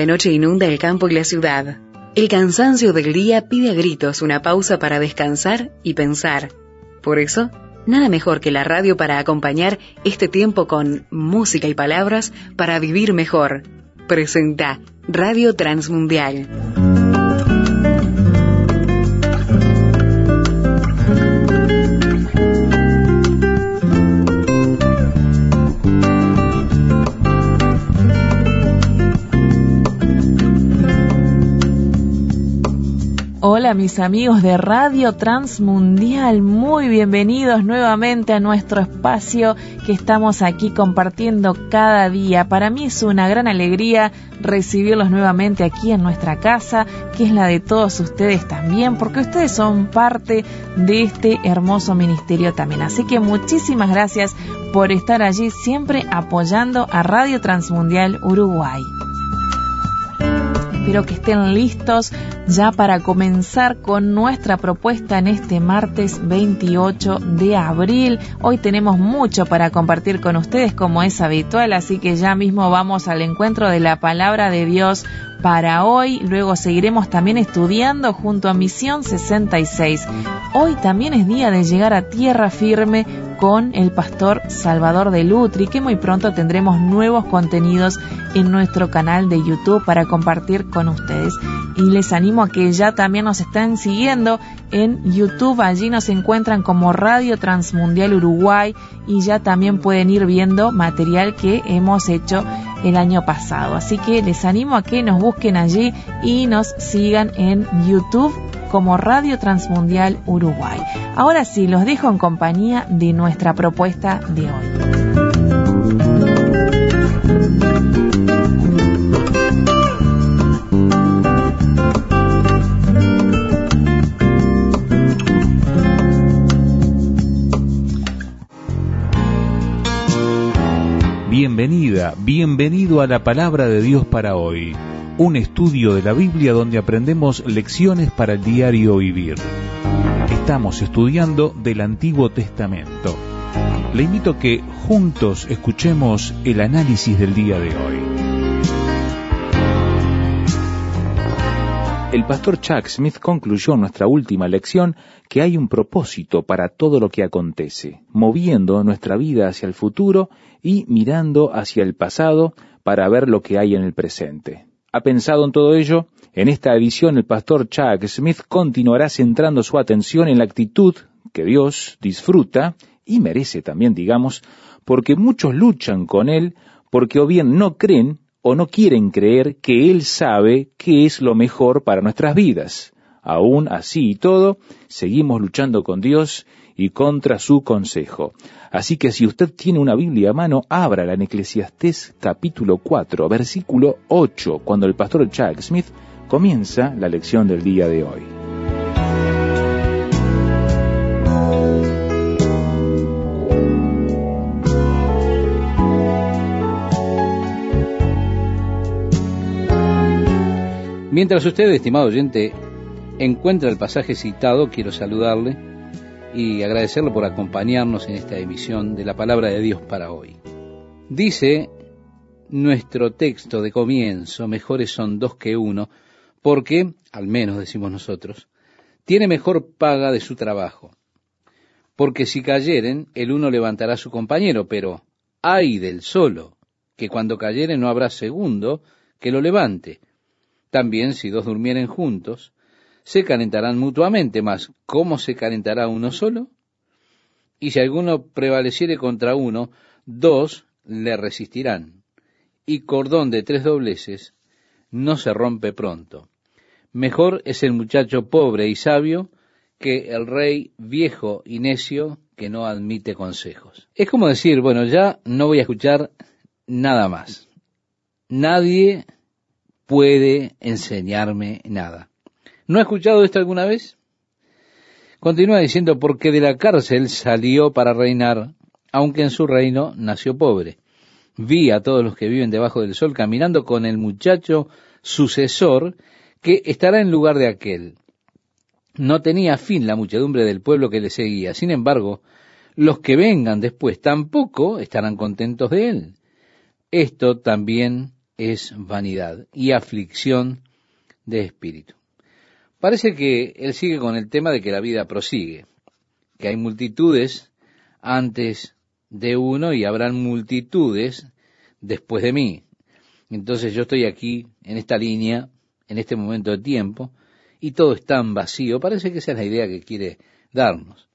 de noche inunda el campo y la ciudad. El cansancio del día pide a gritos una pausa para descansar y pensar. Por eso, nada mejor que la radio para acompañar este tiempo con música y palabras para vivir mejor. Presenta Radio Transmundial. Hola mis amigos de Radio Transmundial, muy bienvenidos nuevamente a nuestro espacio que estamos aquí compartiendo cada día. Para mí es una gran alegría recibirlos nuevamente aquí en nuestra casa, que es la de todos ustedes también, porque ustedes son parte de este hermoso ministerio también. Así que muchísimas gracias por estar allí siempre apoyando a Radio Transmundial Uruguay. Espero que estén listos ya para comenzar con nuestra propuesta en este martes 28 de abril. Hoy tenemos mucho para compartir con ustedes como es habitual, así que ya mismo vamos al encuentro de la palabra de Dios para hoy. Luego seguiremos también estudiando junto a Misión 66. Hoy también es día de llegar a tierra firme con el pastor Salvador de Lutri, que muy pronto tendremos nuevos contenidos en nuestro canal de YouTube para compartir con ustedes. Y les animo a que ya también nos estén siguiendo en YouTube. Allí nos encuentran como Radio Transmundial Uruguay y ya también pueden ir viendo material que hemos hecho el año pasado. Así que les animo a que nos busquen allí y nos sigan en YouTube como Radio Transmundial Uruguay. Ahora sí, los dejo en compañía de nuestra propuesta de hoy. Bienvenida, bienvenido a la Palabra de Dios para hoy. Un estudio de la Biblia donde aprendemos lecciones para el diario vivir. Estamos estudiando del Antiguo Testamento. Le invito a que juntos escuchemos el análisis del día de hoy. El pastor Chuck Smith concluyó en nuestra última lección que hay un propósito para todo lo que acontece, moviendo nuestra vida hacia el futuro y mirando hacia el pasado para ver lo que hay en el presente. ¿Ha pensado en todo ello? En esta edición el pastor Chuck Smith continuará centrando su atención en la actitud que Dios disfruta y merece también, digamos, porque muchos luchan con Él porque o bien no creen o no quieren creer que Él sabe qué es lo mejor para nuestras vidas. Aún así y todo, seguimos luchando con Dios y contra su consejo. Así que si usted tiene una Biblia a mano, ábrala en Eclesiastés capítulo 4, versículo 8, cuando el pastor Chuck Smith comienza la lección del día de hoy. Mientras usted, estimado oyente, encuentra el pasaje citado, quiero saludarle y agradecerle por acompañarnos en esta emisión de la Palabra de Dios para hoy. Dice nuestro texto de comienzo: mejores son dos que uno, porque, al menos decimos nosotros, tiene mejor paga de su trabajo. Porque si cayeren, el uno levantará a su compañero, pero ay del solo, que cuando cayere no habrá segundo que lo levante. También si dos durmieren juntos, se calentarán mutuamente, mas ¿cómo se calentará uno solo? Y si alguno prevaleciere contra uno, dos le resistirán. Y cordón de 3 dobleces no se rompe pronto. Mejor es el muchacho pobre y sabio que el rey viejo y necio que no admite consejos. Es como decir, bueno, ya no voy a escuchar nada más. Nadie puede enseñarme nada. ¿No ha escuchado esto alguna vez? Continúa diciendo, porque de la cárcel salió para reinar, aunque en su reino nació pobre. Vi a todos los que viven debajo del sol caminando con el muchacho sucesor que estará en lugar de aquel. No tenía fin la muchedumbre del pueblo que le seguía. Sin embargo, los que vengan después tampoco estarán contentos de él. Esto también es vanidad y aflicción de espíritu. Parece que él sigue con el tema de que la vida prosigue, que hay multitudes antes de uno y habrán multitudes después de mí. Entonces yo estoy aquí en esta línea, en este momento de tiempo, y todo es tan vacío. Parece que esa es la idea que quiere darnos.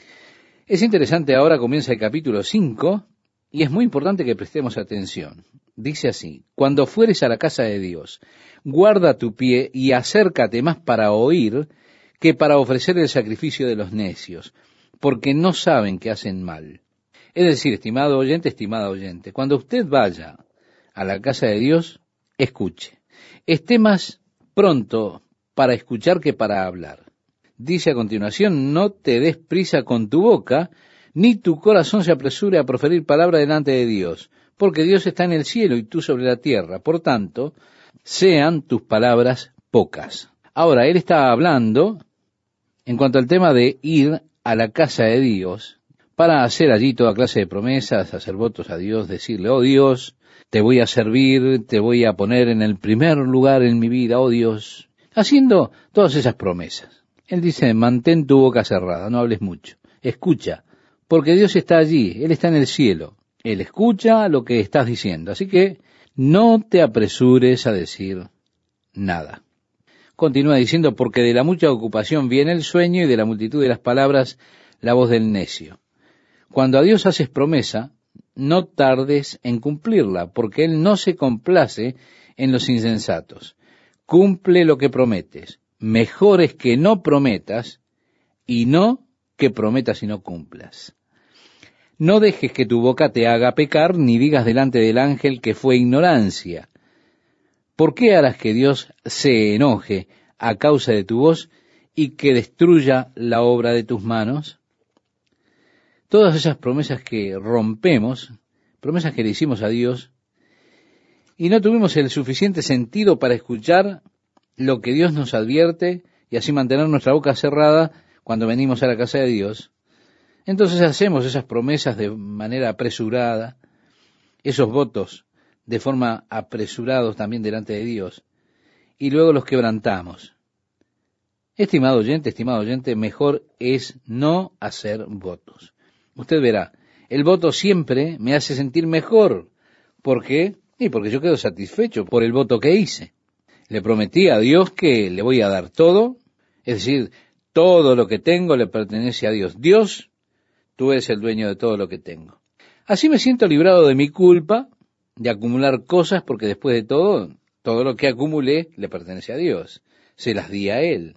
Es interesante, ahora comienza el capítulo 5, y es muy importante que prestemos atención. Dice así: cuando fueres a la casa de Dios, guarda tu pie y acércate más para oír que para ofrecer el sacrificio de los necios, porque no saben que hacen mal. Es decir, estimado oyente, estimada oyente, cuando usted vaya a la casa de Dios, escuche. Esté más pronto para escuchar que para hablar. Dice a continuación: no te des prisa con tu boca, ni tu corazón se apresure a proferir palabra delante de Dios, porque Dios está en el cielo y tú sobre la tierra. Por tanto, sean tus palabras pocas. Ahora, él está hablando en cuanto al tema de ir a la casa de Dios para hacer allí toda clase de promesas, hacer votos a Dios, decirle: oh Dios, te voy a servir, te voy a poner en el primer lugar en mi vida, oh Dios, haciendo todas esas promesas. Él dice: mantén tu boca cerrada, no hables mucho, escucha, porque Dios está allí, Él está en el cielo, Él escucha lo que estás diciendo, así que no te apresures a decir nada. Continúa diciendo: porque de la mucha ocupación viene el sueño y de la multitud de las palabras la voz del necio. Cuando a Dios haces promesa, no tardes en cumplirla, porque Él no se complace en los insensatos. Cumple lo que prometes. Mejor es que no prometas y no que prometas y no cumplas. No dejes que tu boca te haga pecar, ni digas delante del ángel que fue ignorancia. ¿Por qué harás que Dios se enoje a causa de tu voz y que destruya la obra de tus manos? Todas esas promesas que rompemos, promesas que le hicimos a Dios, y no tuvimos el suficiente sentido para escuchar lo que Dios nos advierte y así mantener nuestra boca cerrada cuando venimos a la casa de Dios. Entonces hacemos esas promesas de manera apresurada, esos votos de forma apresurados también delante de Dios, y luego los quebrantamos. Estimado oyente, mejor es no hacer votos. Usted verá, el voto siempre me hace sentir mejor. ¿Por qué? Y porque yo quedo satisfecho por el voto que hice. Le prometí a Dios que le voy a dar todo, es decir, todo lo que tengo le pertenece a Dios. Dios, tú eres el dueño de todo lo que tengo. Así me siento librado de mi culpa de acumular cosas, porque después de todo lo que acumulé le pertenece a Dios. Se las di a Él.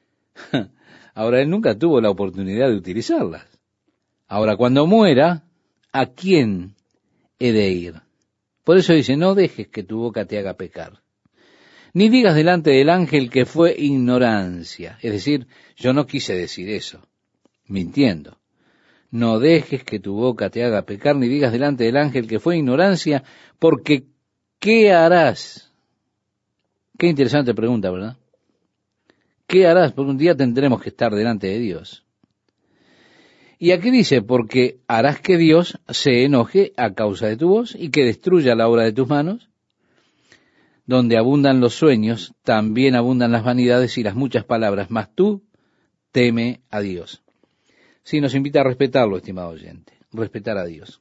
Ahora, Él nunca tuvo la oportunidad de utilizarlas. Ahora, cuando muera, ¿a quién he de ir? Por eso dice: no dejes que tu boca te haga pecar. Ni digas delante del ángel que fue ignorancia. Es decir, yo no quise decir eso, mintiendo. No dejes que tu boca te haga pecar, ni digas delante del ángel que fue ignorancia, porque ¿qué harás? Qué interesante pregunta, ¿verdad? ¿Qué harás? Porque un día tendremos que estar delante de Dios. Y aquí dice: porque harás que Dios se enoje a causa de tu voz y que destruya la obra de tus manos. Donde abundan los sueños, también abundan las vanidades y las muchas palabras, mas tú teme a Dios. Sí, nos invita a respetarlo, estimado oyente, respetar a Dios.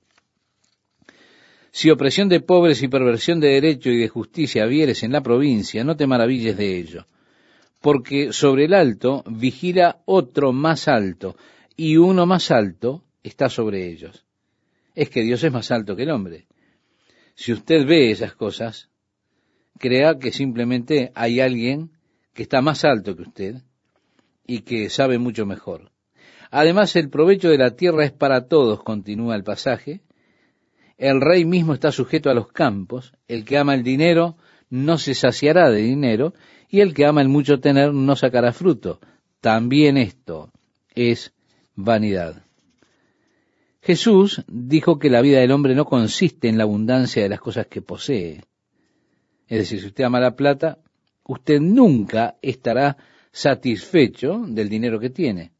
Si opresión de pobres y perversión de derecho y de justicia vieres en la provincia, no te maravilles de ello, porque sobre el alto vigila otro más alto, y uno más alto está sobre ellos. Es que Dios es más alto que el hombre. Si usted ve esas cosas, crea que simplemente hay alguien que está más alto que usted y que sabe mucho mejor. Además, el provecho de la tierra es para todos, continúa el pasaje. El rey mismo está sujeto a los campos. El que ama el dinero no se saciará de dinero, y el que ama el mucho tener no sacará fruto. También esto es vanidad. Jesús dijo que la vida del hombre no consiste en la abundancia de las cosas que posee. Es decir, si usted ama la plata, usted nunca estará satisfecho del dinero que tiene.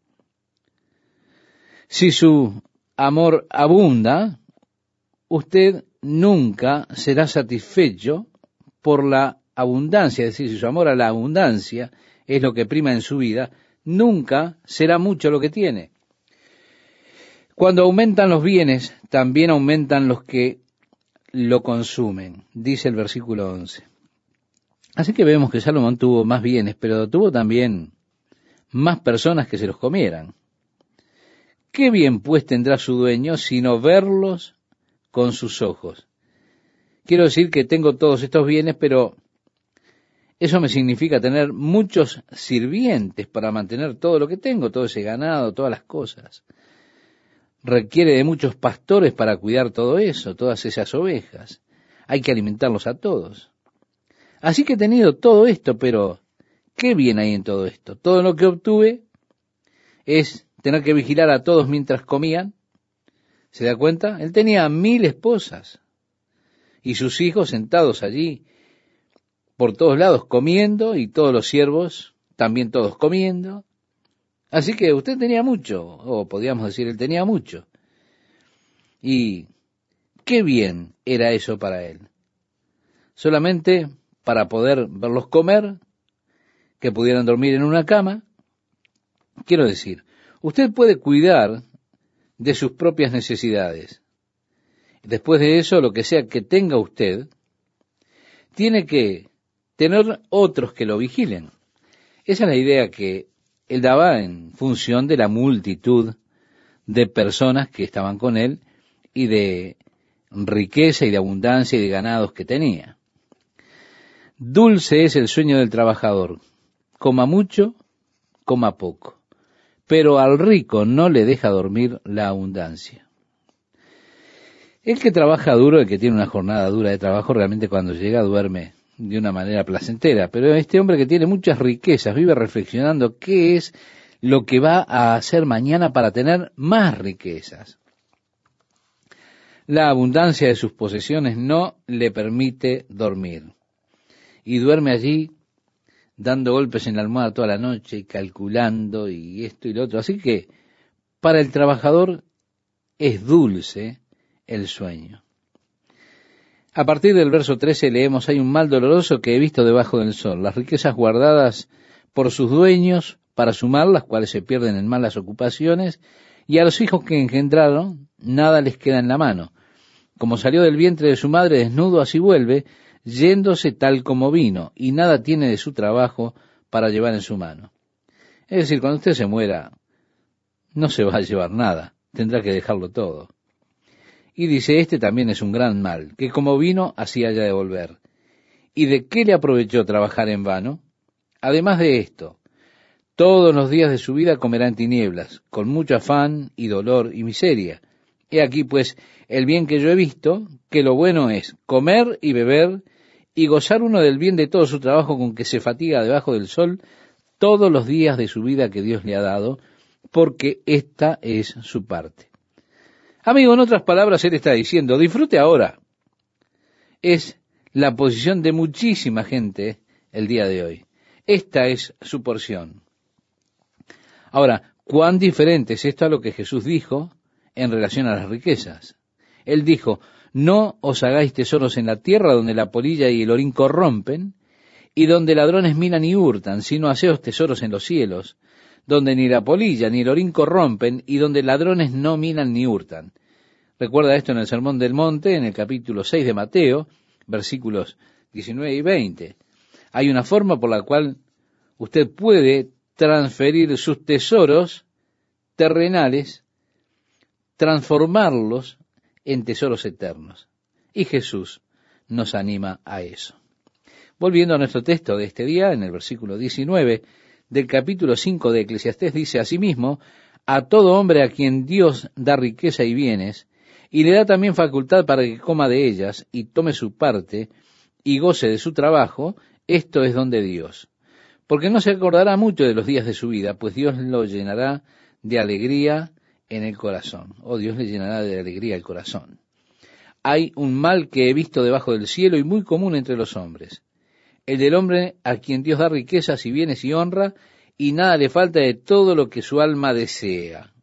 Si su amor abunda, usted nunca será satisfecho por la abundancia, es decir, si su amor a la abundancia es lo que prima en su vida, nunca será mucho lo que tiene. Cuando aumentan los bienes, también aumentan los que lo consumen, dice el versículo 11. Así que vemos que Salomón tuvo más bienes, pero tuvo también más personas que se los comieran. ¿Qué bien pues tendrá su dueño sino verlos con sus ojos? Quiero decir que tengo todos estos bienes, pero eso me significa tener muchos sirvientes para mantener todo lo que tengo, todo ese ganado, todas las cosas. Requiere de muchos pastores para cuidar todo eso, todas esas ovejas. Hay que alimentarlos a todos. Así que he tenido todo esto, pero ¿qué bien hay en todo esto? Todo lo que obtuve es tener que vigilar a todos mientras comían. ¿Se da cuenta? Él tenía 1000 esposas y sus hijos sentados allí por todos lados comiendo, y todos los siervos también todos comiendo. Así que usted tenía mucho, o podríamos decir, él tenía mucho. Y qué bien era eso para él. Solamente para poder verlos comer, que pudieran dormir en una cama. Quiero decir, usted puede cuidar de sus propias necesidades. Después de eso, lo que sea que tenga usted, tiene que tener otros que lo vigilen. Esa es la idea que él daba en función de la multitud de personas que estaban con él y de riqueza y de abundancia y de ganados que tenía. Dulce es el sueño del trabajador, coma mucho, coma poco, pero al rico no le deja dormir la abundancia. El que trabaja duro, el que tiene una jornada dura de trabajo, realmente cuando llega duerme de una manera placentera, pero este hombre que tiene muchas riquezas vive reflexionando qué es lo que va a hacer mañana para tener más riquezas. La abundancia de sus posesiones no le permite dormir, y duerme allí dando golpes en la almohada toda la noche y calculando y esto y lo otro. Así que para el trabajador es dulce el sueño. A partir del verso 13 leemos: hay un mal doloroso que he visto debajo del sol, las riquezas guardadas por sus dueños para su mal, las cuales se pierden en malas ocupaciones, y a los hijos que engendraron nada les queda en la mano. Como salió del vientre de su madre desnudo, así vuelve, yéndose tal como vino, y nada tiene de su trabajo para llevar en su mano. Es decir, cuando usted se muera, no se va a llevar nada, tendrá que dejarlo todo. Y dice, este también es un gran mal, que como vino, así haya de volver. ¿Y de qué le aprovechó trabajar en vano? Además de esto, todos los días de su vida comerá en tinieblas, con mucho afán y dolor y miseria. He aquí pues el bien que yo he visto, que lo bueno es comer y beber, y gozar uno del bien de todo su trabajo con que se fatiga debajo del sol, todos los días de su vida que Dios le ha dado, porque esta es su parte. Amigo, en otras palabras, él está diciendo, disfrute ahora. Es la posición de muchísima gente el día de hoy. Esta es su porción. Ahora, ¿cuán diferente es esto a lo que Jesús dijo en relación a las riquezas? Él dijo, no os hagáis tesoros en la tierra donde la polilla y el orín corrompen, y donde ladrones minan y hurtan, sino haceos tesoros en los cielos, donde ni la polilla ni el orín corrompen, y donde ladrones no minan ni hurtan. Recuerda esto en el Sermón del Monte, en el capítulo 6 de Mateo, versículos 19 y 20. Hay una forma por la cual usted puede transferir sus tesoros terrenales, transformarlos en tesoros eternos. Y Jesús nos anima a eso. Volviendo a nuestro texto de este día, en el versículo 19 del capítulo 5 de Eclesiastés, dice asimismo, a todo hombre a quien Dios da riqueza y bienes, y le da también facultad para que coma de ellas, y tome su parte, y goce de su trabajo, esto es don de Dios. Porque no se acordará mucho de los días de su vida, pues Dios lo llenará de alegría en el corazón. Oh, Dios le llenará de alegría el corazón. Hay un mal que he visto debajo del cielo y muy común entre los hombres. El del hombre a quien Dios da riquezas y bienes y honra, y nada le falta de todo lo que su alma desea.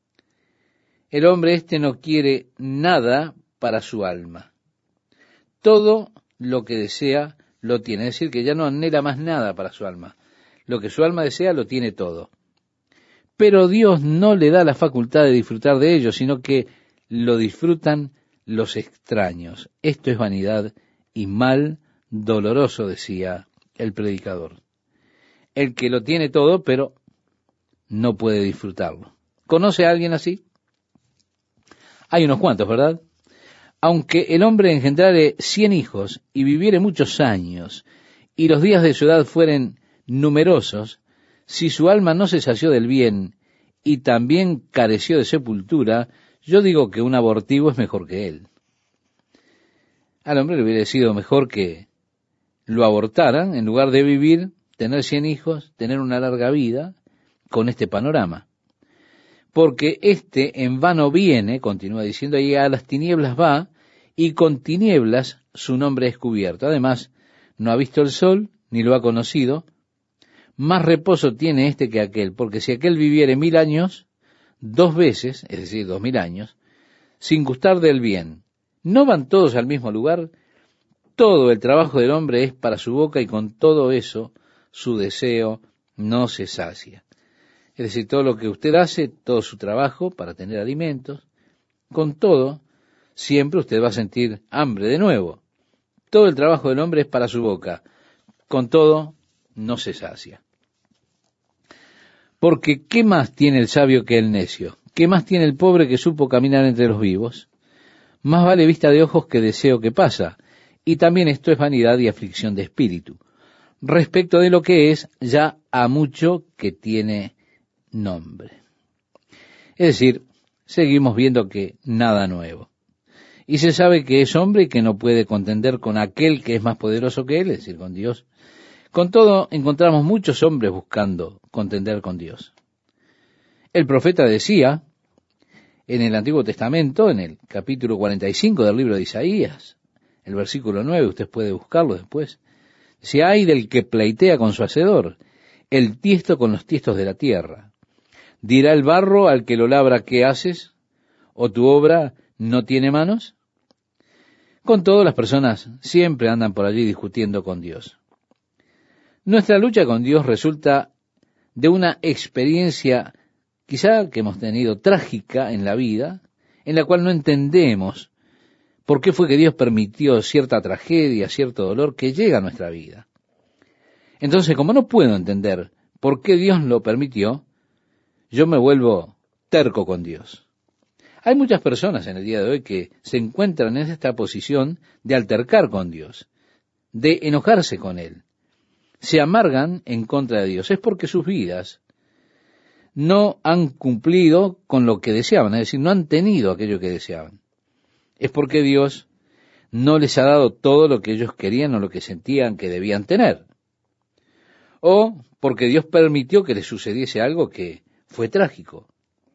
El hombre este no quiere nada para su alma. Todo lo que desea lo tiene, es decir, que ya no anhela más nada para su alma. Lo que su alma desea lo tiene todo. Pero Dios no le da la facultad de disfrutar de ello, sino que lo disfrutan los extraños. Esto es vanidad y mal doloroso, decía el predicador. El que lo tiene todo, pero no puede disfrutarlo. ¿Conoce a alguien así? Hay unos cuantos, ¿verdad? Aunque el hombre engendrare 100 hijos y viviere muchos años, y los días de su edad fueren numerosos, si su alma no se sació del bien y también careció de sepultura, yo digo que un abortivo es mejor que él. Al hombre le hubiera sido mejor que lo abortaran en lugar de vivir, tener 100 hijos, tener una larga vida con este panorama. Porque en vano viene, continúa diciendo, y a las tinieblas va, y con tinieblas su nombre es cubierto. Además, no ha visto el sol, ni lo ha conocido. Más reposo tiene este que aquel, porque si aquel viviere 1000 años, 2 veces, es decir, 2000 años, sin gustar del bien, ¿no van todos al mismo lugar? Todo el trabajo del hombre es para su boca, y con todo eso su deseo no se sacia. Es decir, todo lo que usted hace, todo su trabajo para tener alimentos, con todo, siempre usted va a sentir hambre de nuevo. Todo el trabajo del hombre es para su boca, con todo no se sacia. Porque ¿qué más tiene el sabio que el necio? ¿Qué más tiene el pobre que supo caminar entre los vivos? Más vale vista de ojos que deseo que pasa, y también esto es vanidad y aflicción de espíritu. Respecto de lo que es, ya a mucho que tiene nombre. Es decir, seguimos viendo que nada nuevo. Y se sabe que es hombre y que no puede contender con aquel que es más poderoso que él, es decir, con Dios. Con todo, encontramos muchos hombres buscando contender con Dios. El profeta decía, en el Antiguo Testamento, en el capítulo 45 del libro de Isaías, el versículo 9, usted puede buscarlo después, si hay del que pleitea con su hacedor, el tiesto con los tiestos de la tierra. ¿Dirá el barro al que lo labra, qué haces? ¿O tu obra no tiene manos? Con todo, las personas siempre andan por allí discutiendo con Dios. Nuestra lucha con Dios resulta de una experiencia quizá que hemos tenido trágica en la vida, en la cual no entendemos por qué fue que Dios permitió cierta tragedia, cierto dolor que llega a nuestra vida. Entonces, como no puedo entender por qué Dios lo permitió, yo me vuelvo terco con Dios. Hay muchas personas en el día de hoy que se encuentran en esta posición de altercar con Dios, de enojarse con Él. Se amargan en contra de Dios. Es porque sus vidas no han cumplido con lo que deseaban, es decir, no han tenido aquello que deseaban. Es porque Dios no les ha dado todo lo que ellos querían o lo que sentían que debían tener. O porque Dios permitió que les sucediese algo que fue trágico.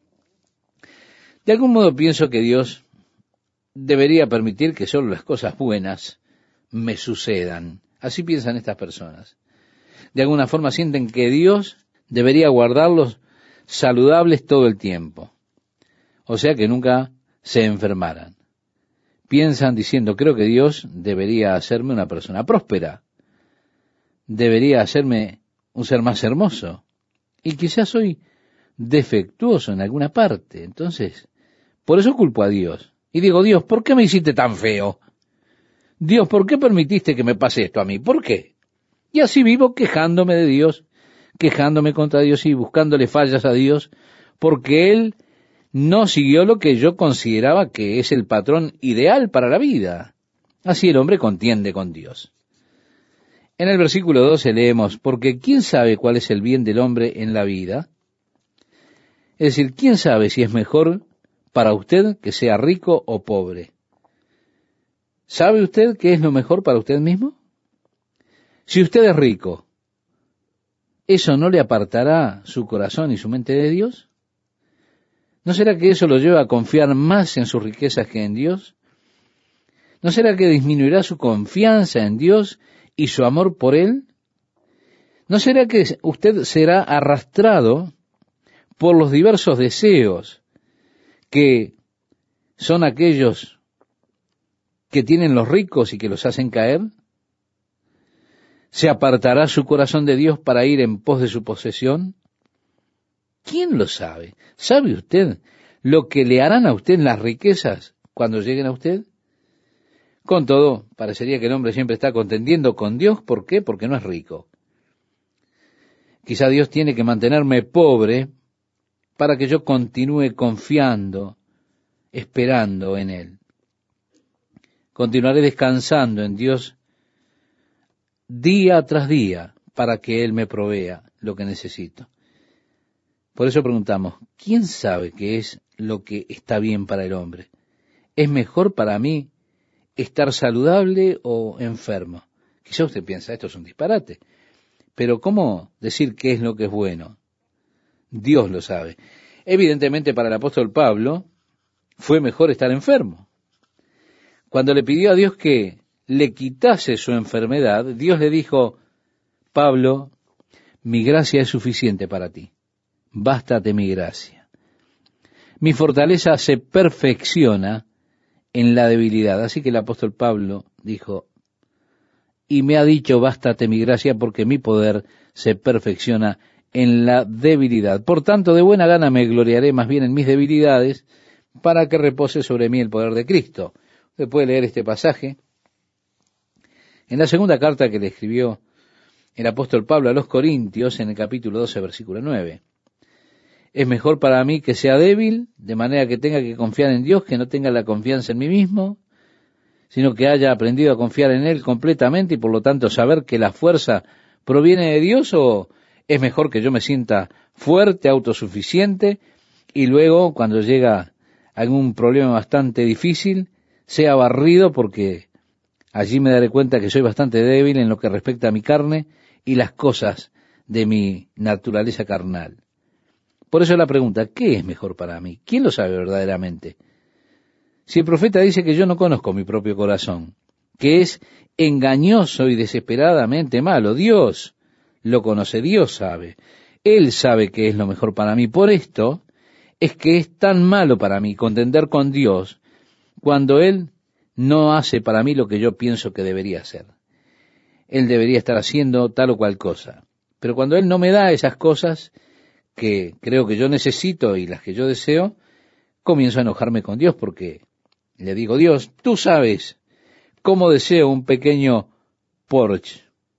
De algún modo pienso que Dios debería permitir que solo las cosas buenas me sucedan. Así piensan estas personas. De alguna forma sienten que Dios debería guardarlos saludables todo el tiempo. O sea, que nunca se enfermaran. Piensan diciendo, creo que Dios debería hacerme una persona próspera. Debería hacerme un ser más hermoso. Y quizás soy defectuoso en alguna parte. Entonces, por eso culpo a Dios. Y digo, Dios, ¿por qué me hiciste tan feo? Dios, ¿por qué permitiste que me pase esto a mí? ¿Por qué? Y así vivo quejándome de Dios, quejándome contra Dios y buscándole fallas a Dios, porque Él no siguió lo que yo consideraba que es el patrón ideal para la vida. Así el hombre contiende con Dios. En el versículo 12 leemos, porque ¿quién sabe cuál es el bien del hombre en la vida? Es decir, ¿quién sabe si es mejor para usted que sea rico o pobre? ¿Sabe usted qué es lo mejor para usted mismo? Si usted es rico, ¿eso no le apartará su corazón y su mente de Dios? ¿No será que eso lo lleva a confiar más en sus riquezas que en Dios? ¿No será que disminuirá su confianza en Dios y su amor por Él? ¿No será que usted será arrastrado por los diversos deseos que son aquellos que tienen los ricos y que los hacen caer? ¿Se apartará su corazón de Dios para ir en pos de su posesión? ¿Quién lo sabe? ¿Sabe usted lo que le harán a usted las riquezas cuando lleguen a usted? Con todo, parecería que el hombre siempre está contendiendo con Dios. ¿Por qué? Porque no es rico. Quizá Dios tiene que mantenerme pobre para que yo continúe confiando, esperando en Él. Continuaré descansando en Dios día tras día para que Él me provea lo que necesito. Por eso preguntamos, ¿quién sabe qué es lo que está bien para el hombre? ¿Es mejor para mí estar saludable o enfermo? Quizá usted piensa, esto es un disparate. Pero ¿cómo decir qué es lo que es bueno? Dios lo sabe. Evidentemente para el apóstol Pablo fue mejor estar enfermo. Cuando le pidió a Dios que le quitase su enfermedad, Dios le dijo, Pablo, mi gracia es suficiente para ti. Bástate mi gracia. Mi fortaleza se perfecciona en la debilidad. Así que el apóstol Pablo dijo, y me ha dicho, bástate mi gracia, porque mi poder se perfecciona en la debilidad. Por tanto, de buena gana me gloriaré más bien en mis debilidades, para que repose sobre mí el poder de Cristo. Usted puede leer este pasaje en la segunda carta que le escribió el apóstol Pablo a los Corintios, en el capítulo 12, versículo 9. Es mejor para mí que sea débil, de manera que tenga que confiar en Dios, que no tenga la confianza en mí mismo, sino que haya aprendido a confiar en Él completamente y por lo tanto saber que la fuerza proviene de Dios, o es mejor que yo me sienta fuerte, autosuficiente, y luego cuando llega algún problema bastante difícil, sea barrido porque allí me daré cuenta que soy bastante débil en lo que respecta a mi carne y las cosas de mi naturaleza carnal. Por eso la pregunta, ¿qué es mejor para mí? ¿Quién lo sabe verdaderamente? Si el profeta dice que yo no conozco mi propio corazón, que es engañoso y desesperadamente malo, Dios lo conoce, Dios sabe. Él sabe qué es lo mejor para mí. Por esto es que es tan malo para mí contender con Dios cuando Él no hace para mí lo que yo pienso que debería hacer. Él debería estar haciendo tal o cual cosa. Pero cuando Él no me da esas cosas que creo que yo necesito y las que yo deseo, comienzo a enojarme con Dios porque le digo, Dios, tú sabes cómo deseo un pequeño Porsche.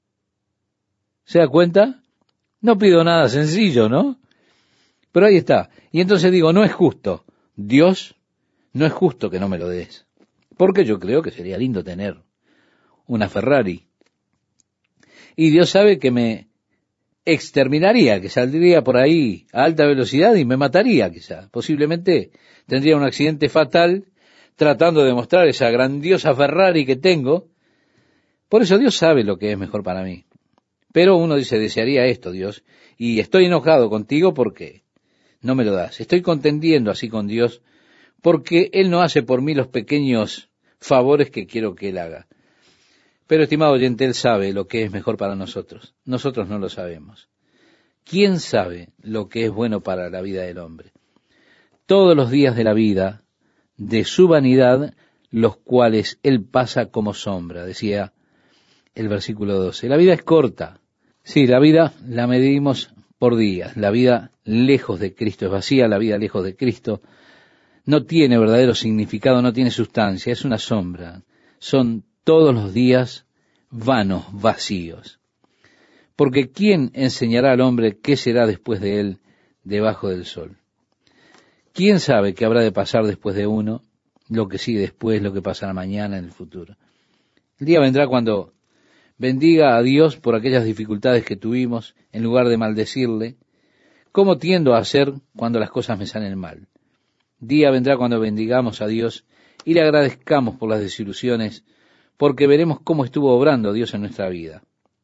¿Se da cuenta? No pido nada sencillo, ¿no? Pero ahí está. Y entonces digo, no es justo. Dios, no es justo que no me lo des. Porque yo creo que sería lindo tener una Ferrari. Y Dios sabe que me exterminaría, que saldría por ahí a alta velocidad y me mataría quizá. Posiblemente tendría un accidente fatal tratando de mostrar esa grandiosa Ferrari que tengo. Por eso Dios sabe lo que es mejor para mí. Pero uno dice, desearía esto, Dios, y estoy enojado contigo porque no me lo das. Estoy contendiendo así con Dios porque Él no hace por mí los pequeños favores que quiero que Él haga. Pero, estimado oyente, Él sabe lo que es mejor para nosotros. Nosotros no lo sabemos. ¿Quién sabe lo que es bueno para la vida del hombre? Todos los días de la vida, de su vanidad, los cuales Él pasa como sombra, decía el versículo 12. La vida es corta. Sí, la vida la medimos por días. La vida lejos de Cristo es vacía, la vida lejos de Cristo no tiene verdadero significado, no tiene sustancia, es una sombra. Son todos los días vanos, vacíos. Porque ¿quién enseñará al hombre qué será después de él debajo del sol? ¿Quién sabe qué habrá de pasar después de uno, lo que sigue después, lo que pasará mañana en el futuro? El día vendrá cuando bendiga a Dios por aquellas dificultades que tuvimos, en lugar de maldecirle, como tiendo a hacer cuando las cosas me salen mal. Día vendrá cuando bendigamos a Dios y le agradezcamos por las desilusiones, porque veremos cómo estuvo obrando Dios en nuestra vida.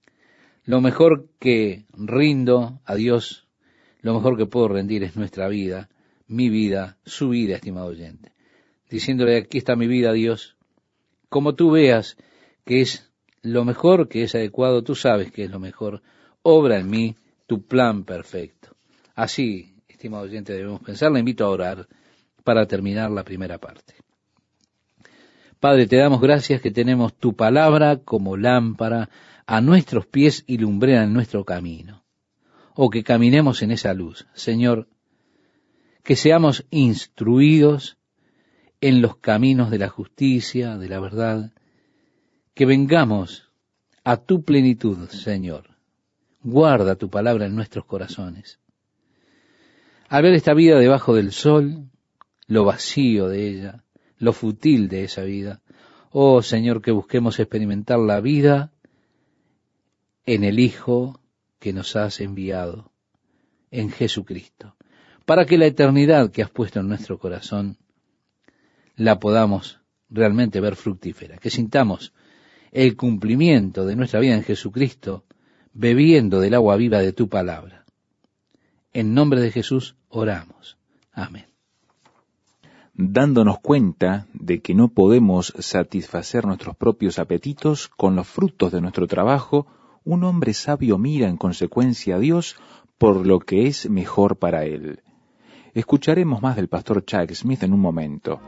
Lo mejor que rindo a Dios, lo mejor que puedo rendir es nuestra vida, mi vida, su vida, estimado oyente. Diciéndole, aquí está mi vida, Dios. Como tú veas que es lo mejor, que es adecuado, tú sabes que es lo mejor. Obra en mí tu plan perfecto. Así, estimado oyente, debemos pensar. Le invito a orar para terminar la primera parte. Padre, te damos gracias que tenemos tu palabra como lámpara a nuestros pies y lumbrera en nuestro camino, o que caminemos en esa luz. Señor, que seamos instruidos en los caminos de la justicia, de la verdad, que vengamos a tu plenitud, Señor. Guarda tu palabra en nuestros corazones. Al ver esta vida debajo del sol, lo vacío de ella, lo fútil de esa vida, oh Señor, que busquemos experimentar la vida en el Hijo que nos has enviado, en Jesucristo, para que la eternidad que has puesto en nuestro corazón la podamos realmente ver fructífera, que sintamos el cumplimiento de nuestra vida en Jesucristo, bebiendo del agua viva de tu palabra. En nombre de Jesús oramos. Amén. Dándonos cuenta de que no podemos satisfacer nuestros propios apetitos con los frutos de nuestro trabajo, un hombre sabio mira en consecuencia a Dios por lo que es mejor para él. Escucharemos más del pastor Chuck Smith en un momento.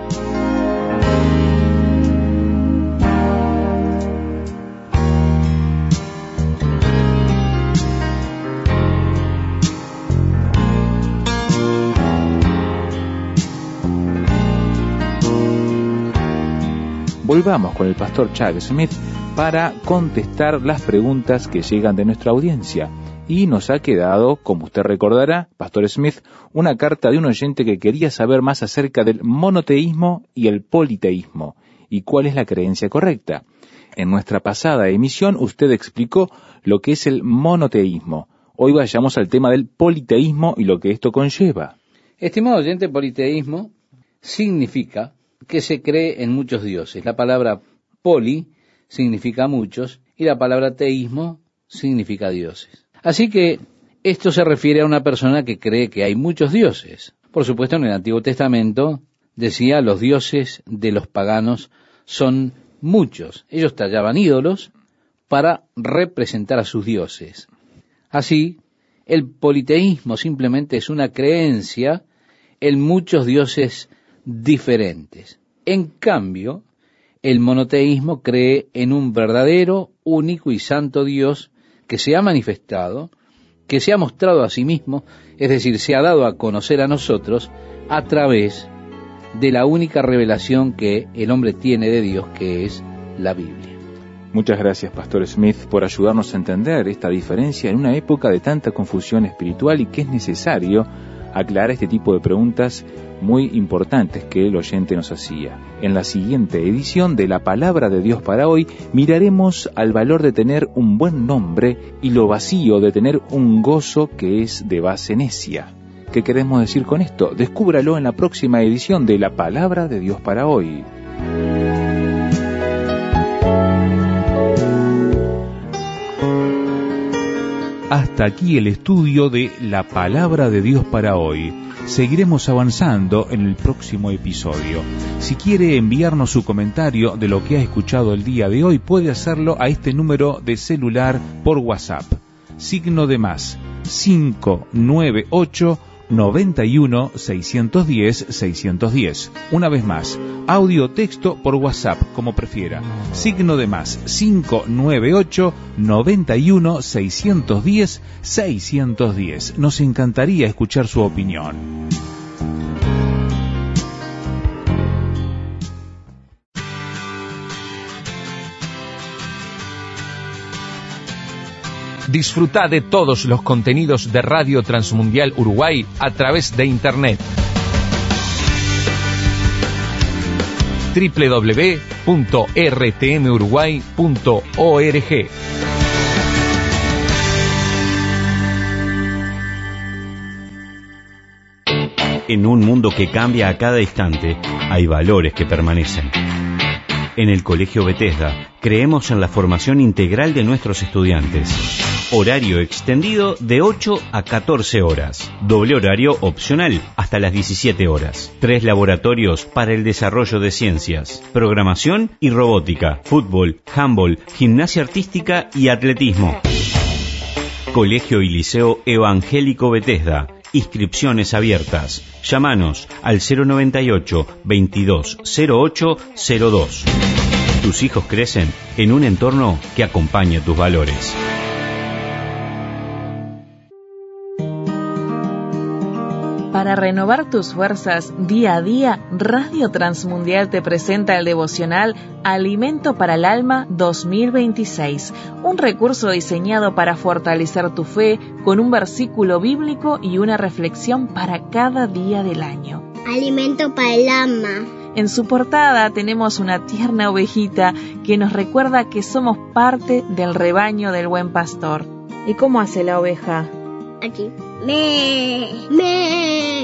Volvamos con el pastor Chuck Smith para contestar las preguntas que llegan de nuestra audiencia. Y nos ha quedado, como usted recordará, pastor Smith, una carta de un oyente que quería saber más acerca del monoteísmo y el politeísmo, y cuál es la creencia correcta. En nuestra pasada emisión usted explicó lo que es el monoteísmo. Hoy vayamos al tema del politeísmo y lo que esto conlleva. Estimado oyente, politeísmo significa que se cree en muchos dioses. La palabra poli significa muchos y la palabra teísmo significa dioses. Así que esto se refiere a una persona que cree que hay muchos dioses. Por supuesto, en el Antiguo Testamento decía los dioses de los paganos son muchos. Ellos tallaban ídolos para representar a sus dioses. Así, el politeísmo simplemente es una creencia en muchos dioses diferentes. En cambio, el monoteísmo cree en un verdadero, único y santo Dios que se ha manifestado, que se ha mostrado a sí mismo, es decir, se ha dado a conocer a nosotros a través de la única revelación que el hombre tiene de Dios, que es la Biblia. Muchas gracias, pastor Smith, por ayudarnos a entender esta diferencia en una época de tanta confusión espiritual y que es necesario aclarar este tipo de preguntas muy importantes que el oyente nos hacía. En la siguiente edición de La Palabra de Dios para hoy, miraremos al valor de tener un buen nombre y lo vacío de tener un gozo que es de base necia. ¿Qué queremos decir con esto? Descúbralo en la próxima edición de La Palabra de Dios para hoy. Hasta aquí el estudio de La Palabra de Dios para hoy. Seguiremos avanzando en el próximo episodio. Si quiere enviarnos su comentario de lo que ha escuchado el día de hoy, puede hacerlo a este número de celular por WhatsApp. Signo de más 598 91 610 610. Una vez más, audio o texto por WhatsApp, como prefiera. Signo de más 598 91 610 610. Nos encantaría escuchar su opinión. Disfruta de todos los contenidos de Radio Transmundial Uruguay a través de Internet. www.rtmuruguay.org. En un mundo que cambia a cada instante, hay valores que permanecen. En el Colegio Bethesda, creemos en la formación integral de nuestros estudiantes. Horario extendido de 8 a 14 horas. Doble horario opcional hasta las 17 horas. 3 laboratorios para el desarrollo de ciencias, programación y robótica, fútbol, handball, gimnasia artística y atletismo. Colegio y Liceo Evangélico Bethesda. Inscripciones abiertas. Llámanos al 098 2208 02. Tus hijos crecen en un entorno que acompaña tus valores. Para renovar tus fuerzas día a día, Radio Transmundial te presenta el devocional Alimento para el Alma 2026, un recurso diseñado para fortalecer tu fe con un versículo bíblico y una reflexión para cada día del año. Alimento para el alma. En su portada tenemos una tierna ovejita que nos recuerda que somos parte del rebaño del buen pastor. ¿Y cómo hace la oveja? Aquí. Me.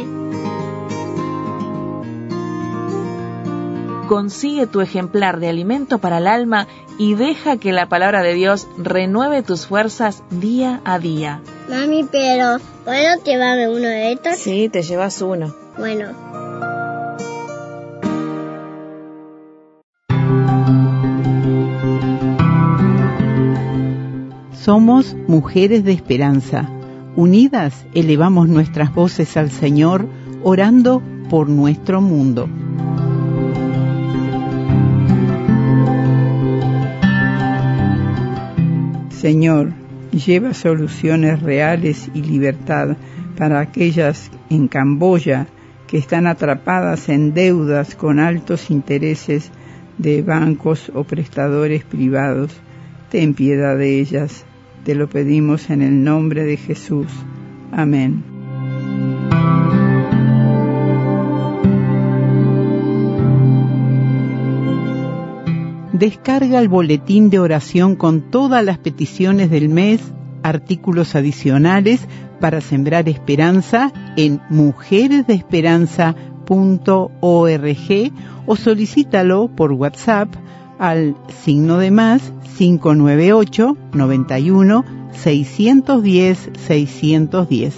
Consigue tu ejemplar de Alimento para el Alma y deja que la palabra de Dios renueve tus fuerzas día a día. Mami, pero ¿puedo llevarme uno de estos? Sí, te llevas uno. Bueno. Somos mujeres de esperanza. Unidas elevamos nuestras voces al Señor, orando por nuestro mundo. Señor, lleva soluciones reales y libertad para aquellas en Camboya que están atrapadas en deudas con altos intereses de bancos o prestadores privados. Ten piedad de ellas. Te lo pedimos en el nombre de Jesús. Amén. Descarga el boletín de oración con todas las peticiones del mes, artículos adicionales para sembrar esperanza en mujeresdeesperanza.org o solicítalo por WhatsApp al +, 598 91 610 610.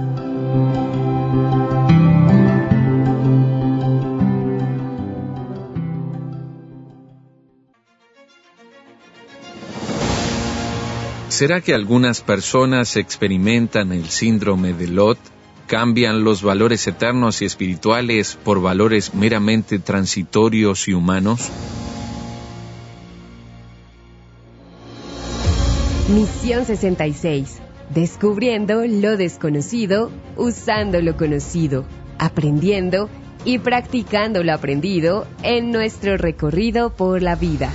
¿Será que algunas personas experimentan el síndrome de Lot? ¿Cambian los valores eternos y espirituales por valores meramente transitorios y humanos? Misión 66. Descubriendo lo desconocido, usando lo conocido, aprendiendo y practicando lo aprendido en nuestro recorrido por la vida.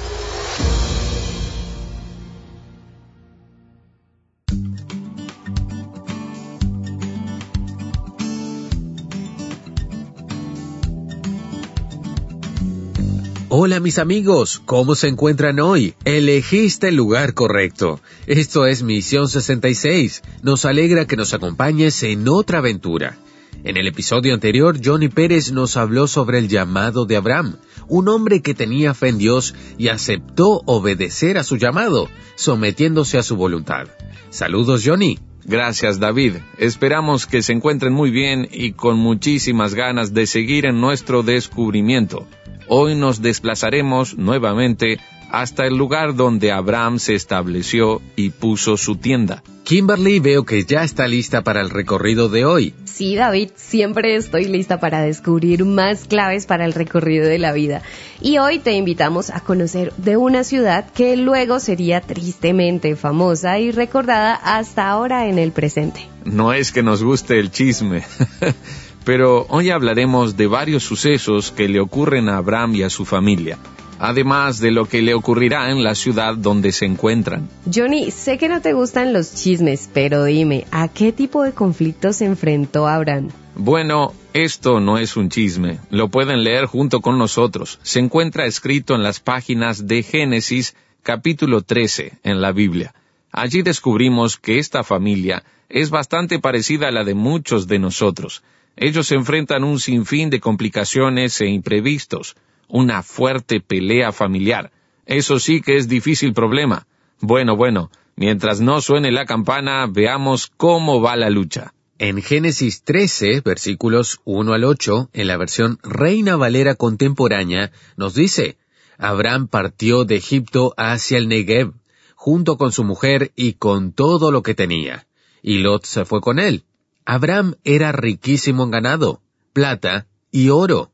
Hola mis amigos, ¿cómo se encuentran hoy? Elegiste el lugar correcto. Esto es Misión 66. Nos alegra que nos acompañes en otra aventura. En el episodio anterior, Johnny Pérez nos habló sobre el llamado de Abraham, un hombre que tenía fe en Dios y aceptó obedecer a su llamado, sometiéndose a su voluntad. Saludos, Johnny. Gracias, David. Esperamos que se encuentren muy bien y con muchísimas ganas de seguir en nuestro descubrimiento. Hoy nos desplazaremos nuevamente hasta el lugar donde Abraham se estableció y puso su tienda. Kimberly, veo que ya está lista para el recorrido de hoy. Sí, David, siempre estoy lista para descubrir más claves para el recorrido de la vida. Y hoy te invitamos a conocer de una ciudad que luego sería tristemente famosa y recordada hasta ahora en el presente. No es que nos guste el chisme, pero hoy hablaremos de varios sucesos que le ocurren a Abraham y a su familia, además de lo que le ocurrirá en la ciudad donde se encuentran. Johnny, sé que no te gustan los chismes, pero dime, ¿a qué tipo de conflictos se enfrentó Abraham? Bueno, esto no es un chisme, lo pueden leer junto con nosotros. Se encuentra escrito en las páginas de Génesis, capítulo 13, en la Biblia. Allí descubrimos que esta familia es bastante parecida a la de muchos de nosotros. Ellos enfrentan un sinfín de complicaciones e imprevistos, una fuerte pelea familiar. Eso sí que es difícil problema. Bueno, mientras no suene la campana, veamos cómo va la lucha. En Génesis 13, versículos 1 al 8, en la versión Reina Valera contemporánea, nos dice: Abraham partió de Egipto hacia el Negev, junto con su mujer y con todo lo que tenía, y Lot se fue con él. Abraham era riquísimo en ganado, plata y oro.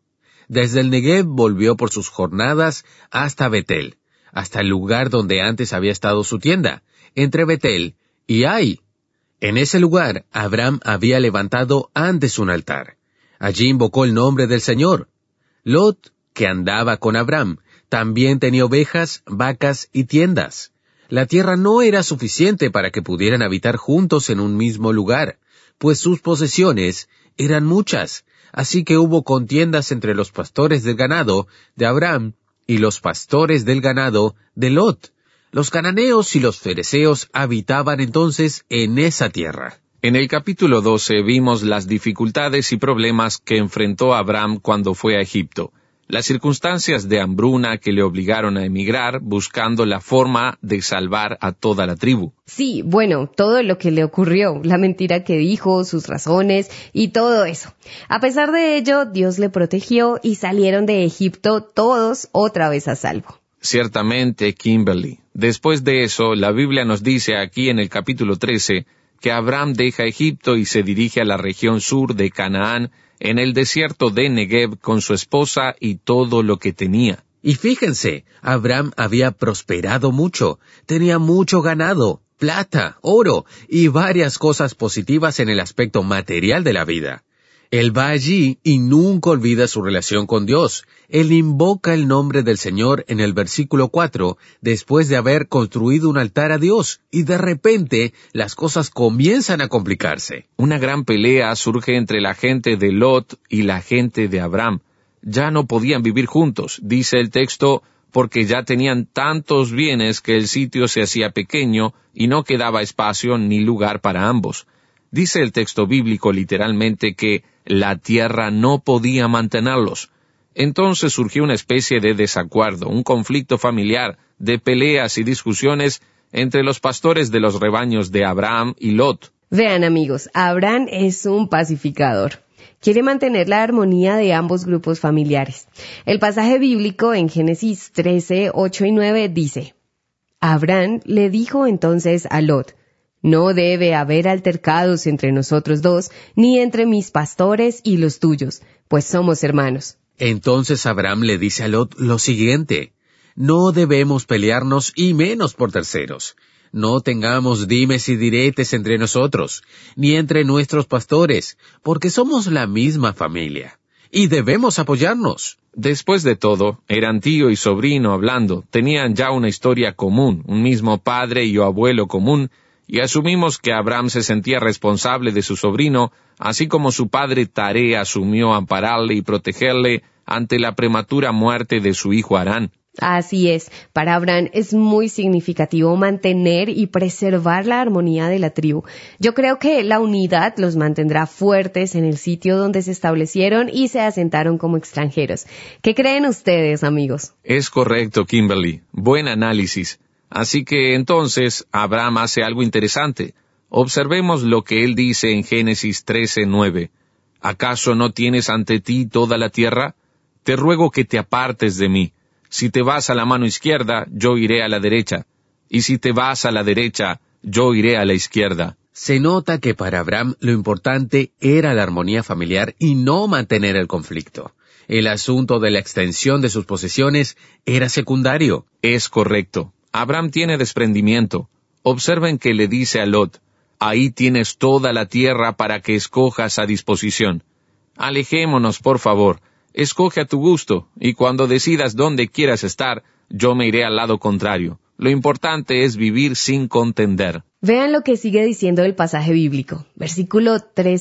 Desde el Negev volvió por sus jornadas hasta Betel, hasta el lugar donde antes había estado su tienda, entre Betel y Ai. En ese lugar, Abraham había levantado antes un altar. Allí invocó el nombre del Señor. Lot, que andaba con Abraham, también tenía ovejas, vacas y tiendas. La tierra no era suficiente para que pudieran habitar juntos en un mismo lugar, pues sus posesiones eran muchas. Así que hubo contiendas entre los pastores del ganado de Abraham y los pastores del ganado de Lot. Los cananeos y los fereceos habitaban entonces en esa tierra. En el capítulo 12 vimos las dificultades y problemas que enfrentó Abraham cuando fue a Egipto. Las circunstancias de hambruna que le obligaron a emigrar buscando la forma de salvar a toda la tribu. Sí, bueno, todo lo que le ocurrió, la mentira que dijo, sus razones y todo eso. A pesar de ello, Dios le protegió y salieron de Egipto todos otra vez a salvo. Ciertamente, Kimberly. Después de eso, la Biblia nos dice aquí en el capítulo 13 que Abraham deja Egipto y se dirige a la región sur de Canaán, en el desierto de Negev con su esposa y todo lo que tenía. Y fíjense, Abraham había prosperado mucho, tenía mucho ganado, plata, oro y varias cosas positivas en el aspecto material de la vida. Él va allí y nunca olvida su relación con Dios. Él invoca el nombre del Señor en el versículo 4, después de haber construido un altar a Dios, y de repente las cosas comienzan a complicarse. Una gran pelea surge entre la gente de Lot y la gente de Abraham. Ya no podían vivir juntos, dice el texto, porque ya tenían tantos bienes que el sitio se hacía pequeño y no quedaba espacio ni lugar para ambos. Dice el texto bíblico literalmente que la tierra no podía mantenerlos. Entonces surgió una especie de desacuerdo, un conflicto familiar, de peleas y discusiones entre los pastores de los rebaños de Abraham y Lot. Vean, amigos, Abraham es un pacificador. Quiere mantener la armonía de ambos grupos familiares. El pasaje bíblico en Génesis 13, 8 y 9 dice: Abraham le dijo entonces a Lot: no debe haber altercados entre nosotros dos, ni entre mis pastores y los tuyos, pues somos hermanos. Entonces Abraham le dice a Lot lo siguiente: no debemos pelearnos y menos por terceros. No tengamos dimes y diretes entre nosotros, ni entre nuestros pastores, porque somos la misma familia, y debemos apoyarnos. Después de todo, eran tío y sobrino hablando, tenían ya una historia común, un mismo padre y abuelo común, y asumimos que Abraham se sentía responsable de su sobrino, así como su padre Taré asumió ampararle y protegerle ante la prematura muerte de su hijo Harán. Así es, para Abraham es muy significativo mantener y preservar la armonía de la tribu. Yo creo que la unidad los mantendrá fuertes en el sitio donde se establecieron y se asentaron como extranjeros. ¿Qué creen ustedes, amigos? Es correcto, Kimberly. Buen análisis. Así que entonces Abraham hace algo interesante. Observemos lo que él dice en Génesis 13:9. ¿Acaso no tienes ante ti toda la tierra? Te ruego que te apartes de mí. Si te vas a la mano izquierda, yo iré a la derecha. Y si te vas a la derecha, yo iré a la izquierda. Se nota que para Abraham lo importante era la armonía familiar y no mantener el conflicto. El asunto de la extensión de sus posesiones era secundario. Es correcto. Abraham tiene desprendimiento. Observen que le dice a Lot: ahí tienes toda la tierra para que escojas a disposición. Alejémonos, por favor. Escoge a tu gusto, y cuando decidas dónde quieras estar, yo me iré al lado contrario. Lo importante es vivir sin contender. Vean lo que sigue diciendo el pasaje bíblico. Versículo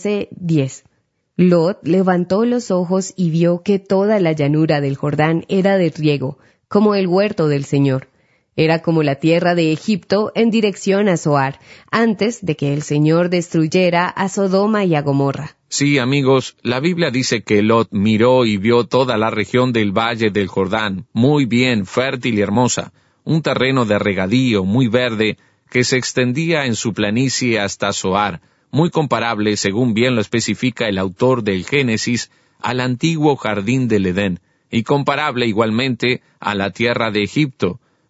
13:10. Lot levantó los ojos y vio que toda la llanura del Jordán era de riego, como el huerto del Señor. Era como la tierra de Egipto en dirección a Zoar, antes de que el Señor destruyera a Sodoma y a Gomorra. Sí, amigos, la Biblia dice que Lot miró y vio toda la región del valle del Jordán, muy bien, fértil y hermosa, un terreno de regadío muy verde que se extendía en su planicie hasta Zoar, muy comparable, según bien lo especifica el autor del Génesis, al antiguo jardín del Edén, y comparable igualmente a la tierra de Egipto,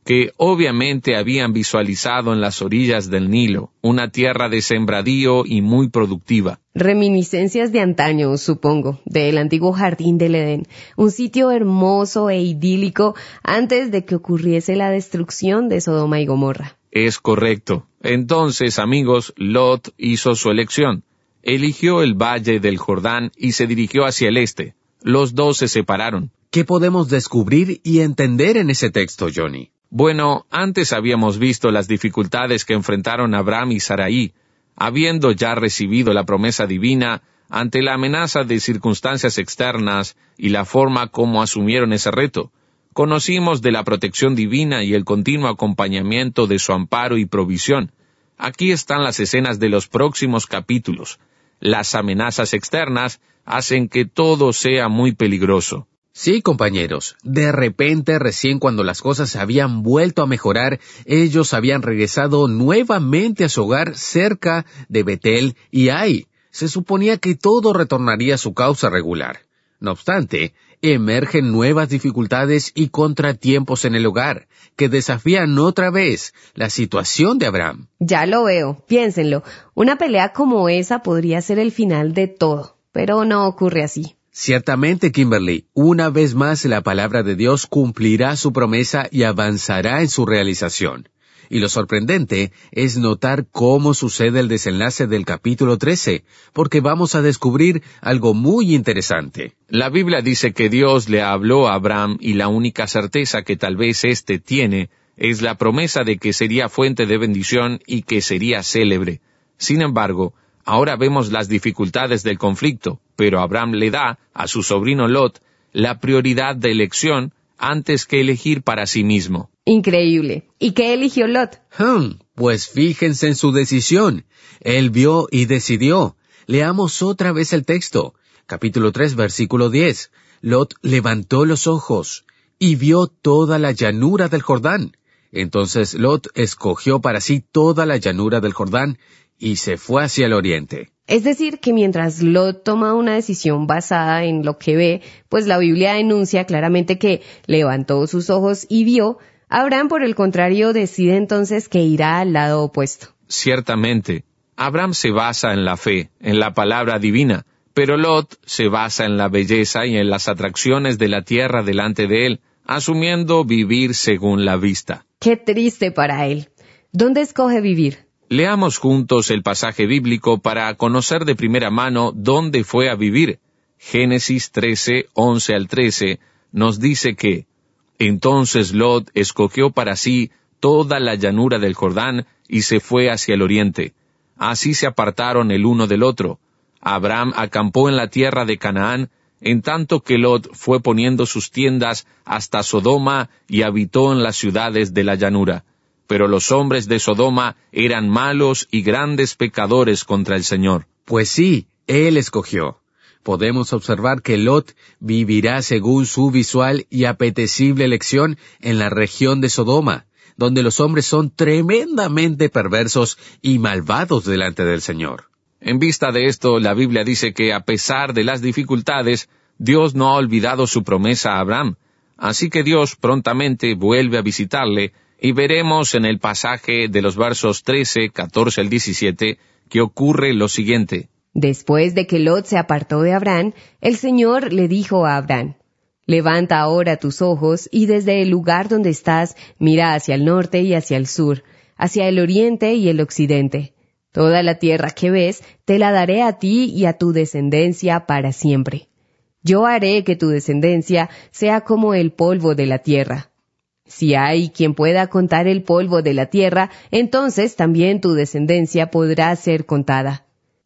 que obviamente habían visualizado en las orillas del Nilo, una tierra de sembradío y muy productiva. Reminiscencias de antaño, supongo, del antiguo jardín del Edén, un sitio hermoso e idílico antes de que ocurriese la destrucción de Sodoma y Gomorra. Es correcto. Entonces, amigos, Lot hizo su elección. Eligió el valle del Jordán y se dirigió hacia el este. Los dos se separaron. ¿Qué podemos descubrir y entender en ese texto, Johnny? Bueno, antes habíamos visto las dificultades que enfrentaron Abraham y Sarai, habiendo ya recibido la promesa divina ante la amenaza de circunstancias externas y la forma como asumieron ese reto. Conocimos de la protección divina y el continuo acompañamiento de su amparo y provisión. Aquí están las escenas de los próximos capítulos. Las amenazas externas hacen que todo sea muy peligroso. Sí, compañeros, de repente, recién cuando las cosas habían vuelto a mejorar, ellos habían regresado nuevamente a su hogar cerca de Betel y Ai. Se suponía que todo retornaría a su causa regular. No obstante, emergen nuevas dificultades y contratiempos en el hogar, que desafían otra vez la situación de Abraham. Ya lo veo, piénsenlo. Una pelea como esa podría ser el final de todo, pero no ocurre así. Ciertamente, Kimberly, una vez más la palabra de Dios cumplirá su promesa y avanzará en su realización. Y lo sorprendente es notar cómo sucede el desenlace del capítulo 13, porque vamos a descubrir algo muy interesante. La Biblia dice que Dios le habló a Abraham y la única certeza que tal vez éste tiene es la promesa de que sería fuente de bendición y que sería célebre. Sin embargo, ahora vemos las dificultades del conflicto, pero Abraham le da a su sobrino Lot la prioridad de elección antes que elegir para sí mismo. Increíble. ¿Y qué eligió Lot? Pues fíjense en su decisión. Él vio y decidió. Leamos otra vez el texto. Capítulo 3, versículo 10. Lot levantó los ojos y vio toda la llanura del Jordán. Entonces Lot escogió para sí toda la llanura del Jordán y se fue hacia el oriente. Es decir, que mientras Lot toma una decisión basada en lo que ve, pues la Biblia enuncia claramente que levantó sus ojos y vio. Abraham, por el contrario, decide entonces que irá al lado opuesto. Ciertamente, Abraham se basa en la fe, en la palabra divina, pero Lot se basa en la belleza y en las atracciones de la tierra delante de él, asumiendo vivir según la vista. Qué triste para él. ¿Dónde escoge vivir? Leamos juntos el pasaje bíblico para conocer de primera mano dónde fue a vivir. Génesis 13, 11 al 13, nos dice que entonces Lot escogió para sí toda la llanura del Jordán y se fue hacia el oriente. Así se apartaron el uno del otro. Abraham acampó en la tierra de Canaán, en tanto que Lot fue poniendo sus tiendas hasta Sodoma y habitó en las ciudades de la llanura. Pero los hombres de Sodoma eran malos y grandes pecadores contra el Señor. Pues sí, él escogió. Podemos observar que Lot vivirá según su visual y apetecible elección en la región de Sodoma, donde los hombres son tremendamente perversos y malvados delante del Señor. En vista de esto, la Biblia dice que a pesar de las dificultades, Dios no ha olvidado su promesa a Abraham. Así que Dios prontamente vuelve a visitarle, y veremos en el pasaje de los versos 13, 14 al 17, que ocurre lo siguiente. Después de que Lot se apartó de Abraham, el Señor le dijo a Abraham: levanta ahora tus ojos y desde el lugar donde estás mira hacia el norte y hacia el sur, hacia el oriente y el occidente. Toda la tierra que ves te la daré a ti y a tu descendencia para siempre. Yo haré que tu descendencia sea como el polvo de la tierra. Si hay quien pueda contar el polvo de la tierra, entonces también tu descendencia podrá ser contada.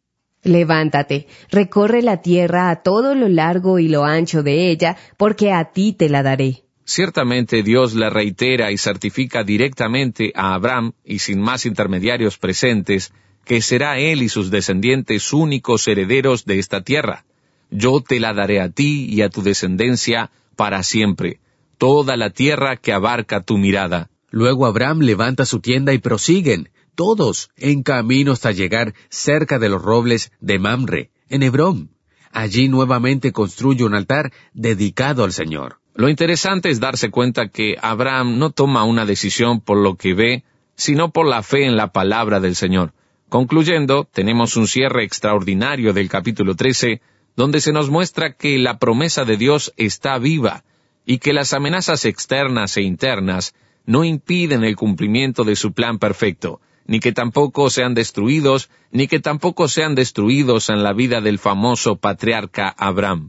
Levántate, recorre la tierra a todo lo largo y lo ancho de ella, porque a ti te la daré. Ciertamente Dios le reitera y certifica directamente a Abraham, y sin más intermediarios presentes, que será él y sus descendientes únicos herederos de esta tierra. Yo te la daré a ti y a tu descendencia para siempre, toda la tierra que abarca tu mirada. Luego Abraham levanta su tienda y prosiguen, todos, en camino hasta llegar cerca de los robles de Mamre, en Hebrón. allí nuevamente construye un altar dedicado al Señor. Lo interesante es darse cuenta que Abraham no toma una decisión por lo que ve, sino por la fe en la palabra del Señor. Concluyendo, tenemos un cierre extraordinario del capítulo 13, donde se nos muestra que la promesa de Dios está viva, y que las amenazas externas e internas no impiden el cumplimiento de su plan perfecto, ni que tampoco sean destruidos en la vida del famoso patriarca Abraham.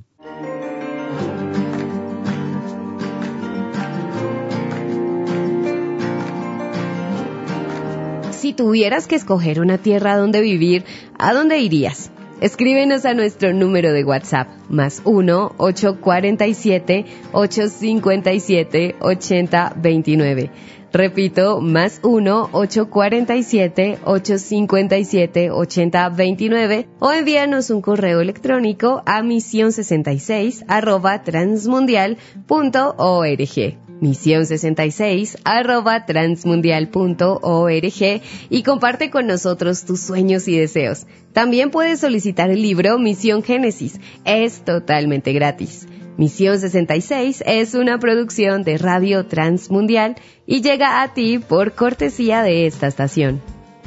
Si tuvieras que escoger una tierra donde vivir, ¿a dónde irías? Escríbenos a nuestro número de WhatsApp, +1 847 857 8029. Repito, +1 847 857 8029, o envíanos un correo electrónico a mision66@transmundial.org. mision66@transmundial.org, y comparte con nosotros tus sueños y deseos. También puedes solicitar el libro Misión Génesis. Es totalmente gratis. Misión 66 es una producción de Radio Transmundial y llega a ti por cortesía de esta estación.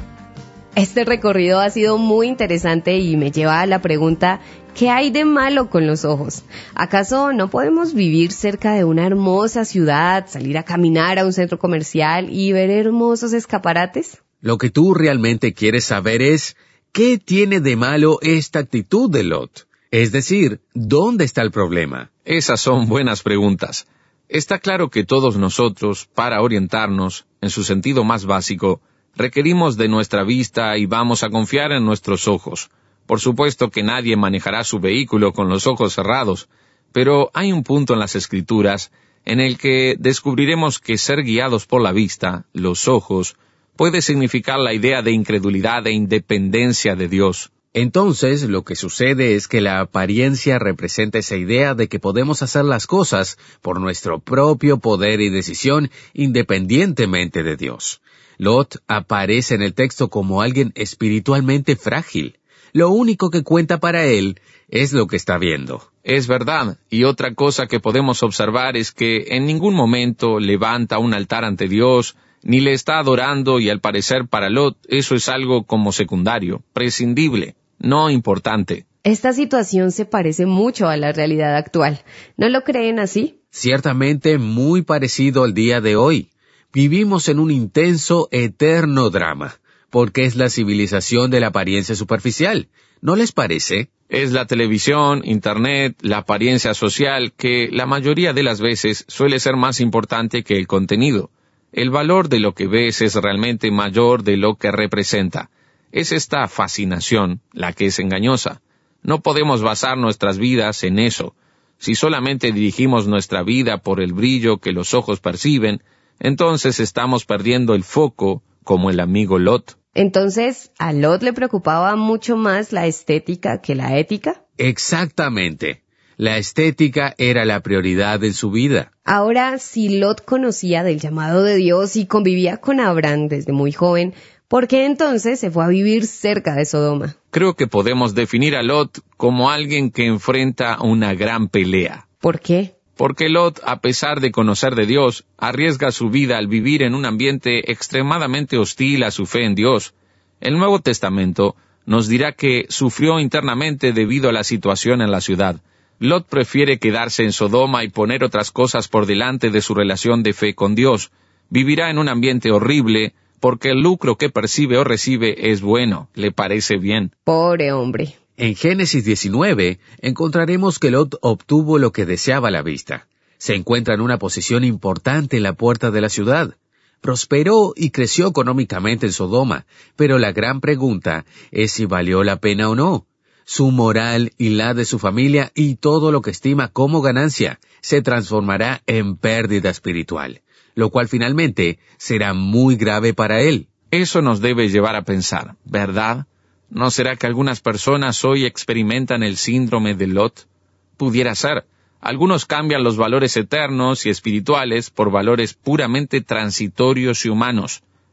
Este recorrido ha sido muy interesante y me lleva a la pregunta: ¿qué hay de malo con los ojos? ¿Acaso no podemos vivir cerca de una hermosa ciudad, salir a caminar a un centro comercial y ver hermosos escaparates? Lo que tú realmente quieres saber es, ¿qué tiene de malo esta actitud de Lot? Es decir, ¿dónde está el problema? Esas son buenas preguntas. Está claro que todos nosotros, para orientarnos, en su sentido más básico, requerimos de nuestra vista y vamos a confiar en nuestros ojos. Por supuesto que nadie manejará su vehículo con los ojos cerrados, pero hay un punto en las Escrituras en el que descubriremos que ser guiados por la vista, los ojos, puede significar la idea de incredulidad e independencia de Dios. Entonces, lo que sucede es que la apariencia representa esa idea de que podemos hacer las cosas por nuestro propio poder y decisión independientemente de Dios. Lot aparece en el texto como alguien espiritualmente frágil. Lo único que cuenta para él es lo que está viendo. Es verdad, y otra cosa que podemos observar es que en ningún momento levanta un altar ante Dios, ni le está adorando, y al parecer para Lot eso es algo como secundario, prescindible, no importante. Esta situación se parece mucho a la realidad actual. ¿No lo creen así? Ciertamente muy parecido al día de hoy. Vivimos en un intenso, eterno drama, porque es la civilización de la apariencia superficial. ¿No les parece? Es la televisión, internet, la apariencia social, que la mayoría de las veces suele ser más importante que el contenido. El valor de lo que ves es realmente mayor de lo que representa. Es esta fascinación la que es engañosa. No podemos basar nuestras vidas en eso. Si solamente dirigimos nuestra vida por el brillo que los ojos perciben, entonces estamos perdiendo el foco, como el amigo Lot. Entonces, ¿a Lot le preocupaba mucho más la estética que la ética? Exactamente. La estética era la prioridad en su vida. Ahora, si Lot conocía del llamado de Dios y convivía con Abraham desde muy joven, ¿por qué entonces se fue a vivir cerca de Sodoma? Creo que podemos definir a Lot como alguien que enfrenta una gran pelea. ¿Por qué? Porque Lot, a pesar de conocer de Dios, arriesga su vida al vivir en un ambiente extremadamente hostil a su fe en Dios. El Nuevo Testamento nos dirá que sufrió internamente debido a la situación en la ciudad. Lot prefiere quedarse en Sodoma y poner otras cosas por delante de su relación de fe con Dios. Vivirá en un ambiente horrible porque el lucro que percibe o recibe es bueno, le parece bien. Pobre hombre. En Génesis 19 encontraremos que Lot obtuvo lo que deseaba a la vista. Se encuentra en una posición importante en la puerta de la ciudad. Prosperó y creció económicamente en Sodoma, pero la gran pregunta es si valió la pena o no. Su moral y la de su familia y todo lo que estima como ganancia se transformará en pérdida espiritual, lo cual finalmente será muy grave para él. Eso nos debe llevar a pensar, ¿verdad? ¿No será que algunas personas hoy experimentan el síndrome de Lot? Pudiera ser. Algunos cambian los valores eternos y espirituales por valores puramente transitorios y humanos.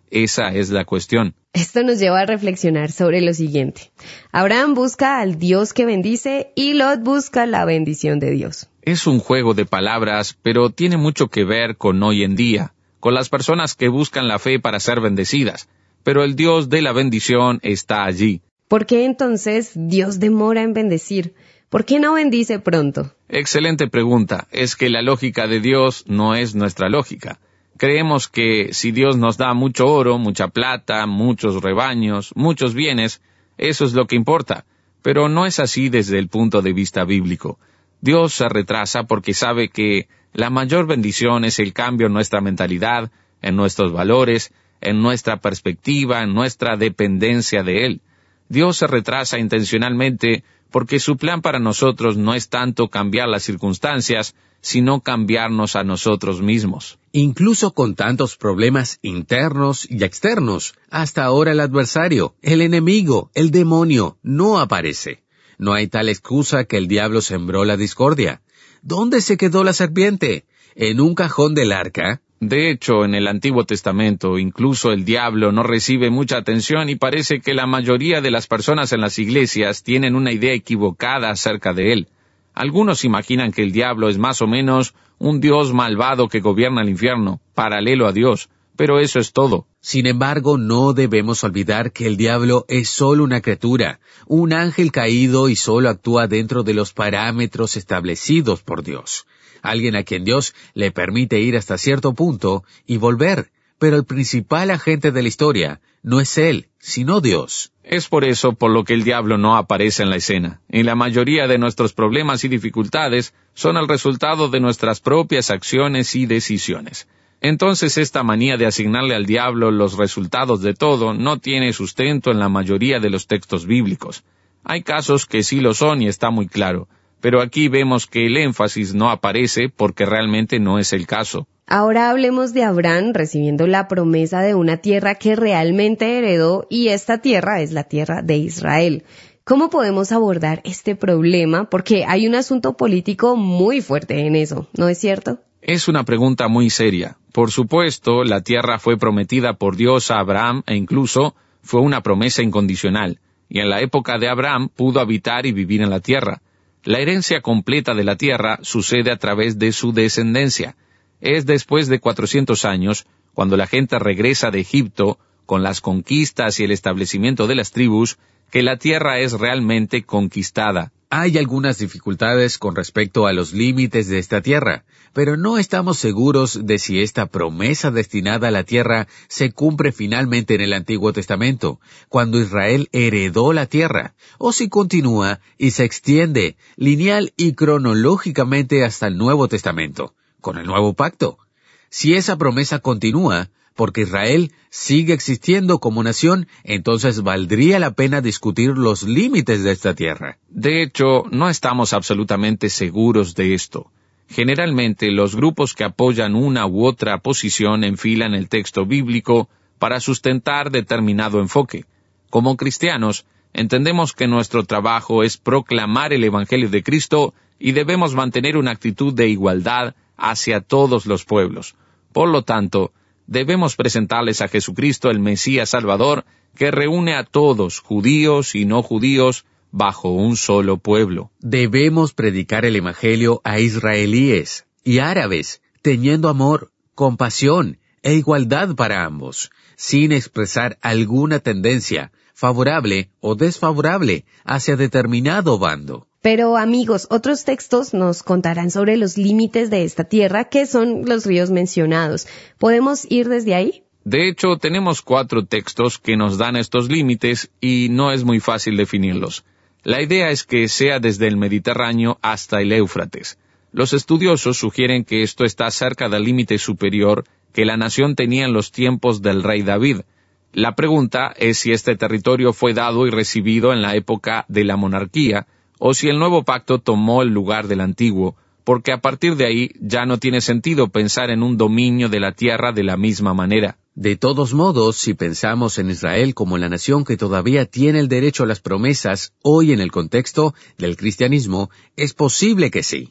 Esa es la cuestión. Esto nos lleva a reflexionar sobre lo siguiente. Abraham busca al Dios que bendice y Lot busca la bendición de Dios. Es un juego de palabras, pero tiene mucho que ver con hoy en día, con las personas que buscan la fe para ser bendecidas. Pero el Dios de la bendición está allí. ¿Por qué entonces Dios demora en bendecir? ¿Por qué no bendice pronto? Excelente pregunta. Es que la lógica de Dios no es nuestra lógica. Creemos que si Dios nos da mucho oro, mucha plata, muchos rebaños, muchos bienes, eso es lo que importa. Pero no es así desde el punto de vista bíblico. Dios se retrasa porque sabe que la mayor bendición es el cambio en nuestra mentalidad, en nuestros valores, en nuestra perspectiva, en nuestra dependencia de Él. Dios se retrasa intencionalmente porque su plan para nosotros no es tanto cambiar las circunstancias, sino cambiarnos a nosotros mismos. Incluso con tantos problemas internos y externos, hasta ahora el adversario, el enemigo, el demonio, no aparece. No hay tal excusa que el diablo sembró la discordia. ¿Dónde se quedó la serpiente? ¿En un cajón del arca? De hecho, en el Antiguo Testamento, incluso el diablo no recibe mucha atención y parece que la mayoría de las personas en las iglesias tienen una idea equivocada acerca de él. Algunos imaginan que el diablo es más o menos un dios malvado que gobierna el infierno, paralelo a Dios, pero eso es todo. Sin embargo, no debemos olvidar que el diablo es solo una criatura, un ángel caído y solo actúa dentro de los parámetros establecidos por Dios. Alguien a quien Dios le permite ir hasta cierto punto y volver, pero el principal agente de la historia no es él, sino Dios. Es por eso por lo que el diablo no aparece en la escena. Y la mayoría de nuestros problemas y dificultades son el resultado de nuestras propias acciones y decisiones. Entonces esta manía de asignarle al diablo los resultados de todo no tiene sustento en la mayoría de los textos bíblicos. Hay casos que sí lo son y está muy claro, pero aquí vemos que el énfasis no aparece porque realmente no es el caso. Ahora hablemos de Abraham recibiendo la promesa de una tierra que realmente heredó, y esta tierra es la tierra de Israel. ¿Cómo podemos abordar este problema? Porque hay un asunto político muy fuerte en eso, ¿no es cierto? Es una pregunta muy seria. Por supuesto, la tierra fue prometida por Dios a Abraham e incluso fue una promesa incondicional. Y en la época de Abraham pudo habitar y vivir en la tierra. La herencia completa de la tierra sucede a través de su descendencia. Es después de 400 años, cuando la gente regresa de Egipto, con las conquistas y el establecimiento de las tribus, que la tierra es realmente conquistada. Hay algunas dificultades con respecto a los límites de esta tierra, pero no estamos seguros de si esta promesa destinada a la tierra se cumple finalmente en el Antiguo Testamento, cuando Israel heredó la tierra, o si continúa y se extiende lineal y cronológicamente hasta el Nuevo Testamento, con el Nuevo Pacto. Si esa promesa continúa, porque Israel sigue existiendo como nación, entonces valdría la pena discutir los límites de esta tierra. De hecho, no estamos absolutamente seguros de esto. Generalmente, los grupos que apoyan una u otra posición enfilan el texto bíblico para sustentar determinado enfoque. Como cristianos, entendemos que nuestro trabajo es proclamar el Evangelio de Cristo y debemos mantener una actitud de igualdad hacia todos los pueblos. Por lo tanto, debemos presentarles a Jesucristo, el Mesías Salvador, que reúne a todos, judíos y no judíos, bajo un solo pueblo. Debemos predicar el Evangelio a israelíes y árabes, teniendo amor, compasión e igualdad para ambos, sin expresar alguna tendencia, favorable o desfavorable, hacia determinado bando. Pero amigos, otros textos nos contarán sobre los límites de esta tierra, que son los ríos mencionados. ¿Podemos ir desde ahí? De hecho, tenemos 4 textos que nos dan estos límites y no es muy fácil definirlos. La idea es que sea desde el Mediterráneo hasta el Éufrates. Los estudiosos sugieren que esto está cerca del límite superior que la nación tenía en los tiempos del rey David. La pregunta es si este territorio fue dado y recibido en la época de la monarquía, o si el nuevo pacto tomó el lugar del antiguo, porque a partir de ahí ya no tiene sentido pensar en un dominio de la tierra de la misma manera. De todos modos, si pensamos en Israel como la nación que todavía tiene el derecho a las promesas hoy en el contexto del cristianismo, es posible que sí.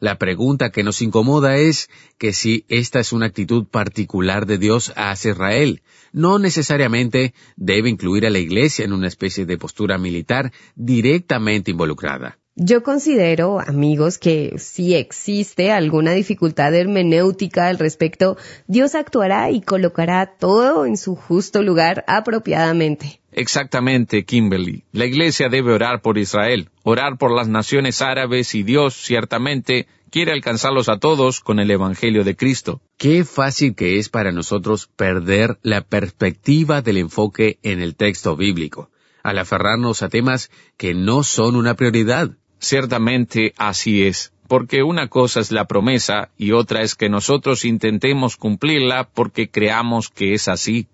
La pregunta que nos incomoda es que si esta es una actitud particular de Dios hacia Israel, no necesariamente debe incluir a la Iglesia en una especie de postura militar directamente involucrada. Yo considero, amigos, que si existe alguna dificultad hermenéutica al respecto, Dios actuará y colocará todo en su justo lugar apropiadamente. Exactamente, Kimberly. La Iglesia debe orar por Israel, orar por las naciones árabes, y Dios, ciertamente, quiere alcanzarlos a todos con el Evangelio de Cristo. Qué fácil que es para nosotros perder la perspectiva del enfoque en el texto bíblico, al aferrarnos a temas que no son una prioridad. Ciertamente así es, porque una cosa es la promesa y otra es que nosotros intentemos cumplirla porque creamos que es así.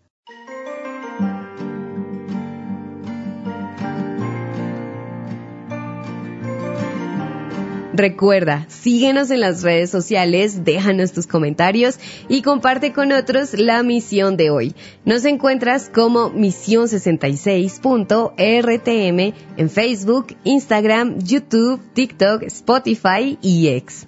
Recuerda, síguenos en las redes sociales, déjanos tus comentarios y comparte con otros la misión de hoy. Nos encuentras como Misión66.rtm en Facebook, Instagram, YouTube, TikTok, Spotify y X.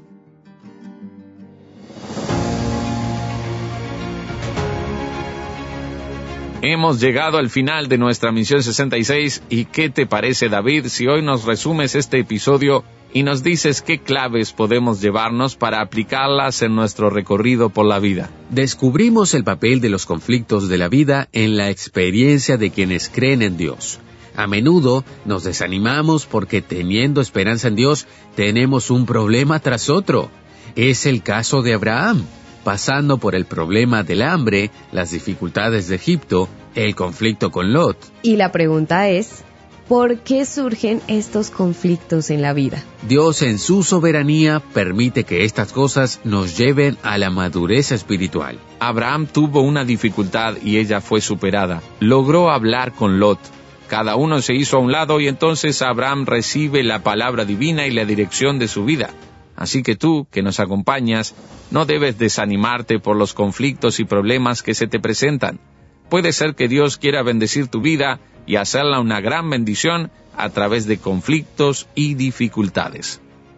Hemos llegado al final de nuestra Misión 66 y ¿qué te parece, David, si hoy nos resumes este episodio y nos dices qué claves podemos llevarnos para aplicarlas en nuestro recorrido por la vida? Descubrimos el papel de los conflictos de la vida en la experiencia de quienes creen en Dios. A menudo nos desanimamos porque teniendo esperanza en Dios, tenemos un problema tras otro. Es el caso de Abraham, pasando por el problema del hambre, las dificultades de Egipto, el conflicto con Lot. Y la pregunta es, ¿por qué surgen estos conflictos en la vida? Dios en su soberanía permite que estas cosas nos lleven a la madurez espiritual. Abraham tuvo una dificultad y ella fue superada. Logró hablar con Lot. Cada uno se hizo a un lado y entonces Abraham recibe la palabra divina y la dirección de su vida. Así que tú, que nos acompañas, no debes desanimarte por los conflictos y problemas que se te presentan. Puede ser que Dios quiera bendecir tu vida y hacerla una gran bendición a través de conflictos y dificultades.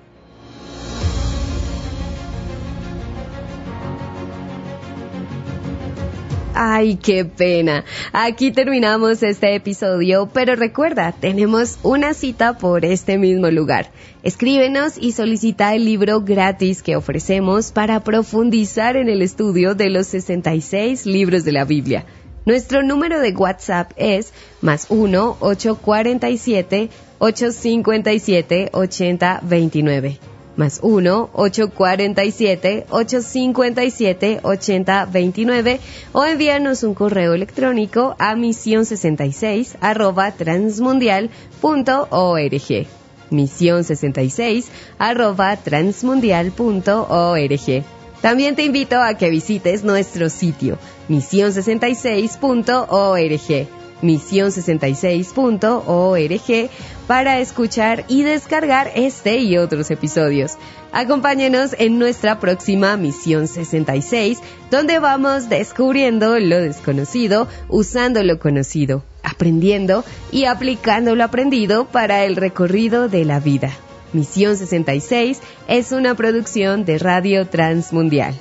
¡Ay, qué pena! Aquí terminamos este episodio, pero recuerda, tenemos una cita por este mismo lugar. Escríbenos y solicita el libro gratis que ofrecemos para profundizar en el estudio de los 66 libros de la Biblia. Nuestro número de WhatsApp es +1 847 857 8029. +1 847 857 8029 o envíanos un correo electrónico a mision66@transmundial.org. mision66@transmundial.org. También te invito a que visites nuestro sitio mision66.org. mision66.org para escuchar y descargar este y otros episodios. Acompáñenos en nuestra próxima Misión 66, donde vamos descubriendo lo desconocido, usando lo conocido, aprendiendo y aplicando lo aprendido para el recorrido de la vida. Misión 66 es una producción de Radio Transmundial.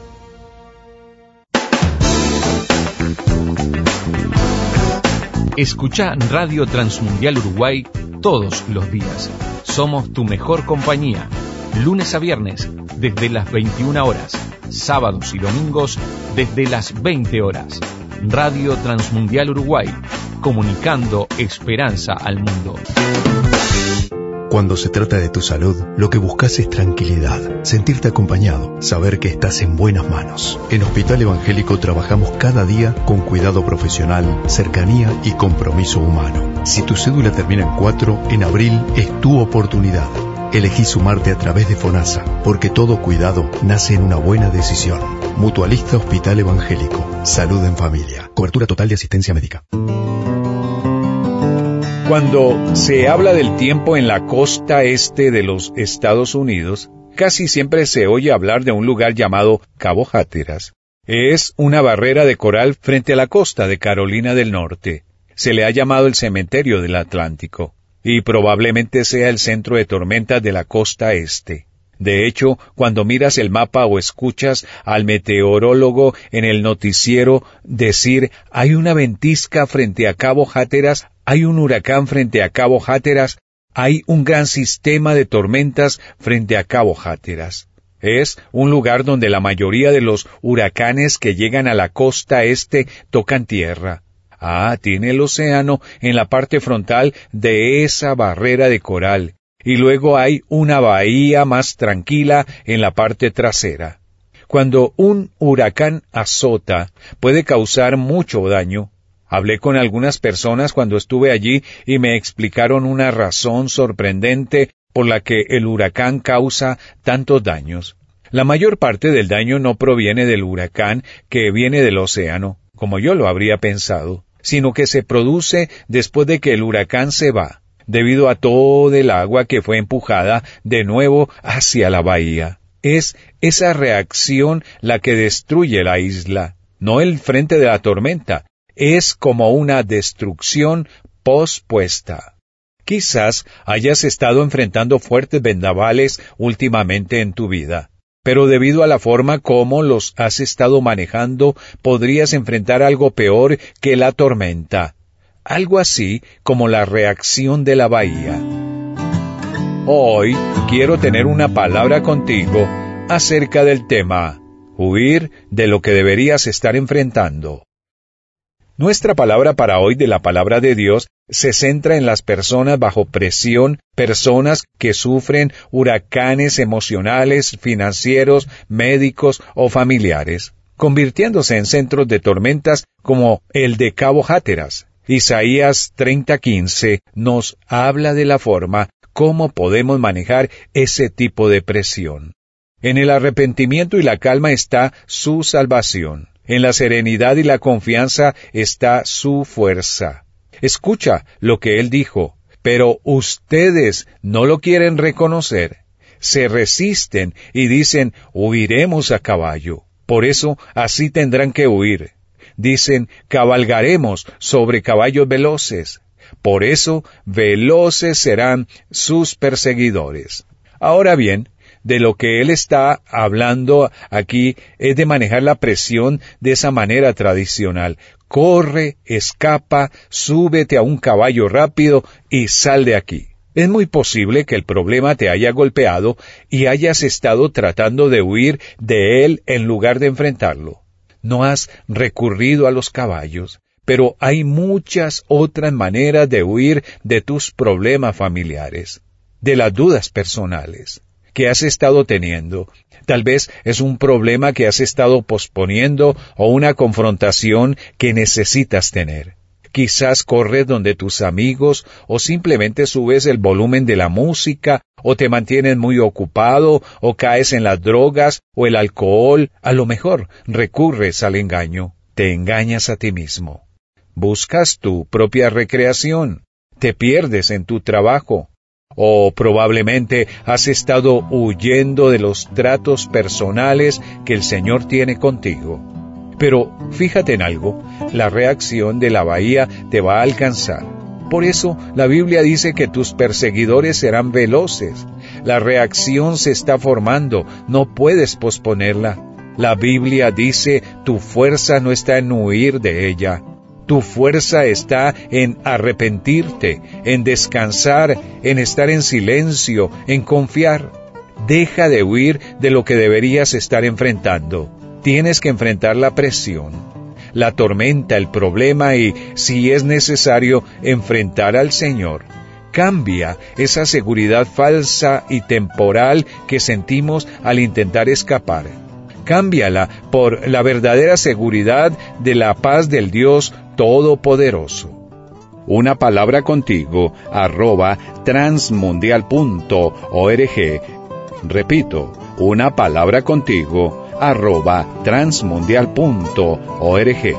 Escucha Radio Transmundial Uruguay todos los días. Somos tu mejor compañía. Lunes a viernes, desde las 21 horas. Sábados y domingos, desde las 20 horas. Radio Transmundial Uruguay, comunicando esperanza al mundo. Cuando se trata de tu salud, lo que buscas es tranquilidad, sentirte acompañado, saber que estás en buenas manos. En Hospital Evangélico trabajamos cada día con cuidado profesional, cercanía y compromiso humano. Si tu cédula termina en 4, en abril es tu oportunidad. Elegí sumarte a través de FONASA, porque todo cuidado nace en una buena decisión. Mutualista Hospital Evangélico. Salud en familia. Cobertura total de asistencia médica. Cuando se habla del tiempo en la costa este de los Estados Unidos, casi siempre se oye hablar de un lugar llamado Cabo Hatteras. Es una barrera de coral frente a la costa de Carolina del Norte. Se le ha llamado el cementerio del Atlántico, y probablemente sea el centro de tormentas de la costa este. De hecho, cuando miras el mapa o escuchas al meteorólogo en el noticiero decir hay una ventisca frente a Cabo Hatteras, hay un huracán frente a Cabo Hatteras, hay un gran sistema de tormentas frente a Cabo Hatteras. Es un lugar donde la mayoría de los huracanes que llegan a la costa este tocan tierra. Tiene el océano en la parte frontal de esa barrera de coral. Y luego hay una bahía más tranquila en la parte trasera. Cuando un huracán azota, puede causar mucho daño. Hablé con algunas personas cuando estuve allí y me explicaron una razón sorprendente por la que el huracán causa tantos daños. La mayor parte del daño no proviene del huracán que viene del océano, como yo lo habría pensado, sino que se produce después de que el huracán se va, debido a todo el agua que fue empujada de nuevo hacia la bahía. Es esa reacción la que destruye la isla, no el frente de la tormenta. Es como una destrucción pospuesta. Quizás hayas estado enfrentando fuertes vendavales últimamente en tu vida, pero debido a la forma como los has estado manejando, podrías enfrentar algo peor que la tormenta. Algo así como la reacción de la bahía. Hoy quiero tener una palabra contigo acerca del tema, huir de lo que deberías estar enfrentando. Nuestra palabra para hoy de la palabra de Dios se centra en las personas bajo presión, personas que sufren huracanes emocionales, financieros, médicos o familiares, convirtiéndose en centros de tormentas como el de Cabo Hatteras. Isaías 30:15 nos habla de la forma cómo podemos manejar ese tipo de presión. En el arrepentimiento y la calma está su salvación. En la serenidad y la confianza está su fuerza. Escucha lo que él dijo, pero ustedes no lo quieren reconocer. Se resisten y dicen, huiremos a caballo. Por eso, así tendrán que huir. Dicen, cabalgaremos sobre caballos veloces. Por eso, veloces serán sus perseguidores. Ahora bien, de lo que él está hablando aquí es de manejar la presión de esa manera tradicional. Corre, escapa, súbete a un caballo rápido y sal de aquí. Es muy posible que el problema te haya golpeado y hayas estado tratando de huir de él en lugar de enfrentarlo. No has recurrido a los caballos, pero hay muchas otras maneras de huir de tus problemas familiares, de las dudas personales que has estado teniendo. Tal vez es un problema que has estado posponiendo o una confrontación que necesitas tener. Quizás corres donde tus amigos o simplemente subes el volumen de la música o te mantienes muy ocupado o caes en las drogas o el alcohol. A lo mejor recurres al engaño. Te engañas a ti mismo. Buscas tu propia recreación. Te pierdes en tu trabajo. O probablemente has estado huyendo de los tratos personales que el Señor tiene contigo. Pero fíjate en algo, la reacción de la bahía te va a alcanzar. Por eso la Biblia dice que tus perseguidores serán veloces. La reacción se está formando, no puedes posponerla. La Biblia dice, tu fuerza no está en huir de ella. Tu fuerza está en arrepentirte, en descansar, en estar en silencio, en confiar. Deja de huir de lo que deberías estar enfrentando. Tienes que enfrentar la presión, la tormenta, el problema y, si es necesario, enfrentar al Señor. Cambia esa seguridad falsa y temporal que sentimos al intentar escapar. Cámbiala por la verdadera seguridad de la paz del Dios Todopoderoso. Una palabra contigo, @transmundial.org. Repito, una palabra contigo, @transmundial.org.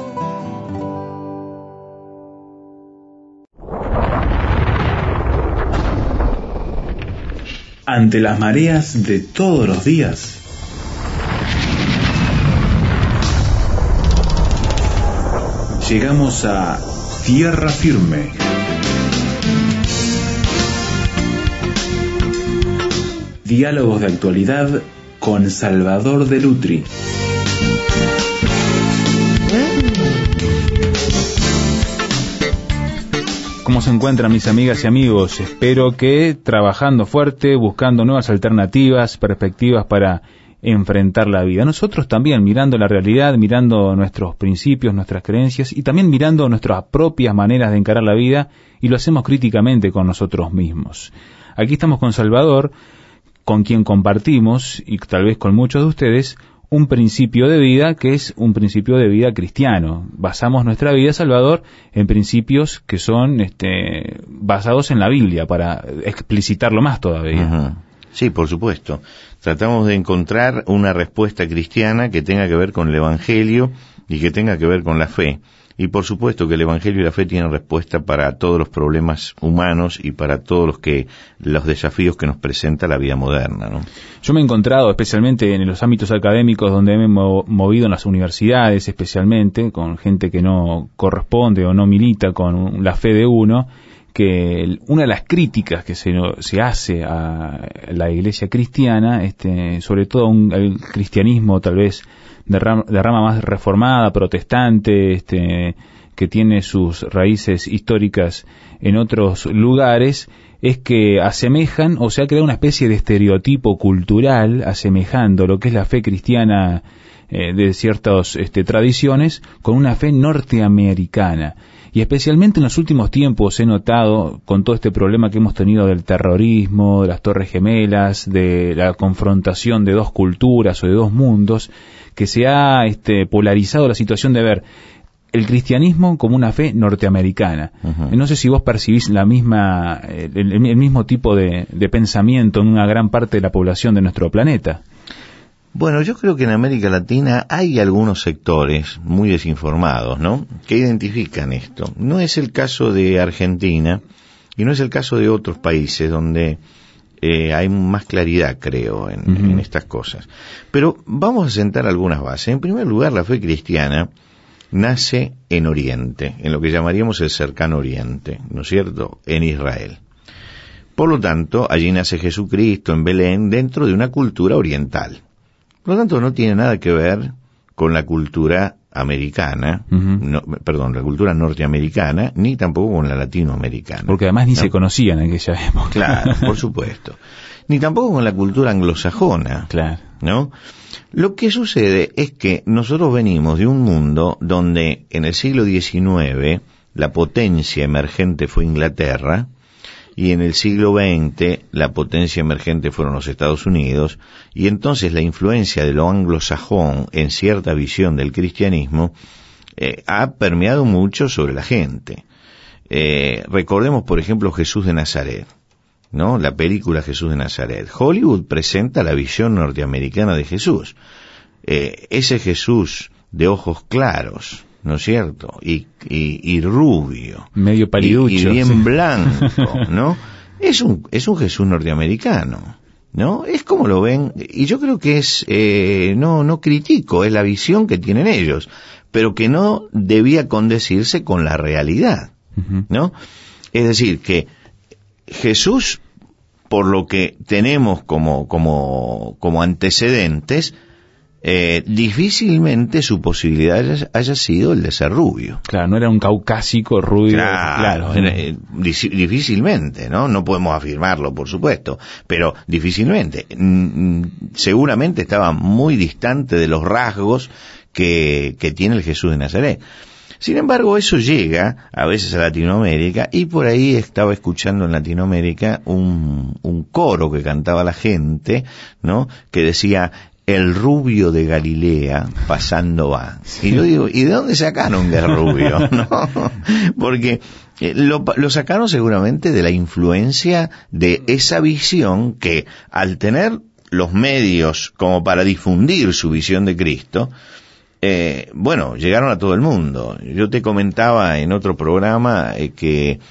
Ante las mareas de todos los días, llegamos a tierra firme. Diálogos de actualidad con Salvador de Lutri. ¿Cómo se encuentran mis amigas y amigos? Espero que trabajando fuerte, buscando nuevas alternativas, perspectivas para enfrentar la vida. Nosotros también mirando la realidad, mirando nuestros principios, nuestras creencias y también mirando nuestras propias maneras de encarar la vida, y lo hacemos críticamente con nosotros mismos. Aquí estamos con Salvador, con quien compartimos, y tal vez con muchos de ustedes, un principio de vida que es un principio de vida cristiano. Basamos nuestra vida, Salvador, en principios que son basados en la Biblia, para explicitarlo más todavía. Uh-huh. Sí, por supuesto. Tratamos de encontrar una respuesta cristiana que tenga que ver con el Evangelio y que tenga que ver con la fe. Y por supuesto que el Evangelio y la fe tienen respuesta para todos los problemas humanos y para todos los desafíos que nos presenta la vida moderna, ¿no? Yo me he encontrado, especialmente en los ámbitos académicos donde me he movido en las universidades, especialmente, con gente que no corresponde o no milita con la fe de uno, que una de las críticas que se hace a la iglesia cristiana, sobre todo al cristianismo tal vez de rama más reformada, protestante, que tiene sus raíces históricas en otros lugares, es que asemejan, o se ha creado una especie de estereotipo cultural asemejando lo que es la fe cristiana de ciertas tradiciones con una fe norteamericana. Y especialmente en los últimos tiempos he notado, con todo este problema que hemos tenido del terrorismo, de las Torres Gemelas, de la confrontación de dos culturas o de dos mundos, que se ha polarizado la situación de ver el cristianismo como una fe norteamericana. Uh-huh. No sé si vos percibís el mismo tipo de pensamiento en una gran parte de la población de nuestro planeta. Bueno, yo creo que en América Latina hay algunos sectores muy desinformados, ¿no?, que identifican esto. No es el caso de Argentina y no es el caso de otros países donde hay más claridad, creo, en estas cosas. Pero vamos a sentar algunas bases. En primer lugar, la fe cristiana nace en Oriente, en lo que llamaríamos el cercano Oriente, ¿no es cierto?, en Israel. Por lo tanto, allí nace Jesucristo en Belén, dentro de una cultura oriental. Por lo tanto, no tiene nada que ver con la cultura americana, la cultura norteamericana, ni tampoco con la latinoamericana. Porque además ni se conocían en aquella época. Claro, por supuesto. Ni tampoco con la cultura anglosajona. Claro. ¿No? Lo que sucede es que nosotros venimos de un mundo donde en el siglo XIX la potencia emergente fue Inglaterra, y en el siglo XX la potencia emergente fueron los Estados Unidos, y entonces la influencia de lo anglosajón en cierta visión del cristianismo ha permeado mucho sobre la gente. Recordemos, por ejemplo, Jesús de Nazaret, ¿no? La película Jesús de Nazaret. Hollywood presenta la visión norteamericana de Jesús. Ese Jesús de ojos claros, ¿no es cierto?, y rubio, medio paliducho, y bien blanco, ¿no? Es un Jesús norteamericano, ¿no? Es como lo ven, y yo creo que es, no critico, es la visión que tienen ellos, pero que no debía condecirse con la realidad, ¿no? Es decir, que Jesús, por lo que tenemos como antecedentes, difícilmente su posibilidad haya sido el de ser rubio. Claro, no era un caucásico rubio. Claro, difícilmente, ¿no? No podemos afirmarlo, por supuesto, pero difícilmente. Seguramente estaba muy distante de los rasgos que tiene el Jesús de Nazaret. Sin embargo, eso llega a veces a Latinoamérica, y por ahí estaba escuchando en Latinoamérica un coro que cantaba la gente, ¿no?, que decía: el rubio de Galilea pasando va. Y yo digo, ¿y de dónde sacaron que es rubio? ¿No? Porque lo sacaron seguramente de la influencia de esa visión que, al tener los medios como para difundir su visión de Cristo, llegaron a todo el mundo. Yo te comentaba en otro programa que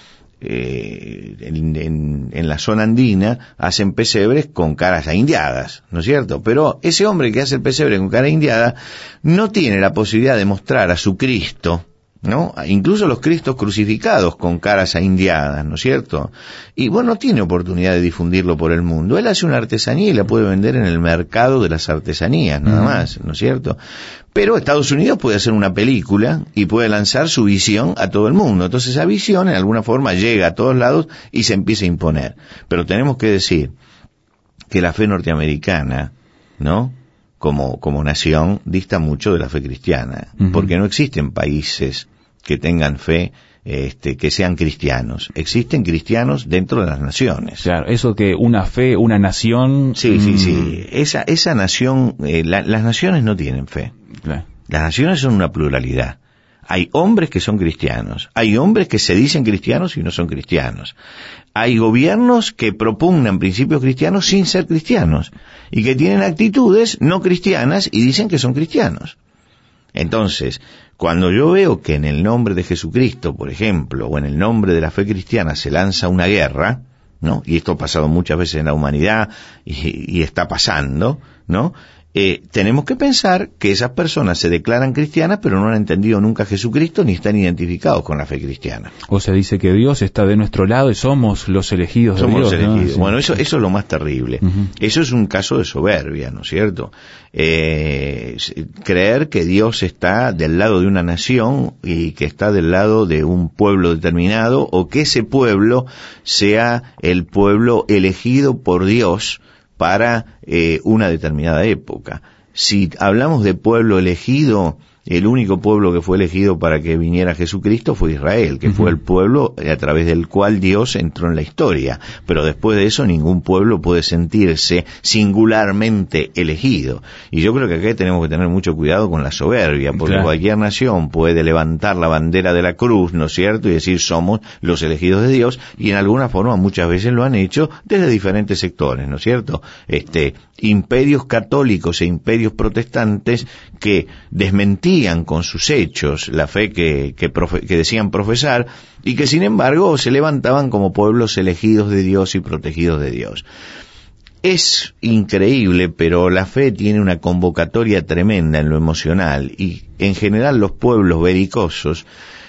en la zona andina hacen pesebres con caras indiadas, ¿no es cierto? Pero ese hombre que hace el pesebre con cara indiada no tiene la posibilidad de mostrar a su Cristo, ¿no? Incluso los Cristos crucificados con caras indiadas, ¿no es cierto? Y bueno, no tiene oportunidad de difundirlo por el mundo. Él hace una artesanía y la puede vender en el mercado de las artesanías, nada más, ¿no es cierto? Pero Estados Unidos puede hacer una película y puede lanzar su visión a todo el mundo. Entonces esa visión en alguna forma llega a todos lados y se empieza a imponer. Pero tenemos que decir que la fe norteamericana, ¿no?, como nación, dista mucho de la fe cristiana, porque no existen países que tengan fe, que sean cristianos. Existen cristianos dentro de las naciones. Claro, eso que una fe, una nación... Sí. Esa nación, las naciones no tienen fe. Claro. Las naciones son una pluralidad. Hay hombres que son cristianos, hay hombres que se dicen cristianos y no son cristianos. Hay gobiernos que propugnan principios cristianos sin ser cristianos y que tienen actitudes no cristianas y dicen que son cristianos. Entonces, cuando yo veo que en el nombre de Jesucristo, por ejemplo, o en el nombre de la fe cristiana se lanza una guerra, ¿no?, y esto ha pasado muchas veces en la humanidad y está pasando, ¿no?, tenemos que pensar que esas personas se declaran cristianas pero no han entendido nunca a Jesucristo ni están identificados con la fe cristiana. O sea, dice que Dios está de nuestro lado y somos los elegidos de Dios. Somos los elegidos. ¿No? Bueno, eso es lo más terrible. Eso es un caso de soberbia, ¿no es cierto? Creer que Dios está del lado de una nación y que está del lado de un pueblo determinado, o que ese pueblo sea el pueblo elegido por Dios para una determinada época. Si hablamos de pueblo elegido, el único pueblo que fue elegido para que viniera Jesucristo fue Israel, que fue el pueblo a través del cual Dios entró en la historia. Pero después de eso ningún pueblo puede sentirse singularmente elegido. Y yo creo que acá tenemos que tener mucho cuidado con la soberbia, porque cualquier nación puede levantar la bandera de la cruz, ¿no es cierto?, y decir somos los elegidos de Dios, y en alguna forma muchas veces lo han hecho desde diferentes sectores, ¿no es cierto? Imperios católicos e imperios protestantes que desmentían con sus hechos la fe que decían profesar, y que sin embargo se levantaban como pueblos elegidos de Dios y protegidos de Dios. Es increíble, pero la fe tiene una convocatoria tremenda en lo emocional, y en general los pueblos belicosos,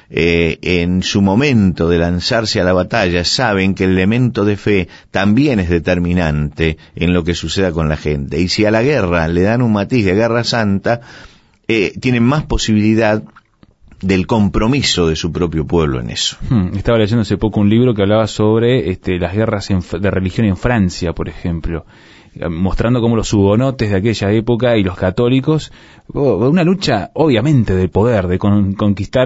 en su momento de lanzarse a la batalla, saben que el elemento de fe también es determinante en lo que suceda con la gente. Y si a la guerra le dan un matiz de guerra santa, tienen más posibilidad del compromiso de su propio pueblo en eso. Estaba leyendo hace poco un libro que hablaba sobre las guerras de religión en Francia, por ejemplo, mostrando cómo los hugonotes de aquella época y los católicos, una lucha obviamente de poder, de conquistar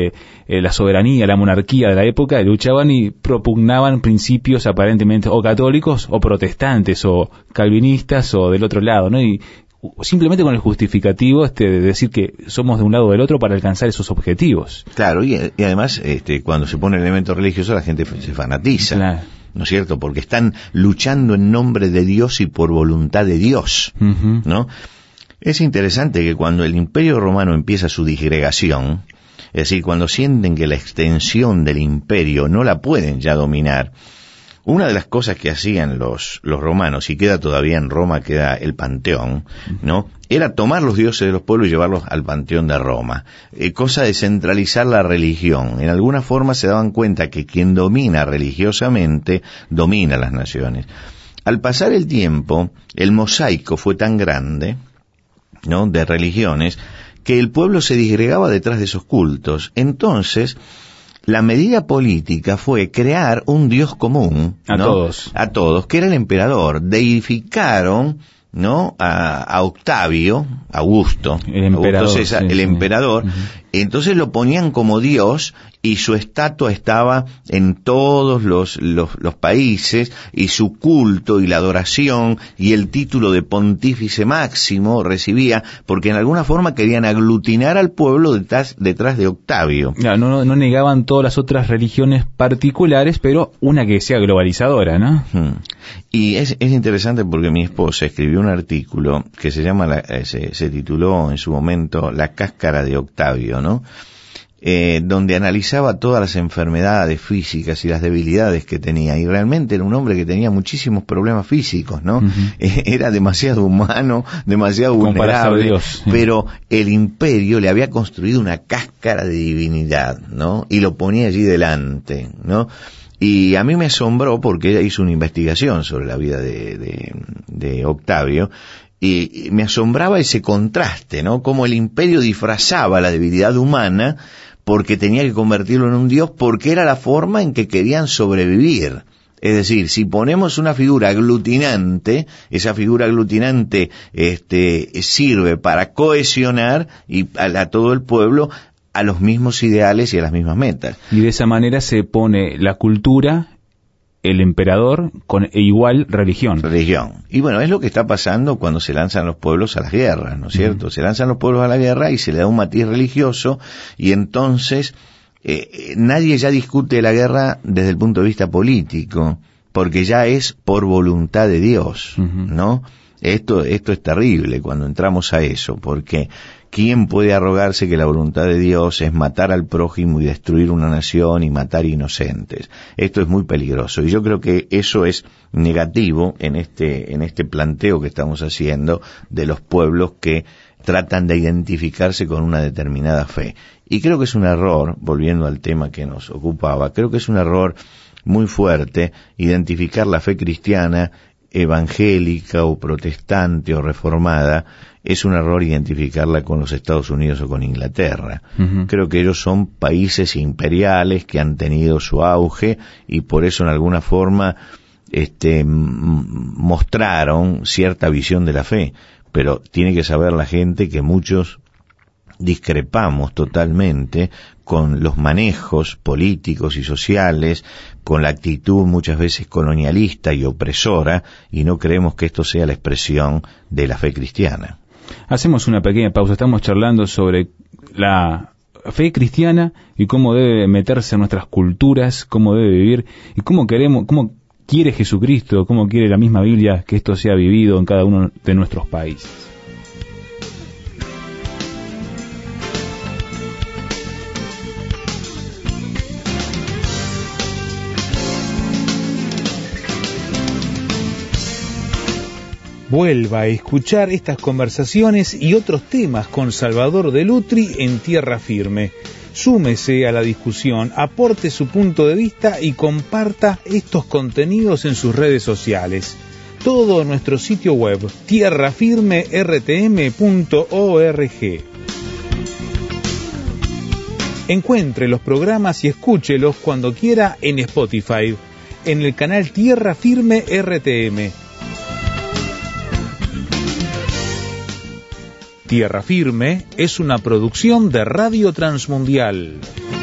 la soberanía, la monarquía de la época, luchaban y propugnaban principios aparentemente o católicos o protestantes o calvinistas o del otro lado, ¿no? Y simplemente con el justificativo de decir que somos de un lado o del otro para alcanzar esos objetivos. Claro, y además cuando se pone el elemento religioso la gente se fanatiza. Claro. ¿No es cierto? Porque están luchando en nombre de Dios y por voluntad de Dios, ¿no? Es interesante que cuando el Imperio Romano empieza su disgregación, es decir, cuando sienten que la extensión del imperio no la pueden ya dominar, una de las cosas que hacían los romanos, y queda todavía en Roma, queda el Panteón, ¿no?, era tomar los dioses de los pueblos y llevarlos al Panteón de Roma. Cosa de centralizar la religión. En alguna forma se daban cuenta que quien domina religiosamente, domina las naciones. Al pasar el tiempo, el mosaico fue tan grande, ¿no?, de religiones, que el pueblo se disgregaba detrás de esos cultos. Entonces, la medida política fue crear un dios común, ¿no?, a todos, que era el emperador. Deificaron, ¿no?, a Octavio, Augusto, el emperador. Entonces lo ponían como dios y su estatua estaba en todos los países, y su culto y la adoración y el título de pontífice máximo recibía, porque en alguna forma querían aglutinar al pueblo detrás de Octavio. No negaban todas las otras religiones particulares, pero una que sea globalizadora, ¿no? Y es interesante porque mi esposa escribió un artículo que se llama se tituló en su momento La cáscara de Octavio, ¿no? donde analizaba todas las enfermedades físicas y las debilidades que tenía, y realmente era un hombre que tenía muchísimos problemas físicos, ¿no? Era demasiado humano, demasiado vulnerable, Dios, pero el imperio le había construido una cáscara de divinidad, ¿no? Y lo ponía allí delante, ¿no? Y a mí me asombró porque ella hizo una investigación sobre la vida de Octavio, y me asombraba ese contraste, ¿no? Cómo el imperio disfrazaba la debilidad humana porque tenía que convertirlo en un dios, porque era la forma en que querían sobrevivir. Es decir, si ponemos una figura aglutinante, esa figura aglutinante sirve para cohesionar y a todo el pueblo a los mismos ideales y a las mismas metas. Y de esa manera se pone la cultura, el emperador, con igual religión. Y bueno, es lo que está pasando cuando se lanzan los pueblos a las guerras, ¿no es cierto? Se lanzan los pueblos a la guerra y se le da un matiz religioso, y entonces nadie ya discute la guerra desde el punto de vista político, porque ya es por voluntad de Dios, ¿no? Esto es terrible cuando entramos a eso, porque ¿quién puede arrogarse que la voluntad de Dios es matar al prójimo y destruir una nación y matar inocentes? Esto es muy peligroso, y yo creo que eso es negativo en este planteo que estamos haciendo de los pueblos que tratan de identificarse con una determinada fe. Y creo que es un error, volviendo al tema que nos ocupaba, creo que es un error muy fuerte identificar la fe cristiana evangélica o protestante o reformada. Es un error identificarla con los Estados Unidos o con Inglaterra. Creo que ellos son países imperiales que han tenido su auge y por eso en alguna forma mostraron cierta visión de la fe, pero tiene que saber la gente que muchos discrepamos totalmente con los manejos políticos y sociales, con la actitud muchas veces colonialista y opresora, y no creemos que esto sea la expresión de la fe cristiana. Hacemos una pequeña pausa, estamos charlando sobre la fe cristiana y cómo debe meterse en nuestras culturas, cómo debe vivir y cómo quiere Jesucristo, cómo quiere la misma Biblia que esto sea vivido en cada uno de nuestros países. Vuelva a escuchar estas conversaciones y otros temas con Salvador de Lutri en Tierra Firme. Súmese a la discusión, aporte su punto de vista y comparta estos contenidos en sus redes sociales. Todo en nuestro sitio web, tierrafirmertm.org. Encuentre los programas y escúchelos cuando quiera en Spotify, en el canal Tierra Firme RTM. Tierra Firme es una producción de Radio Transmundial.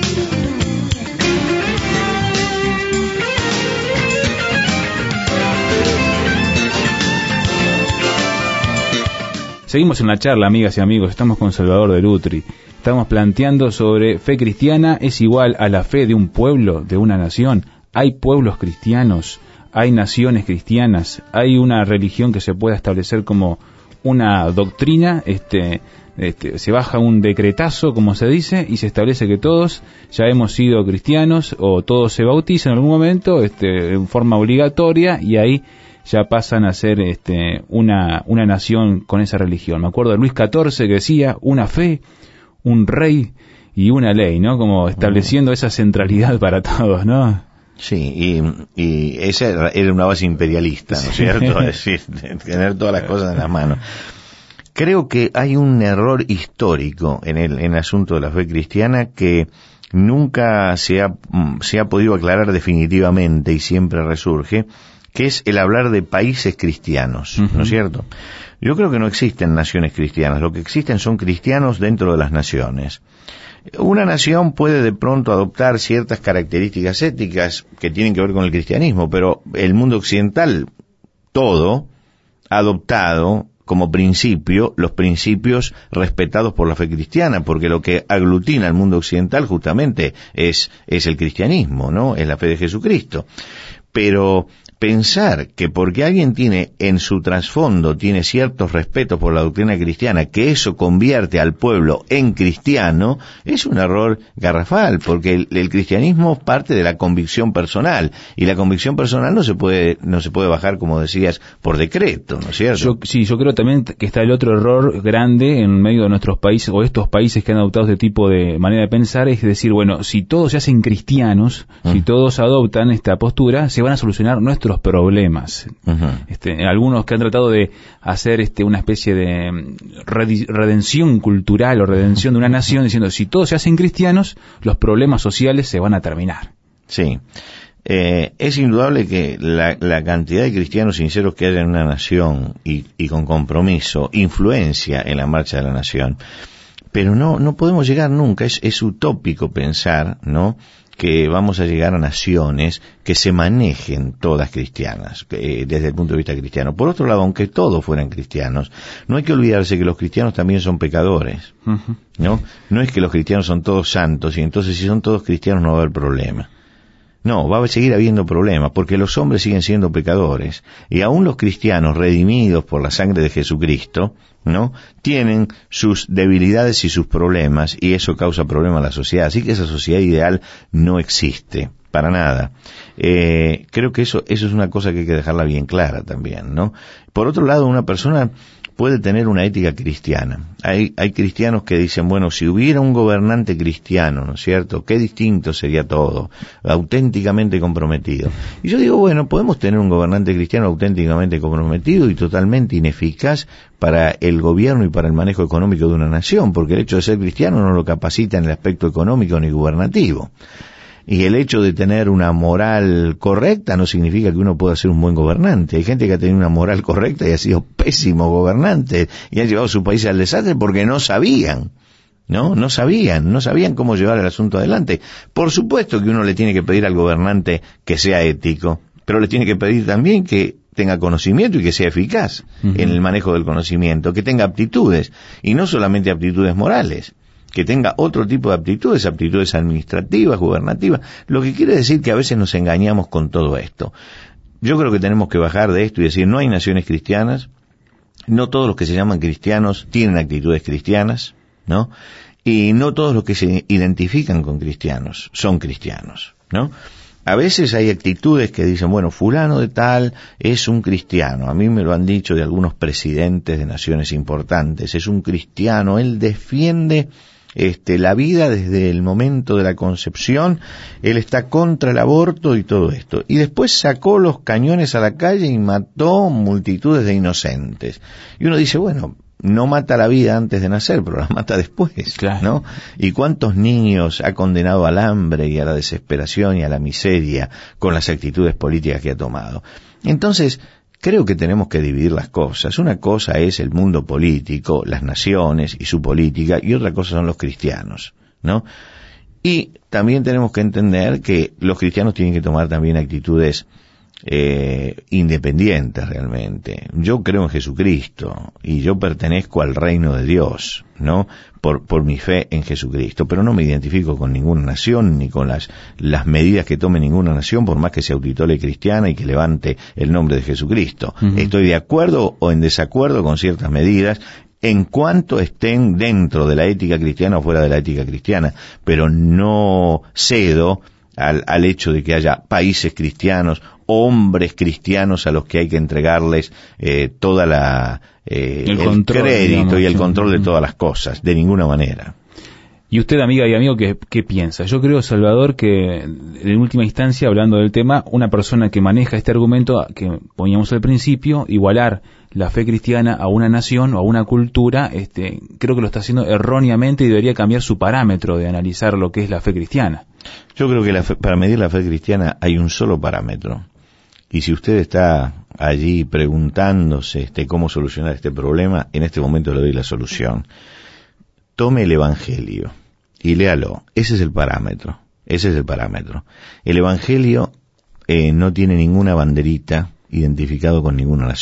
Seguimos en la charla, amigas y amigos. Estamos con Salvador de Lutri. Estamos planteando sobre fe cristiana es igual a la fe de un pueblo, de una nación. Hay pueblos cristianos, hay naciones cristianas, hay una religión que se pueda establecer como una doctrina, se baja un decretazo, como se dice, y se establece que todos ya hemos sido cristianos, o todos se bautizan en algún momento, en forma obligatoria, y ahí ya pasan a ser una nación con esa religión. Me acuerdo de Luis XIV que decía una fe, un rey y una ley, ¿no? Como estableciendo esa centralidad para todos, ¿no? Sí, y esa era una base imperialista, ¿no es cierto? Es decir, tener todas las cosas en las manos. Creo que hay un error histórico en el asunto de la fe cristiana que nunca se ha podido aclarar definitivamente y siempre resurge, que es el hablar de países cristianos, ¿no es cierto? Yo creo que no existen naciones cristianas, lo que existen son cristianos dentro de las naciones. Una nación puede de pronto adoptar ciertas características éticas que tienen que ver con el cristianismo, pero el mundo occidental, todo, ha adoptado como principio los principios respetados por la fe cristiana, porque lo que aglutina al mundo occidental justamente es el cristianismo, ¿no? Es la fe de Jesucristo. Pero pensar que porque alguien tiene en su trasfondo, tiene ciertos respetos por la doctrina cristiana, que eso convierte al pueblo en cristiano, es un error garrafal, porque el cristianismo parte de la convicción personal, y la convicción personal no se puede bajar, como decías, por decreto, ¿no es cierto? Yo creo también que está el otro error grande en medio de nuestros países, o estos países que han adoptado este tipo de manera de pensar, es decir, bueno, si todos se hacen cristianos, si todos adoptan esta postura, se van a solucionar nuestros problemas. Algunos que han tratado de hacer una especie de redención cultural o redención de una nación, diciendo, si todos se hacen cristianos, los problemas sociales se van a terminar. Sí. Es indudable que la cantidad de cristianos sinceros que hay en una nación y con compromiso influencia en la marcha de la nación, pero no podemos llegar nunca, es utópico pensar, ¿no?, que vamos a llegar a naciones que se manejen todas cristianas, desde el punto de vista cristiano. Por otro lado, aunque todos fueran cristianos, no hay que olvidarse que los cristianos también son pecadores, ¿no? No es que los cristianos son todos santos, y entonces si son todos cristianos no va a haber problema. No, va a seguir habiendo problemas, porque los hombres siguen siendo pecadores, y aún los cristianos redimidos por la sangre de Jesucristo, ¿no?, tienen sus debilidades y sus problemas, y eso causa problemas a la sociedad. Así que esa sociedad ideal no existe, para nada. Creo que eso es una cosa que hay que dejarla bien clara también, ¿no? Por otro lado, una persona puede tener una ética cristiana. Hay cristianos que dicen, bueno, si hubiera un gobernante cristiano, ¿no es cierto?, qué distinto sería todo, auténticamente comprometido. Y yo digo, bueno, podemos tener un gobernante cristiano auténticamente comprometido y totalmente ineficaz para el gobierno y para el manejo económico de una nación, porque el hecho de ser cristiano no lo capacita en el aspecto económico ni gubernativo. Y el hecho de tener una moral correcta no significa que uno pueda ser un buen gobernante. Hay gente que ha tenido una moral correcta y ha sido pésimo gobernante y ha llevado su país al desastre porque no sabían. No sabían cómo llevar el asunto adelante. Por supuesto que uno le tiene que pedir al gobernante que sea ético, pero le tiene que pedir también que tenga conocimiento y que sea eficaz en el manejo del conocimiento, que tenga aptitudes, y no solamente aptitudes morales, que tenga otro tipo de aptitudes administrativas, gubernativas, lo que quiere decir que a veces nos engañamos con todo esto. Yo creo que tenemos que bajar de esto y decir, no hay naciones cristianas, no todos los que se llaman cristianos tienen actitudes cristianas, ¿no? Y no todos los que se identifican con cristianos son cristianos, ¿no? A veces hay actitudes que dicen, bueno, fulano de tal es un cristiano. A mí me lo han dicho de algunos presidentes de naciones importantes. Es un cristiano, él defiende la vida desde el momento de la concepción, él está contra el aborto y todo esto. Y después sacó los cañones a la calle y mató multitudes de inocentes. Y uno dice, bueno, no mata la vida antes de nacer, pero la mata después, claro, ¿no? ¿Y cuántos niños ha condenado al hambre y a la desesperación y a la miseria con las actitudes políticas que ha tomado? Entonces, creo que tenemos que dividir las cosas. Una cosa es el mundo político, las naciones y su política, y otra cosa son los cristianos, ¿no? Y también tenemos que entender que los cristianos tienen que tomar también actitudes independientes realmente. Yo creo en Jesucristo y yo pertenezco al reino de Dios, ¿no? Por mi fe en Jesucristo, pero no me identifico con ninguna nación ni con las medidas que tome ninguna nación, por más que se autotitule cristiana y que levante el nombre de Jesucristo. Estoy de acuerdo o en desacuerdo con ciertas medidas en cuanto estén dentro de la ética cristiana o fuera de la ética cristiana, pero no cedo al hecho de que haya países cristianos, hombres cristianos a los que hay que entregarles toda el control, crédito, digamos, y el control de todas las cosas, de ninguna manera. Y usted, amiga y amigo, ¿qué piensa? Yo creo, Salvador, que en última instancia, hablando del tema, una persona que maneja este argumento que poníamos al principio, igualar la fe cristiana a una nación o a una cultura, creo que lo está haciendo erróneamente y debería cambiar su parámetro de analizar lo que es la fe cristiana. Yo creo que para medir la fe cristiana hay un solo parámetro. Y si usted está allí preguntándose cómo solucionar este problema, en este momento le doy la solución. Tome el Evangelio y léalo. Ese es el parámetro. El Evangelio no tiene ninguna banderita identificado con ninguna nación.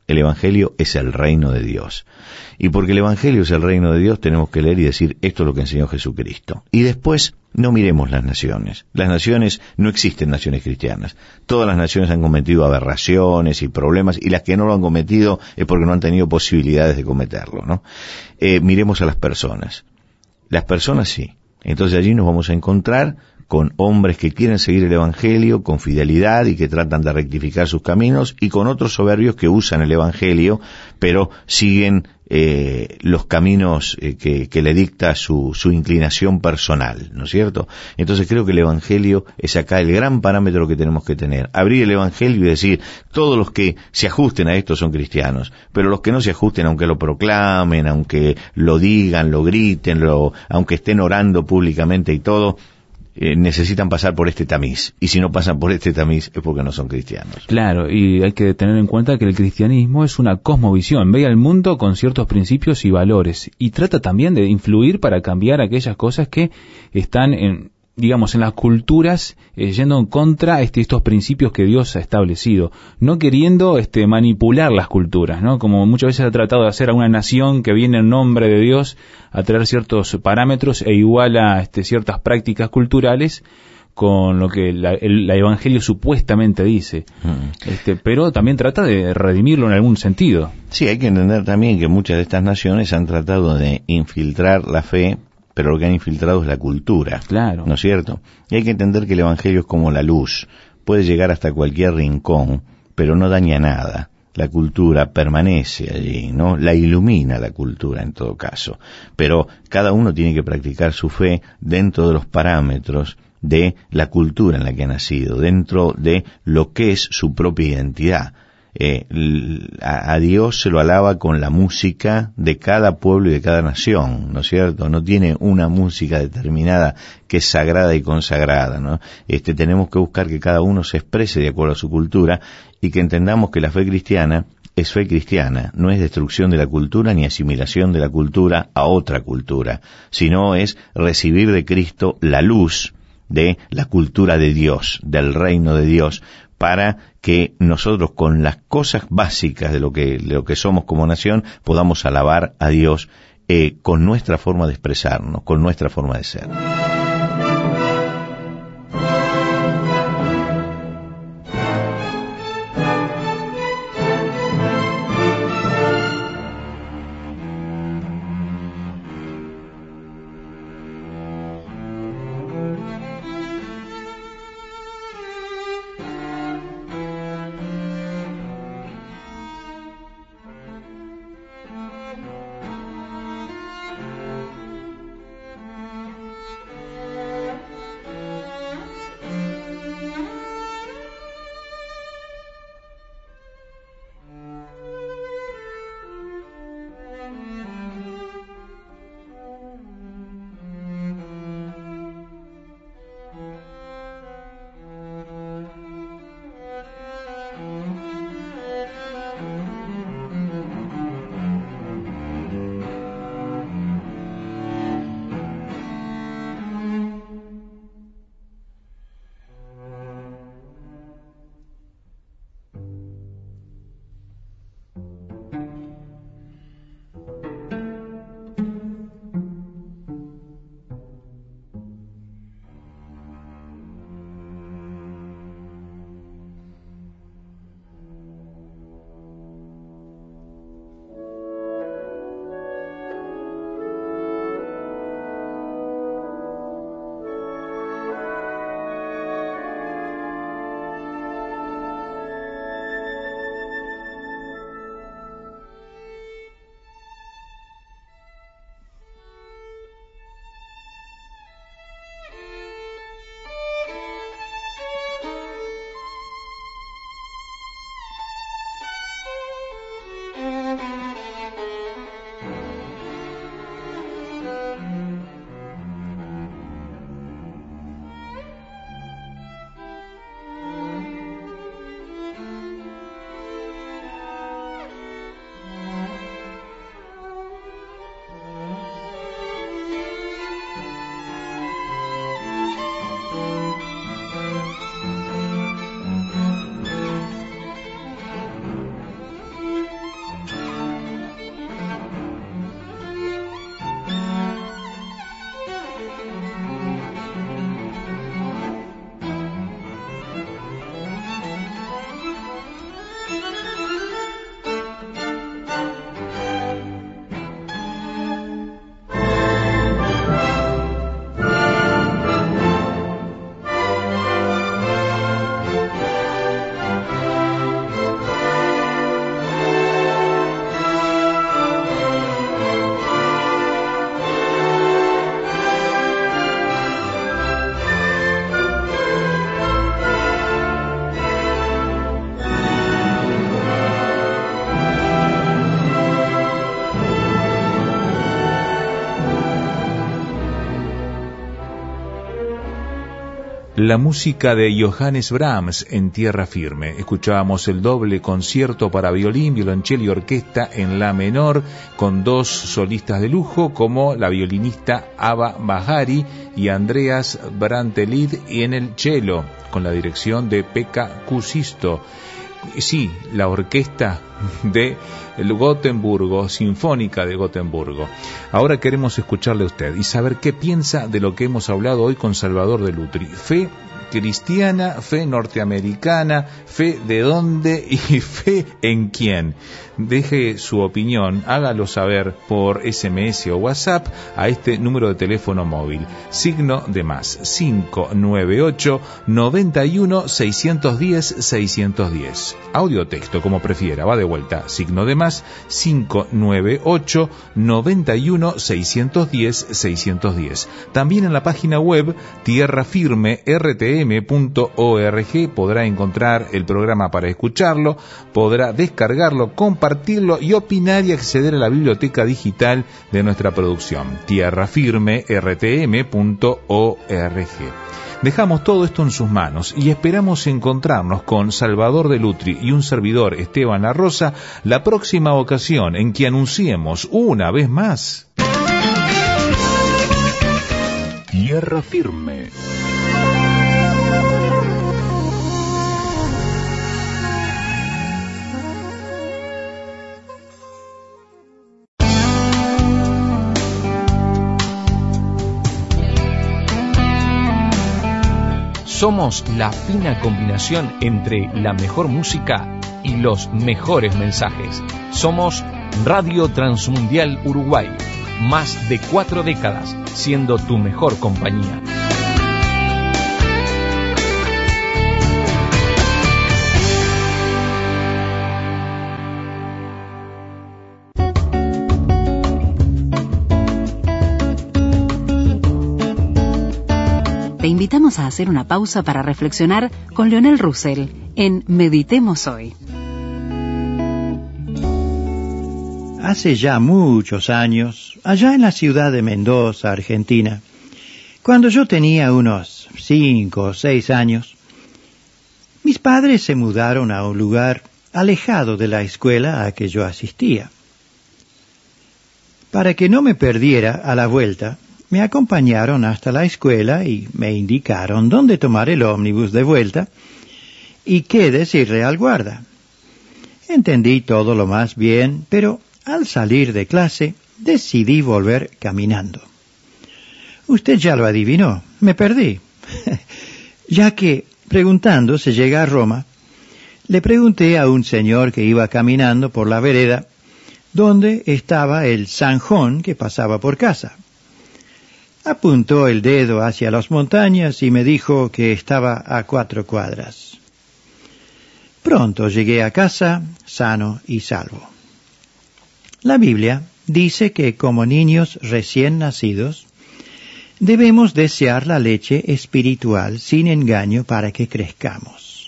El Evangelio es el reino de Dios. Y porque el Evangelio es el reino de Dios, tenemos que leer y decir, esto es lo que enseñó Jesucristo. Y después, no miremos las naciones. Las naciones, no existen naciones cristianas. Todas las naciones han cometido aberraciones y problemas, y las que no lo han cometido es porque no han tenido posibilidades de cometerlo, ¿no? Miremos a las personas. Las personas sí. Entonces allí nos vamos a encontrar con hombres que quieren seguir el Evangelio con fidelidad y que tratan de rectificar sus caminos, y con otros soberbios que usan el Evangelio, pero siguen los caminos que le dicta su inclinación personal, ¿no es cierto? Entonces creo que el Evangelio es acá el gran parámetro que tenemos que tener. Abrir el Evangelio y decir, todos los que se ajusten a esto son cristianos, pero los que no se ajusten, aunque lo proclamen, aunque lo digan, lo griten, aunque estén orando públicamente y todo, necesitan pasar por este tamiz, y si no pasan por este tamiz es porque no son cristianos. Claro, y hay que tener en cuenta que el cristianismo es una cosmovisión, ve al mundo con ciertos principios y valores, y trata también de influir para cambiar aquellas cosas que están en las culturas, yendo en contra estos principios que Dios ha establecido, no queriendo manipular las culturas, ¿no? Como muchas veces ha tratado de hacer a una nación que viene en nombre de Dios a traer ciertos parámetros e iguala ciertas prácticas culturales con lo que el Evangelio supuestamente dice, pero también trata de redimirlo en algún sentido. Sí, hay que entender también que muchas de estas naciones han tratado de infiltrar la fe, pero lo que han infiltrado es la cultura, claro, ¿no es cierto? Y hay que entender que el Evangelio es como la luz, puede llegar hasta cualquier rincón, pero no daña nada. La cultura permanece allí, ¿no? La ilumina la cultura en todo caso, pero cada uno tiene que practicar su fe dentro de los parámetros de la cultura en la que ha nacido, dentro de lo que es su propia identidad. A Dios se lo alaba con la música de cada pueblo y de cada nación, ¿no es cierto? No tiene una música determinada que es sagrada y consagrada, ¿no? Tenemos que buscar que cada uno se exprese de acuerdo a su cultura, y que entendamos que la fe cristiana es fe cristiana, no es destrucción de la cultura ni asimilación de la cultura a otra cultura, sino es recibir de Cristo la luz de la cultura de Dios, del reino de Dios, para que nosotros con las cosas básicas de lo que somos como nación podamos alabar a Dios con nuestra forma de expresarnos, con nuestra forma de ser. la música de Johannes Brahms en Tierra Firme. Escuchábamos el doble concierto para violín, violonchelo y orquesta en la menor, con 2 solistas de lujo como la violinista Ava Bahari y Andreas Brantelid, y en el cello, con la dirección de Pekka Kuusisto. Sí, la orquesta de Gotemburgo, Sinfónica de Gotemburgo. Ahora queremos escucharle a usted y saber qué piensa de lo que hemos hablado hoy con Salvador de Lutri. Fe cristiana, fe norteamericana, fe de dónde y fe en quién. Deje su opinión, hágalo saber por SMS o WhatsApp a este número de teléfono móvil, signo de más, 598 91 610 610. Audio o texto, como prefiera, va de vuelta, signo de más, 598 91 610 610. También en la página web tierrafirmertm.org podrá encontrar el programa para escucharlo, podrá descargarlo, compartirlo y opinar y acceder a la biblioteca digital de nuestra producción, tierrafirmertm.org. Dejamos todo esto en sus manos y esperamos encontrarnos con Salvador de Lutri y un servidor, Esteban La Rosa, la próxima ocasión en que anunciemos una vez más Tierra Firme. Somos la fina combinación entre la mejor música y los mejores mensajes. Somos Radio Transmundial Uruguay, más de 4 décadas siendo tu mejor compañía. Te invitamos a hacer una pausa para reflexionar con Leonel Russell en Meditemos Hoy. Hace ya muchos años, allá en la ciudad de Mendoza, Argentina, cuando yo tenía unos 5 o 6 años, mis padres se mudaron a un lugar alejado de la escuela a que yo asistía. Para que no me perdiera a la vuelta, me acompañaron hasta la escuela y me indicaron dónde tomar el ómnibus de vuelta y qué decirle al guarda. Entendí todo lo más bien, pero al salir de clase decidí volver caminando. Usted ya lo adivinó, me perdí. Ya que, preguntando si llega a Roma, le pregunté a un señor que iba caminando por la vereda dónde estaba el zanjón que pasaba por casa. Apuntó el dedo hacia las montañas y me dijo que estaba a 4 cuadras. Pronto llegué a casa, sano y salvo. La Biblia dice que como niños recién nacidos, debemos desear la leche espiritual sin engaño para que crezcamos.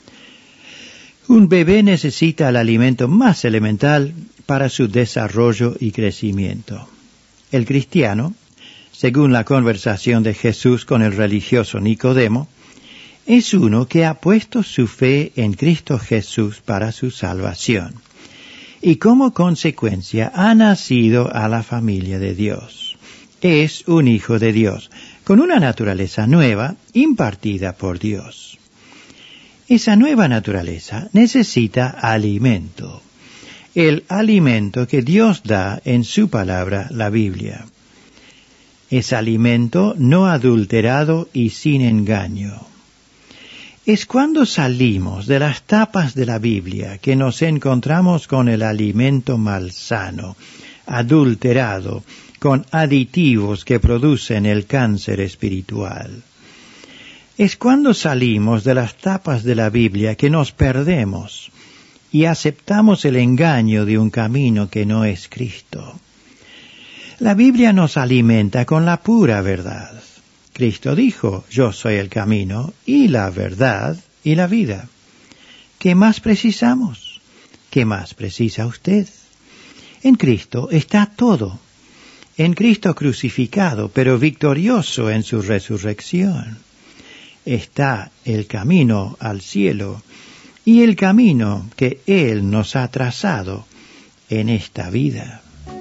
Un bebé necesita el alimento más elemental para su desarrollo y crecimiento. El cristiano, según la conversación de Jesús con el religioso Nicodemo, es uno que ha puesto su fe en Cristo Jesús para su salvación, y como consecuencia ha nacido a la familia de Dios. Es un hijo de Dios, con una naturaleza nueva impartida por Dios. Esa nueva naturaleza necesita alimento, el alimento que Dios da en su palabra, la Biblia. Es alimento no adulterado y sin engaño. Es cuando salimos de las tapas de la Biblia que nos encontramos con el alimento malsano, adulterado, con aditivos que producen el cáncer espiritual. Es cuando salimos de las tapas de la Biblia que nos perdemos y aceptamos el engaño de un camino que no es Cristo. La Biblia nos alimenta con la pura verdad. Cristo dijo, yo soy el camino y la verdad y la vida. ¿Qué más precisamos? ¿Qué más precisa usted? En Cristo está todo. En Cristo crucificado, pero victorioso en su resurrección. está el camino al cielo y el camino que Él nos ha trazado en esta vida.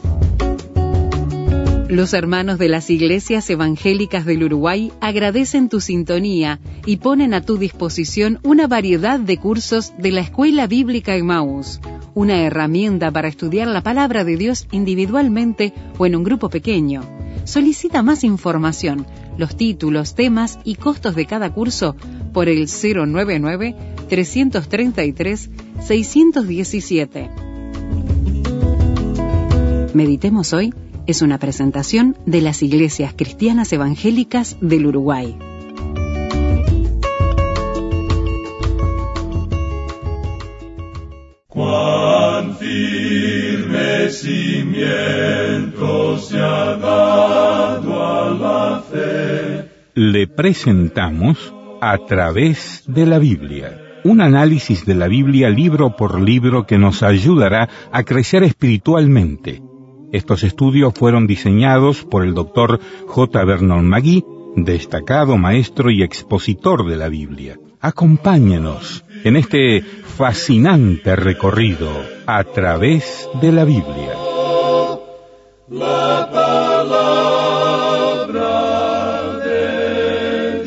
Los hermanos de las iglesias evangélicas del Uruguay agradecen tu sintonía y ponen a tu disposición una variedad de cursos de la Escuela Bíblica Emmaús, una herramienta para estudiar la palabra de Dios individualmente o en un grupo pequeño. Solicita más información, los títulos, temas y costos de cada curso por el 099-333-617. Meditemos hoy es una presentación de las Iglesias Cristianas Evangélicas del Uruguay. Cuán firme cimiento se ha dado a la fe. Le presentamos A través de la Biblia, un análisis de la Biblia libro por libro que nos ayudará a crecer espiritualmente. Estos estudios fueron diseñados por el Dr. J. Vernon McGee, destacado maestro y expositor de la Biblia. Acompáñenos en este fascinante recorrido a través de la Biblia. La palabra de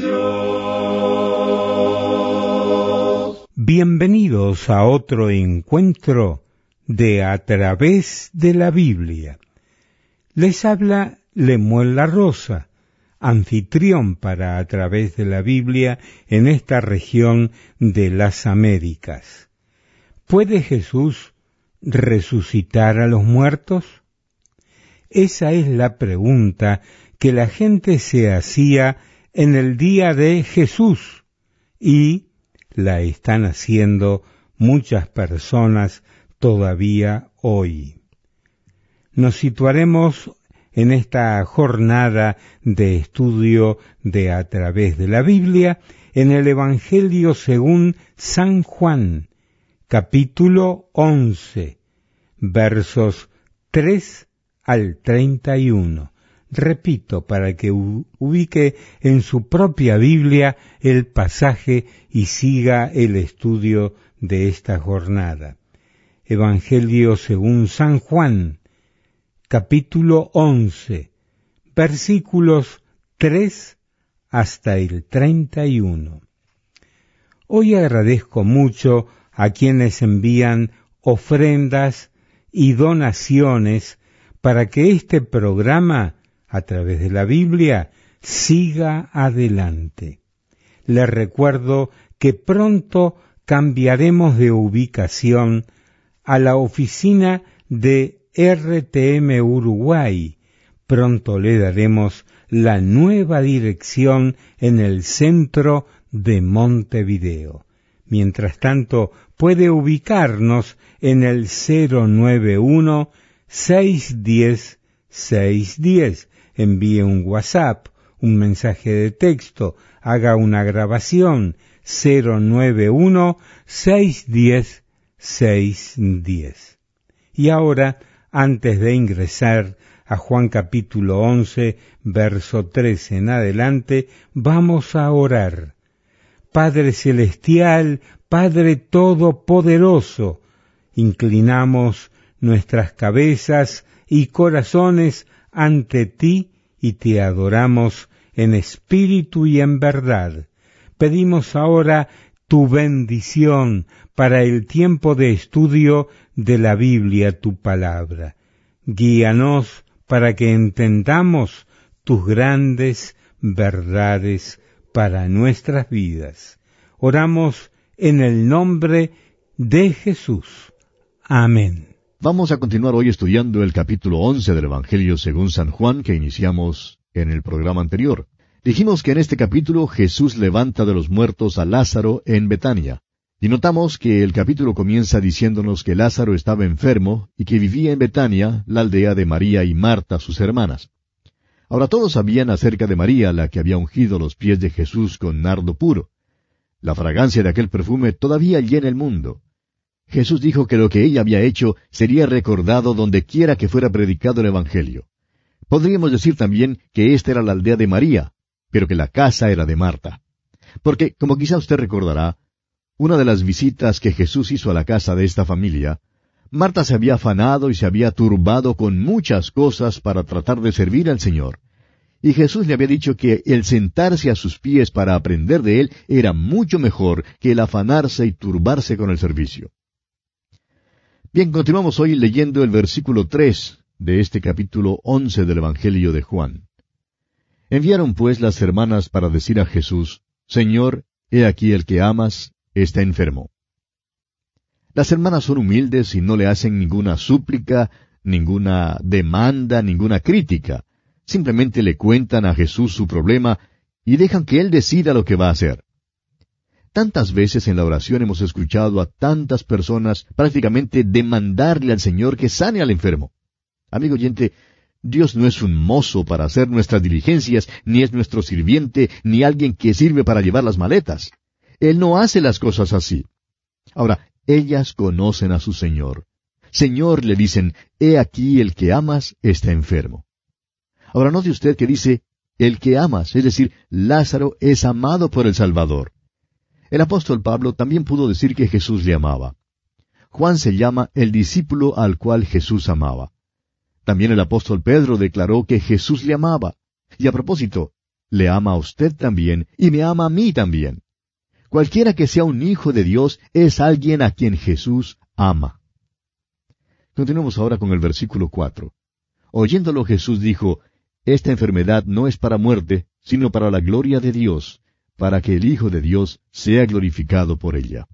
Dios. Bienvenidos a otro encuentro de A través de la Biblia. Les habla Lemuel La Rosa, anfitrión para A través de la Biblia en esta región de las Américas. ¿Puede Jesús resucitar a los muertos? Esa es la pregunta que la gente se hacía en el día de Jesús y la están haciendo muchas personas todavía hoy. Nos situaremos en esta jornada de estudio de A través de la Biblia en el Evangelio según San Juan, capítulo 11, versos 3 al 31. Repito, para que ubique en su propia Biblia el pasaje y siga el estudio de esta jornada. Evangelio según San Juan, capítulo 11, versículos 3 hasta el 31. Hoy agradezco mucho a quienes envían ofrendas y donaciones para que este programa, a través de la Biblia, siga adelante. Les recuerdo que pronto cambiaremos de ubicación a la oficina de RTM Uruguay. Pronto le daremos la nueva dirección en el centro de Montevideo. Mientras tanto, puede ubicarnos en el 091-610-610. Envíe un WhatsApp, un mensaje de texto, haga una grabación, 091-610-610. Y ahora, antes de ingresar a Juan capítulo 11, verso 13 en adelante, vamos a orar. Padre Celestial, Padre Todopoderoso, inclinamos nuestras cabezas y corazones ante ti y te adoramos en espíritu y en verdad. Pedimos ahora tu bendición para el tiempo de estudio de la Biblia, tu palabra. Guíanos para que entendamos tus grandes verdades para nuestras vidas. Oramos en el nombre de Jesús. Amén. Vamos a continuar hoy estudiando el capítulo 11 del Evangelio según San Juan que iniciamos en el programa anterior. Dijimos que en este capítulo Jesús levanta de los muertos a Lázaro en Betania. Y notamos que el capítulo comienza diciéndonos que Lázaro estaba enfermo y que vivía en Betania, la aldea de María y Marta, sus hermanas. Ahora todos sabían acerca de María, la que había ungido los pies de Jesús con nardo puro. La fragancia de aquel perfume todavía llena el mundo. Jesús dijo que lo que ella había hecho sería recordado donde quiera que fuera predicado el Evangelio. Podríamos decir también que esta era la aldea de María, pero que la casa era de Marta. Porque, como quizá usted recordará, una de las visitas que Jesús hizo a la casa de esta familia, Marta se había afanado y se había turbado con muchas cosas para tratar de servir al Señor. Y Jesús le había dicho que el sentarse a sus pies para aprender de Él era mucho mejor que el afanarse y turbarse con el servicio. Bien, continuamos hoy leyendo el versículo 3 de este capítulo 11 del Evangelio de Juan. Enviaron pues las hermanas para decir a Jesús, Señor, he aquí el que amas está enfermo. Las hermanas son humildes y no le hacen ninguna súplica, ninguna demanda, ninguna crítica. Simplemente le cuentan a Jesús su problema y dejan que Él decida lo que va a hacer. Tantas veces en la oración hemos escuchado a tantas personas prácticamente demandarle al Señor que sane al enfermo. Amigo oyente, Dios no es un mozo para hacer nuestras diligencias, ni es nuestro sirviente, ni alguien que sirve para llevar las maletas. Él no hace las cosas así. Ahora, ellas conocen a su Señor. Señor, le dicen, he aquí el que amas está enfermo. Ahora note usted que dice, el que amas, es decir, Lázaro es amado por el Salvador. El apóstol Pablo también pudo decir que Jesús le amaba. Juan se llama el discípulo al cual Jesús amaba. También el apóstol Pedro declaró que Jesús le amaba. Y a propósito, le ama a usted también y me ama a mí también. Cualquiera que sea un hijo de Dios es alguien a quien Jesús ama. Continuemos ahora con el versículo 4. Oyéndolo Jesús dijo, esta enfermedad no es para muerte, sino para la gloria de Dios, para que el Hijo de Dios sea glorificado por ella.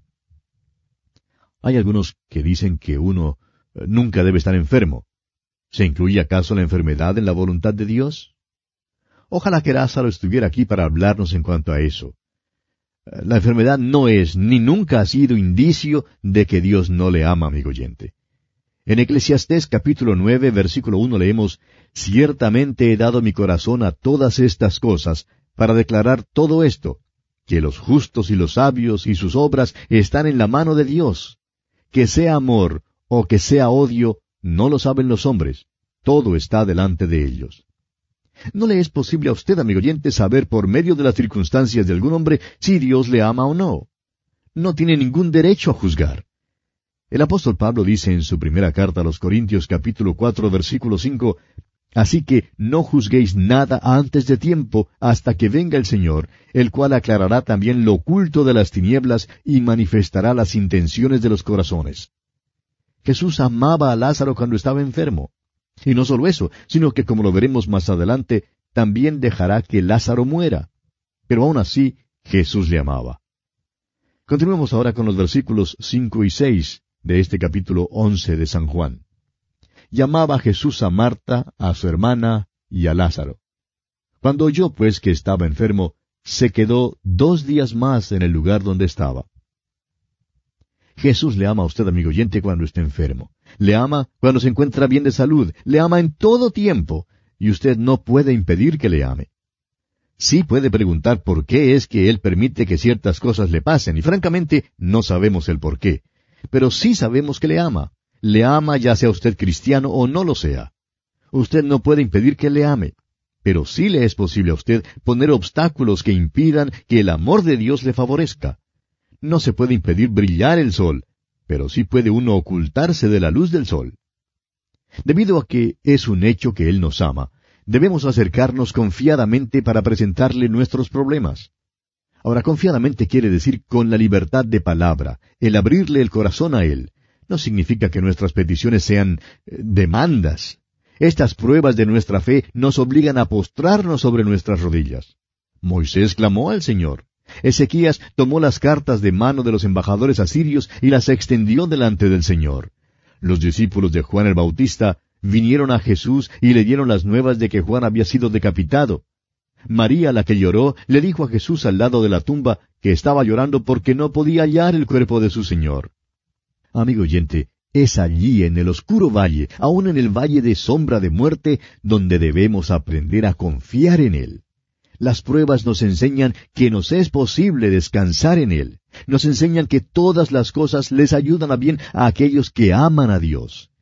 Hay algunos que dicen que uno nunca debe estar enfermo. ¿Se incluye acaso la enfermedad en la voluntad de Dios? Ojalá que Lázaro estuviera aquí para hablarnos en cuanto a eso. La enfermedad no es, ni nunca ha sido indicio de que Dios no le ama, amigo oyente. En Eclesiastés capítulo 9, versículo 1 leemos, ciertamente he dado mi corazón a todas estas cosas, para declarar todo esto, que los justos y los sabios y sus obras están en la mano de Dios. Que sea amor o que sea odio, no lo saben los hombres, todo está delante de ellos. No le es posible a usted, amigo oyente, saber por medio de las circunstancias de algún hombre si Dios le ama o no. No tiene ningún derecho a juzgar. El apóstol Pablo dice en su primera carta a los Corintios capítulo 4 versículo 5, así que no juzguéis nada antes de tiempo hasta que venga el Señor, el cual aclarará también lo oculto de las tinieblas y manifestará las intenciones de los corazones. Jesús amaba a Lázaro cuando estaba enfermo. Y no solo eso, sino que como lo veremos más adelante, también dejará que Lázaro muera. Pero aún así, Jesús le amaba. Continuemos ahora con los versículos 5 y 6 de este capítulo 11 de San Juan. Llamaba Jesús a Marta, a su hermana y a Lázaro. Cuando oyó pues que estaba enfermo, se quedó 2 días más en el lugar donde estaba. Jesús le ama a usted, amigo oyente, cuando está enfermo. Le ama cuando se encuentra bien de salud. Le ama en todo tiempo. Y usted no puede impedir que le ame. Sí puede preguntar por qué es que Él permite que ciertas cosas le pasen. Y francamente, no sabemos el por qué. Pero sí sabemos que le ama. Le ama ya sea usted cristiano o no lo sea. Usted no puede impedir que le ame. Pero sí le es posible a usted poner obstáculos que impidan que el amor de Dios le favorezca. No se puede impedir brillar el sol, pero sí puede uno ocultarse de la luz del sol. Debido a que es un hecho que Él nos ama, debemos acercarnos confiadamente para presentarle nuestros problemas. Ahora, confiadamente quiere decir con la libertad de palabra, el abrirle el corazón a Él. No significa que nuestras peticiones sean demandas. Estas pruebas de nuestra fe nos obligan a postrarnos sobre nuestras rodillas. Moisés clamó al Señor. Ezequías tomó las cartas de mano de los embajadores asirios y las extendió delante del Señor. Los discípulos de Juan el Bautista vinieron a Jesús y le dieron las nuevas de que Juan había sido decapitado. María, la que lloró, le dijo a Jesús al lado de la tumba que estaba llorando porque no podía hallar el cuerpo de su Señor. Amigo oyente, es allí en el oscuro valle, aun en el valle de sombra de muerte, donde debemos aprender a confiar en Él. Las pruebas nos enseñan que nos es posible descansar en Él. Nos enseñan que todas las cosas les ayudan a bien a aquellos que aman a Dios.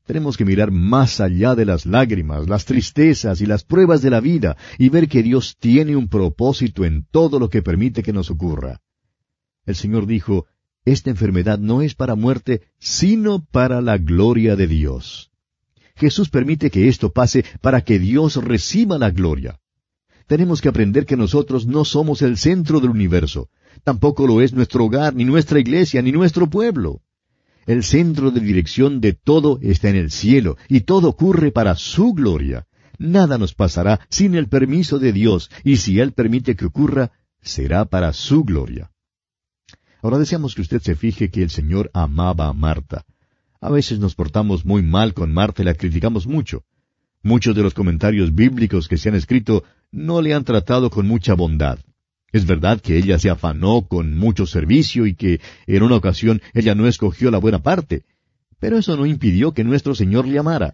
Tenemos que mirar más allá de las lágrimas, las tristezas y las pruebas de la vida y ver que Dios tiene un propósito en todo lo que permite que nos ocurra. El Señor dijo, esta enfermedad no es para muerte, sino para la gloria de Dios. Jesús permite que esto pase para que Dios reciba la gloria. Tenemos que aprender que nosotros no somos el centro del universo. Tampoco lo es nuestro hogar, ni nuestra iglesia, ni nuestro pueblo. El centro de dirección de todo está en el cielo, y todo ocurre para su gloria. Nada nos pasará sin el permiso de Dios, y si Él permite que ocurra, será para su gloria. Ahora deseamos que usted se fije que el Señor amaba a Marta. A veces nos portamos muy mal con Marta y la criticamos mucho. Muchos de los comentarios bíblicos que se han escrito no le han tratado con mucha bondad. Es verdad que ella se afanó con mucho servicio y que en una ocasión ella no escogió la buena parte, pero eso no impidió que nuestro Señor le amara.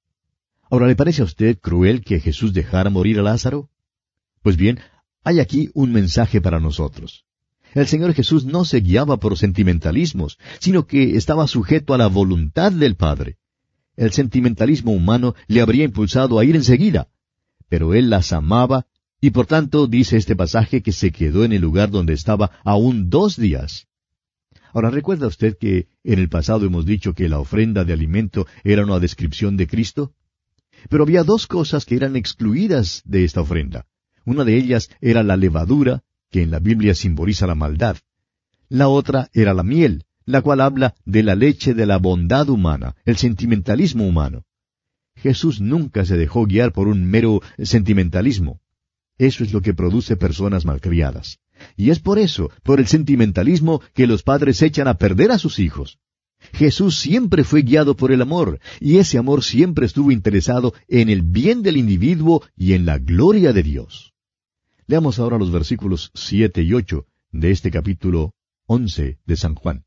Ahora, ¿le parece a usted cruel que Jesús dejara morir a Lázaro? Pues bien, hay aquí un mensaje para nosotros. El Señor Jesús no se guiaba por sentimentalismos, sino que estaba sujeto a la voluntad del Padre. El sentimentalismo humano le habría impulsado a ir enseguida, pero Él las amaba, y por tanto dice este pasaje que se quedó en el lugar donde estaba aún 2 días. Ahora, ¿recuerda usted que en el pasado hemos dicho que la ofrenda de alimento era una descripción de Cristo? Pero había 2 cosas que eran excluidas de esta ofrenda. Una de ellas era la levadura, que en la Biblia simboliza la maldad. La otra era la miel, la cual habla de la leche de la bondad humana, el sentimentalismo humano. Jesús nunca se dejó guiar por un mero sentimentalismo. Eso es lo que produce personas malcriadas. Y es por eso, por el sentimentalismo, que los padres echan a perder a sus hijos. Jesús siempre fue guiado por el amor, y ese amor siempre estuvo interesado en el bien del individuo y en la gloria de Dios. Leamos ahora los versículos 7 y 8 de este capítulo 11 de San Juan.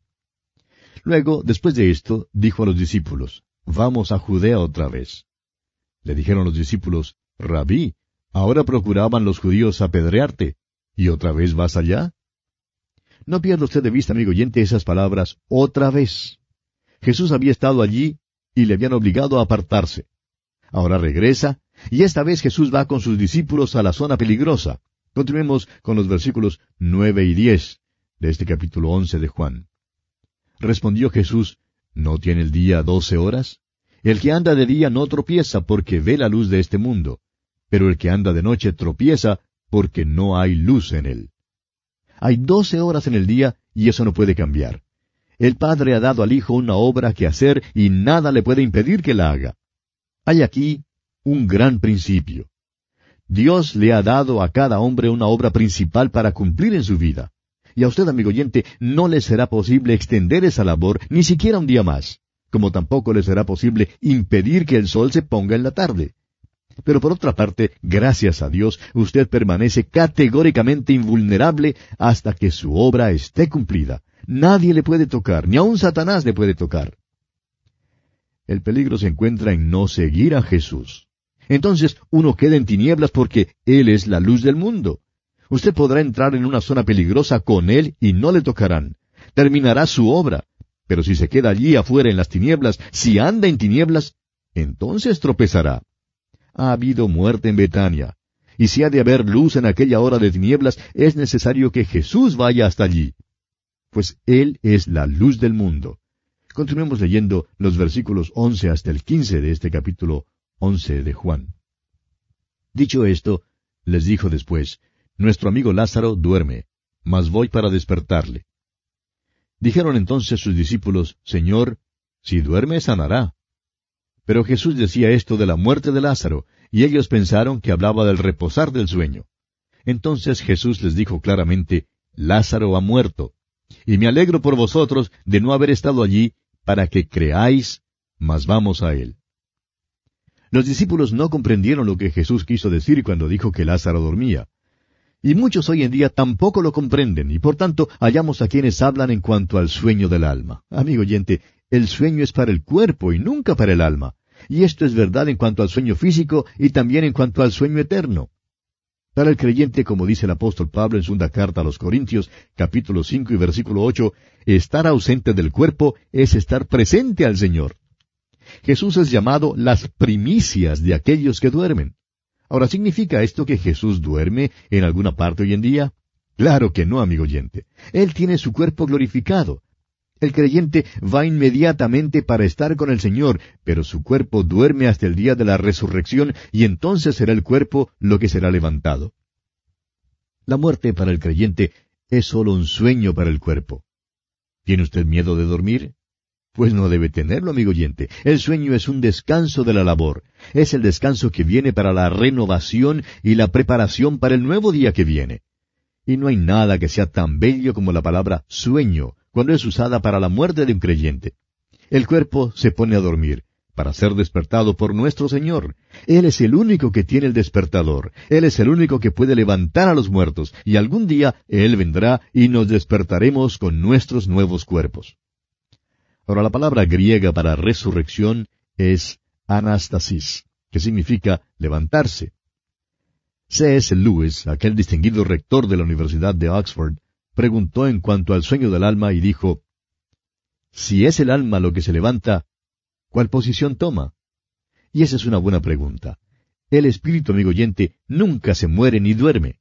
Luego, después de esto, dijo a los discípulos, «Vamos a Judea otra vez». Le dijeron los discípulos, «Rabí, ahora procuraban los judíos apedrearte, ¿y otra vez vas allá?» No pierda usted de vista, amigo oyente, esas palabras, «otra vez». Jesús había estado allí y le habían obligado a apartarse. Ahora regresa, y esta vez Jesús va con sus discípulos a la zona peligrosa. Continuemos con los versículos 9 y 10 de este capítulo 11 de Juan. Respondió Jesús, ¿no tiene el día 12 horas? El que anda de día no tropieza porque ve la luz de este mundo, pero el que anda de noche tropieza porque no hay luz en él. Hay 12 horas en el día y eso no puede cambiar. El Padre ha dado al Hijo una obra que hacer y nada le puede impedir que la haga. Hay aquí un gran principio. Dios le ha dado a cada hombre una obra principal para cumplir en su vida. Y a usted, amigo oyente, no le será posible extender esa labor ni siquiera un día más, como tampoco le será posible impedir que el sol se ponga en la tarde. Pero por otra parte, gracias a Dios, usted permanece categóricamente invulnerable hasta que su obra esté cumplida. Nadie le puede tocar, ni aun Satanás le puede tocar. El peligro se encuentra en no seguir a Jesús. Entonces uno queda en tinieblas porque Él es la luz del mundo. Usted podrá entrar en una zona peligrosa con Él y no le tocarán. Terminará su obra. Pero si se queda allí afuera en las tinieblas, si anda en tinieblas, entonces tropezará. Ha habido muerte en Betania. Y si ha de haber luz en aquella hora de tinieblas, es necesario que Jesús vaya hasta allí. Pues Él es la luz del mundo. Continuemos leyendo los versículos 11 hasta el 15 de este capítulo 11 de Juan. Dicho esto, les dijo después, «Nuestro amigo Lázaro duerme, mas voy para despertarle». Dijeron entonces sus discípulos, «Señor, si duerme, sanará». Pero Jesús decía esto de la muerte de Lázaro, y ellos pensaron que hablaba del reposar del sueño. Entonces Jesús les dijo claramente, «Lázaro ha muerto, y me alegro por vosotros de no haber estado allí, para que creáis, mas vamos a él». Los discípulos no comprendieron lo que Jesús quiso decir cuando dijo que Lázaro dormía. Y muchos hoy en día tampoco lo comprenden, y por tanto hallamos a quienes hablan en cuanto al sueño del alma. Amigo oyente, el sueño es para el cuerpo y nunca para el alma. Y esto es verdad en cuanto al sueño físico y también en cuanto al sueño eterno. Para el creyente, como dice el apóstol Pablo en 2 carta a los Corintios, capítulo 5 y versículo 8, estar ausente del cuerpo es estar presente al Señor. Jesús es llamado las primicias de aquellos que duermen. Ahora, ¿significa esto que Jesús duerme en alguna parte hoy en día? Claro que no, amigo oyente. Él tiene su cuerpo glorificado. El creyente va inmediatamente para estar con el Señor, pero su cuerpo duerme hasta el día de la resurrección y entonces será el cuerpo lo que será levantado. La muerte para el creyente es solo un sueño para el cuerpo. ¿Tiene usted miedo de dormir? Pues no debe tenerlo, amigo oyente. El sueño es un descanso de la labor. Es el descanso que viene para la renovación y la preparación para el nuevo día que viene. Y no hay nada que sea tan bello como la palabra sueño, cuando es usada para la muerte de un creyente. El cuerpo se pone a dormir, para ser despertado por nuestro Señor. Él es el único que tiene el despertador. Él es el único que puede levantar a los muertos, y algún día Él vendrá y nos despertaremos con nuestros nuevos cuerpos. Ahora, la palabra griega para resurrección es anastasis, que significa levantarse. C.S. Lewis, aquel distinguido rector de la Universidad de Oxford, preguntó en cuanto al sueño del alma y dijo, si es el alma lo que se levanta, ¿cuál posición toma? Y esa es una buena pregunta. El espíritu, amigo oyente, nunca se muere ni duerme.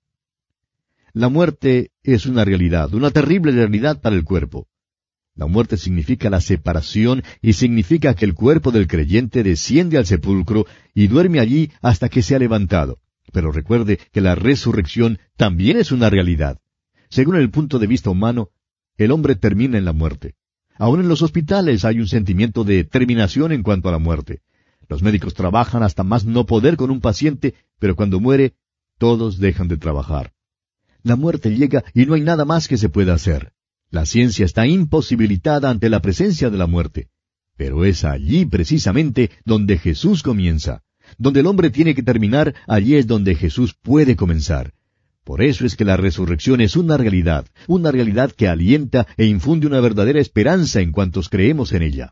La muerte es una realidad, una terrible realidad para el cuerpo. La muerte significa la separación y significa que el cuerpo del creyente desciende al sepulcro y duerme allí hasta que sea levantado. Pero recuerde que la resurrección también es una realidad. Según el punto de vista humano, el hombre termina en la muerte. Aún en los hospitales hay un sentimiento de terminación en cuanto a la muerte. Los médicos trabajan hasta más no poder con un paciente, pero cuando muere, todos dejan de trabajar. La muerte llega y no hay nada más que se pueda hacer. La ciencia está imposibilitada ante la presencia de la muerte. Pero es allí precisamente donde Jesús comienza. Donde el hombre tiene que terminar, allí es donde Jesús puede comenzar. Por eso es que la resurrección es una realidad que alienta e infunde una verdadera esperanza en cuantos creemos en ella.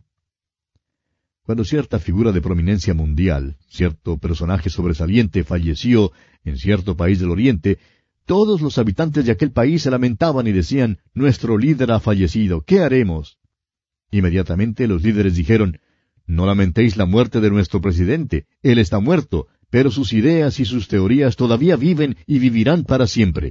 Cuando cierta figura de prominencia mundial, cierto personaje sobresaliente falleció en cierto país del Oriente, todos los habitantes de aquel país se lamentaban y decían, nuestro líder ha fallecido, ¿qué haremos? Inmediatamente los líderes dijeron, no lamentéis la muerte de nuestro presidente, él está muerto, pero sus ideas y sus teorías todavía viven y vivirán para siempre.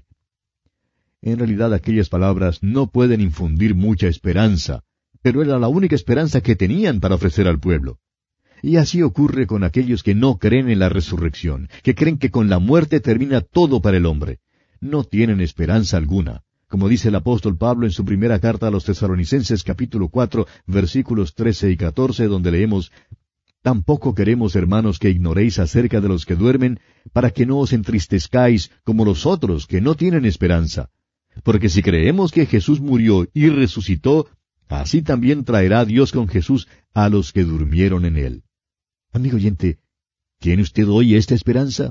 En realidad aquellas palabras no pueden infundir mucha esperanza, pero era la única esperanza que tenían para ofrecer al pueblo. Y así ocurre con aquellos que no creen en la resurrección, que creen que con la muerte termina todo para el hombre. No tienen esperanza alguna. Como dice el apóstol Pablo en su primera carta a los Tesalonicenses capítulo 4, versículos 13 y 14, donde leemos, tampoco queremos, hermanos, que ignoréis acerca de los que duermen, para que no os entristezcáis como los otros que no tienen esperanza. Porque si creemos que Jesús murió y resucitó, así también traerá Dios con Jesús a los que durmieron en él. Amigo oyente, ¿tiene usted hoy esta esperanza?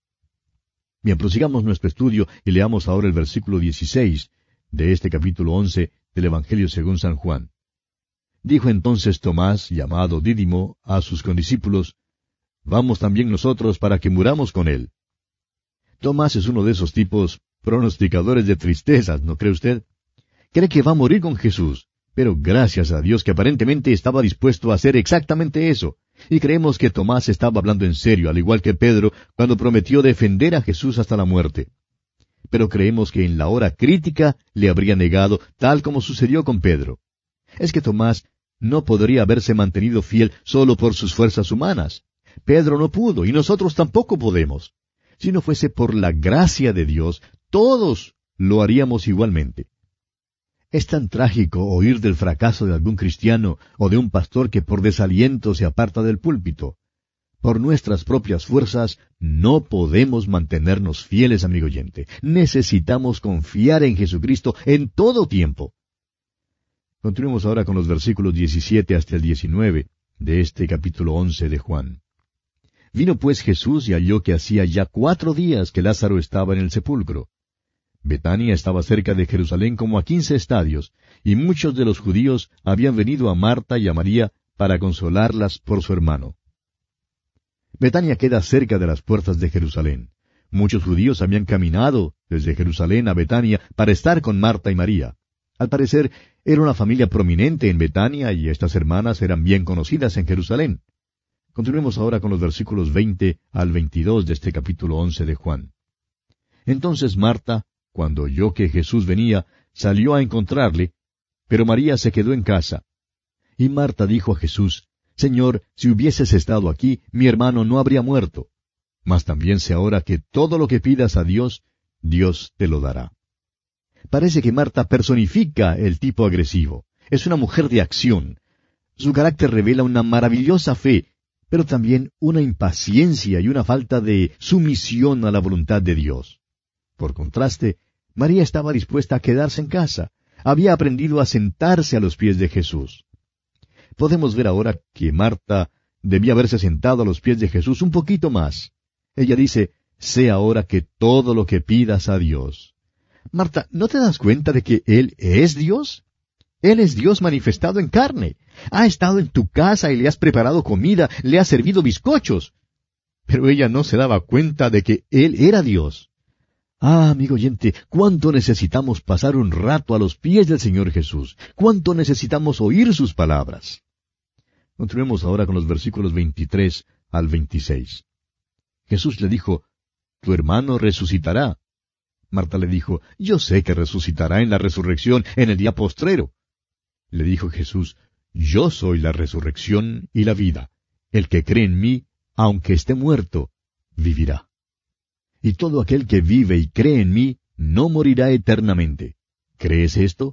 Bien, prosigamos nuestro estudio y leamos ahora el versículo 16 de este capítulo 11 del Evangelio según San Juan. Dijo entonces Tomás, llamado Dídimo, a sus condiscípulos, vamos también nosotros para que muramos con él. Tomás es uno de esos tipos pronosticadores de tristezas, ¿no cree usted? Cree que va a morir con Jesús, pero gracias a Dios que aparentemente estaba dispuesto a hacer exactamente eso. Y creemos que Tomás estaba hablando en serio, al igual que Pedro, cuando prometió defender a Jesús hasta la muerte. Pero creemos que en la hora crítica le habría negado, tal como sucedió con Pedro. Es que Tomás no podría haberse mantenido fiel solo por sus fuerzas humanas. Pedro no pudo, y nosotros tampoco podemos. Si no fuese por la gracia de Dios, todos lo haríamos igualmente. Es tan trágico oír del fracaso de algún cristiano o de un pastor que por desaliento se aparta del púlpito. Por nuestras propias fuerzas no podemos mantenernos fieles, amigo oyente. Necesitamos confiar en Jesucristo en todo tiempo. Continuemos ahora con los versículos 17 hasta el 19 de este capítulo 11 de Juan. Vino pues Jesús y halló que hacía ya 4 días que Lázaro estaba en el sepulcro. Betania estaba cerca de Jerusalén como a 15 estadios, y muchos de los judíos habían venido a Marta y a María para consolarlas por su hermano. Betania queda cerca de las puertas de Jerusalén. Muchos judíos habían caminado desde Jerusalén a Betania para estar con Marta y María. Al parecer, Era una familia prominente en Betania y estas hermanas eran bien conocidas en Jerusalén. Continuemos ahora con los versículos 20 al 22 de este capítulo 11 de Juan. Entonces Marta, cuando oyó que Jesús venía, salió a encontrarle, pero María se quedó en casa. Y Marta dijo a Jesús, Señor, si hubieses estado aquí, mi hermano no habría muerto. Mas también sé ahora que todo lo que pidas a Dios, Dios te lo dará. Parece que Marta personifica el tipo agresivo. Es una mujer de acción. Su carácter revela una maravillosa fe, pero también una impaciencia y una falta de sumisión a la voluntad de Dios. Por contraste, María estaba dispuesta a quedarse en casa. Había aprendido a sentarse a los pies de Jesús. Podemos ver ahora que Marta debía haberse sentado a los pies de Jesús un poquito más. Ella dice, sé ahora que todo lo que pidas a Dios. Marta, ¿no te das cuenta de que Él es Dios? Él es Dios manifestado en carne. Ha estado en tu casa y le has preparado comida, le has servido bizcochos. Pero ella no se daba cuenta de que Él era Dios. Ah, amigo oyente, cuánto necesitamos pasar un rato a los pies del Señor Jesús. Cuánto necesitamos oír sus palabras. Continuemos ahora con los versículos 23 al 26. Jesús le dijo, tu hermano resucitará. Marta le dijo, yo sé que resucitará en la resurrección en el día postrero. Le dijo Jesús, yo soy la resurrección y la vida. El que cree en mí, aunque esté muerto, vivirá. Y todo aquel que vive y cree en mí, no morirá eternamente. ¿Crees esto?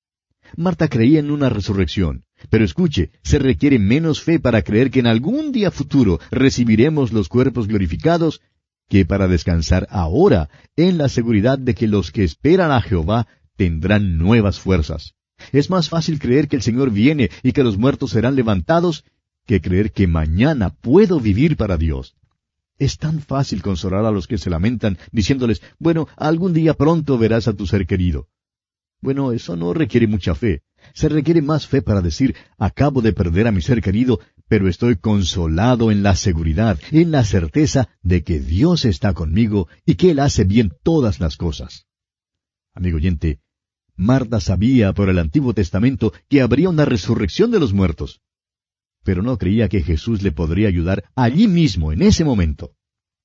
Marta creía en una resurrección, pero escuche, se requiere menos fe para creer que en algún día futuro recibiremos los cuerpos glorificados que para descansar ahora en la seguridad de que los que esperan a Jehová tendrán nuevas fuerzas. Es más fácil creer que el Señor viene y que los muertos serán levantados que creer que mañana puedo vivir para Dios. Es tan fácil consolar a los que se lamentan diciéndoles, bueno, algún día pronto verás a tu ser querido. Bueno, eso no requiere mucha fe. Se requiere más fe para decir, acabo de perder a mi ser querido, pero estoy consolado en la seguridad, en la certeza de que Dios está conmigo y que Él hace bien todas las cosas. Amigo oyente, Marta sabía por el Antiguo Testamento que habría una resurrección de los muertos, pero no creía que Jesús le podría ayudar allí mismo, en ese momento.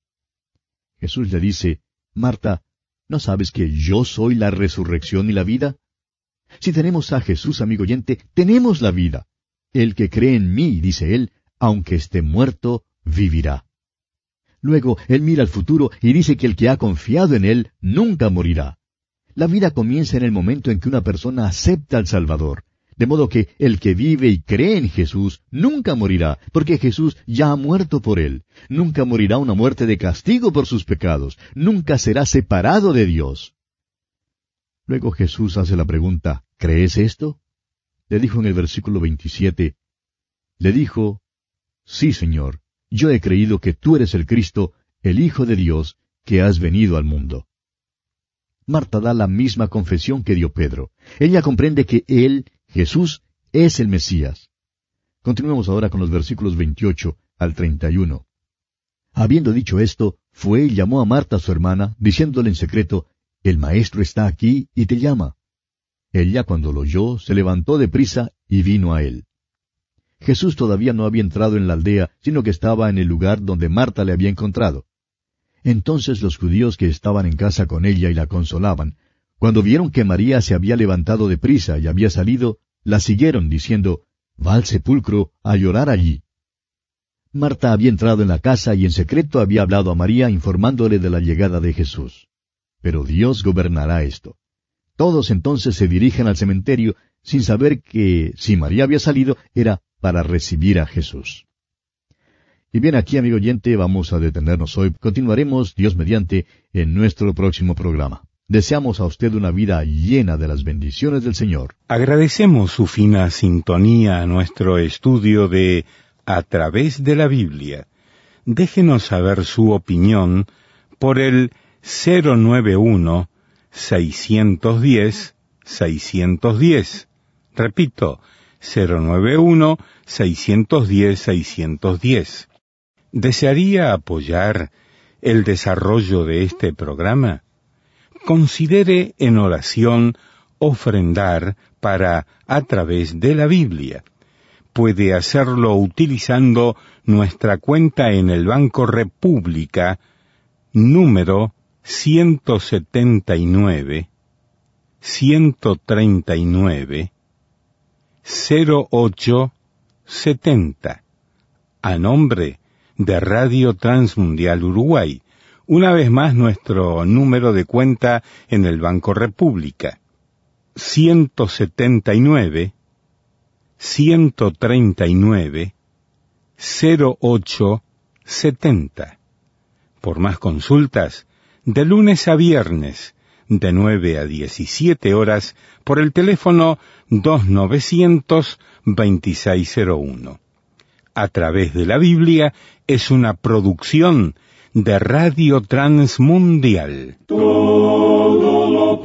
Jesús le dice, Marta, ¿no sabes que yo soy la resurrección y la vida? Si tenemos a Jesús, amigo oyente, tenemos la vida. El que cree en mí, dice él, aunque esté muerto, vivirá. Luego, él mira al futuro y dice que el que ha confiado en él nunca morirá. La vida comienza en el momento en que una persona acepta al Salvador. De modo que el que vive y cree en Jesús nunca morirá, porque Jesús ya ha muerto por él. Nunca morirá una muerte de castigo por sus pecados. Nunca será separado de Dios. Luego Jesús hace la pregunta, ¿crees esto? Le dijo en el versículo 27, le dijo, sí, Señor, yo he creído que tú eres el Cristo, el Hijo de Dios, que has venido al mundo. Marta da la misma confesión que dio Pedro. Ella comprende que Él, Jesús, es el Mesías. Continuemos ahora con los versículos 28 al 31. Habiendo dicho esto, fue y llamó a Marta su hermana, diciéndole en secreto, el Maestro está aquí y te llama. Ella, cuando lo oyó, se levantó deprisa y vino a él. Jesús todavía no había entrado en la aldea, sino que estaba en el lugar donde Marta le había encontrado. Entonces los judíos que estaban en casa con ella y la consolaban, cuando vieron que María se había levantado deprisa y había salido, la siguieron, diciendo, va al sepulcro a llorar allí. Marta había entrado en la casa y en secreto había hablado a María informándole de la llegada de Jesús. Pero Dios gobernará esto. Todos entonces se dirigen al cementerio sin saber que, si María había salido, era para recibir a Jesús. Y bien, aquí, amigo oyente, vamos a detenernos hoy. Continuaremos, Dios mediante, en nuestro próximo programa. Deseamos a usted una vida llena de las bendiciones del Señor. Agradecemos su fina sintonía a nuestro estudio de A través de la Biblia. Déjenos saber su opinión por el 091-610-610. Repito, 091-610-610. ¿Desearía apoyar el desarrollo de este programa? Considere en oración ofrendar para a través de la Biblia. Puede hacerlo utilizando nuestra cuenta en el Banco República, número 179 139 0870, a nombre de Radio Transmundial Uruguay. Una vez más, nuestro número de cuenta en el Banco República, 179 139 0870. Por más consultas, de lunes a viernes, de 9 a 17 horas, por el teléfono 2900-2601. A través de la Biblia es una producción de Radio Transmundial. Todo lo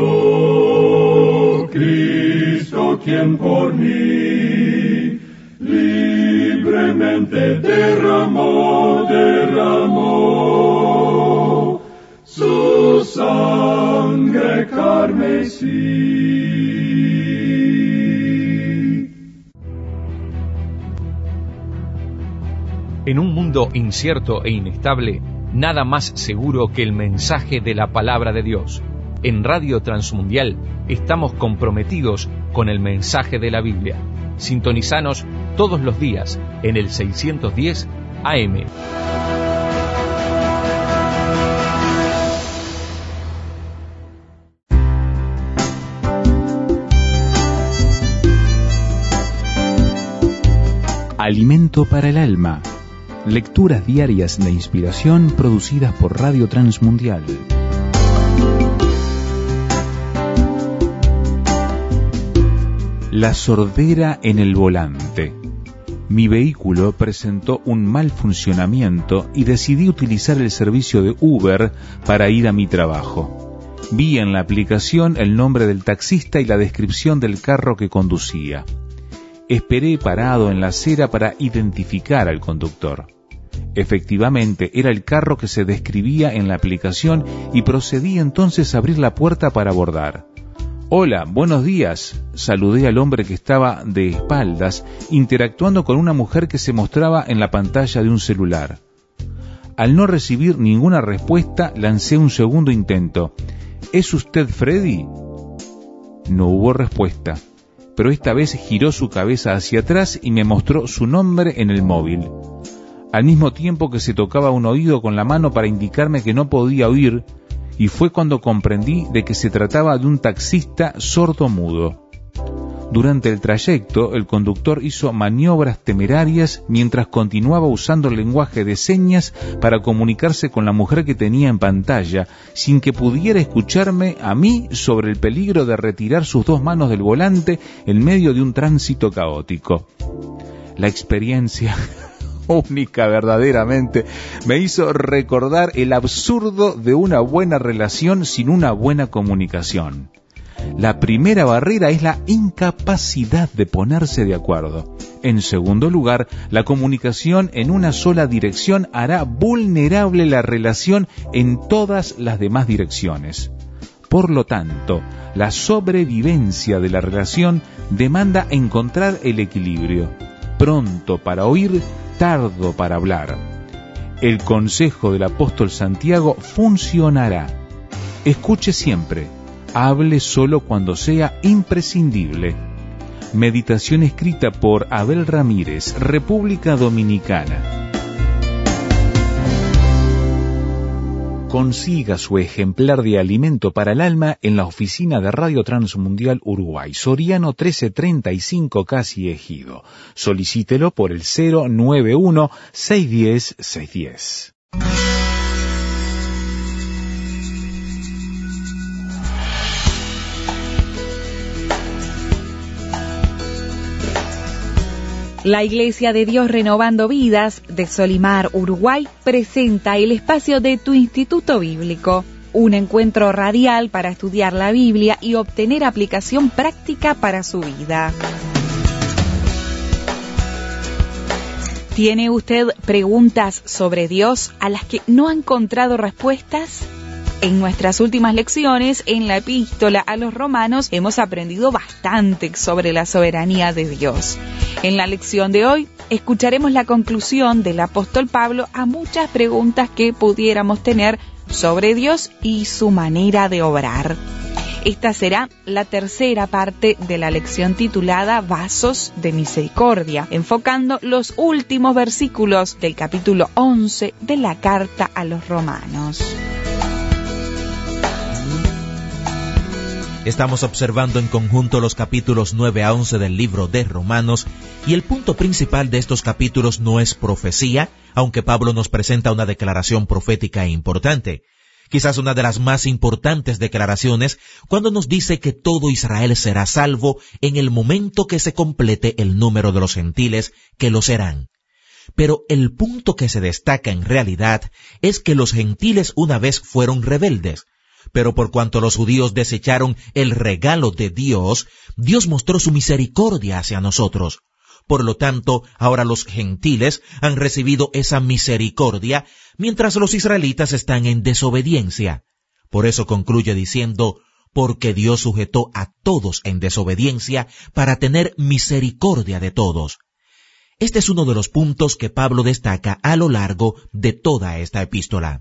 pagó Cristo, quien por mí libremente derramó su sangre carmesí. En un mundo incierto e inestable, nada más seguro que el mensaje de la palabra de Dios. En Radio Transmundial estamos comprometidos con el mensaje de la Biblia. Sintonizanos todos los días en el 610 AM. Alimento para el alma. Lecturas diarias de inspiración producidas por Radio Transmundial. La sordera en el volante. Mi vehículo presentó un mal funcionamiento y decidí utilizar el servicio de Uber para ir a mi trabajo. Vi en la aplicación el nombre del taxista y la descripción del carro que conducía. Esperé parado en la acera para identificar al conductor. Efectivamente, era el carro que se describía en la aplicación y procedí entonces a abrir la puerta para abordar. «Hola, buenos días», saludé al hombre que estaba de espaldas, interactuando con una mujer que se mostraba en la pantalla de un celular. Al no recibir ninguna respuesta, lancé un segundo intento. «¿Es usted Freddy?». No hubo respuesta, pero esta vez giró su cabeza hacia atrás y me mostró su nombre en el móvil. Al mismo tiempo que se tocaba un oído con la mano para indicarme que no podía oír, y fue cuando comprendí de que se trataba de un taxista sordo-mudo. Durante el trayecto, el conductor hizo maniobras temerarias mientras continuaba usando el lenguaje de señas para comunicarse con la mujer que tenía en pantalla, sin que pudiera escucharme a mí sobre el peligro de retirar sus dos manos del volante en medio de un tránsito caótico. La experiencia única verdaderamente me hizo recordar el absurdo de una buena relación sin una buena comunicación. La primera barrera es la incapacidad de ponerse de acuerdo. En segundo lugar, la comunicación en una sola dirección hará vulnerable la relación en todas las demás direcciones. Por lo tanto, la sobrevivencia de la relación demanda encontrar el equilibrio. Pronto para oír, tardo para hablar. El consejo del apóstol Santiago funcionará. Escuche siempre. Hable solo cuando sea imprescindible. Meditación escrita por Abel Ramírez, República Dominicana. Consiga su ejemplar de Alimento para el Alma en la oficina de Radio Transmundial Uruguay, Soriano 1335, Casi Ejido. Solicítelo por el 091-610-610. La Iglesia de Dios Renovando Vidas de Solimar, Uruguay, presenta el espacio de Tu Instituto Bíblico, un encuentro radial para estudiar la Biblia y obtener aplicación práctica para su vida. ¿Tiene usted preguntas sobre Dios a las que no ha encontrado respuestas? En nuestras últimas lecciones, en la epístola a los Romanos, hemos aprendido bastante sobre la soberanía de Dios. En la lección de hoy, escucharemos la conclusión del apóstol Pablo a muchas preguntas que pudiéramos tener sobre Dios y su manera de obrar. Esta será la tercera parte de la lección titulada Vasos de Misericordia, enfocando los últimos versículos del capítulo 11 de la carta a los Romanos. Estamos observando en conjunto los capítulos 9 a 11 del libro de Romanos, y el punto principal de estos capítulos no es profecía, aunque Pablo nos presenta una declaración profética e importante. Quizás una de las más importantes declaraciones cuando nos dice que todo Israel será salvo en el momento que se complete el número de los gentiles que lo serán. Pero el punto que se destaca en realidad es que los gentiles una vez fueron rebeldes, pero por cuanto los judíos desecharon el regalo de Dios, Dios mostró su misericordia hacia nosotros. Por lo tanto, ahora los gentiles han recibido esa misericordia, mientras los israelitas están en desobediencia. Por eso concluye diciendo, porque Dios sujetó a todos en desobediencia para tener misericordia de todos. Este es uno de los puntos que Pablo destaca a lo largo de toda esta epístola.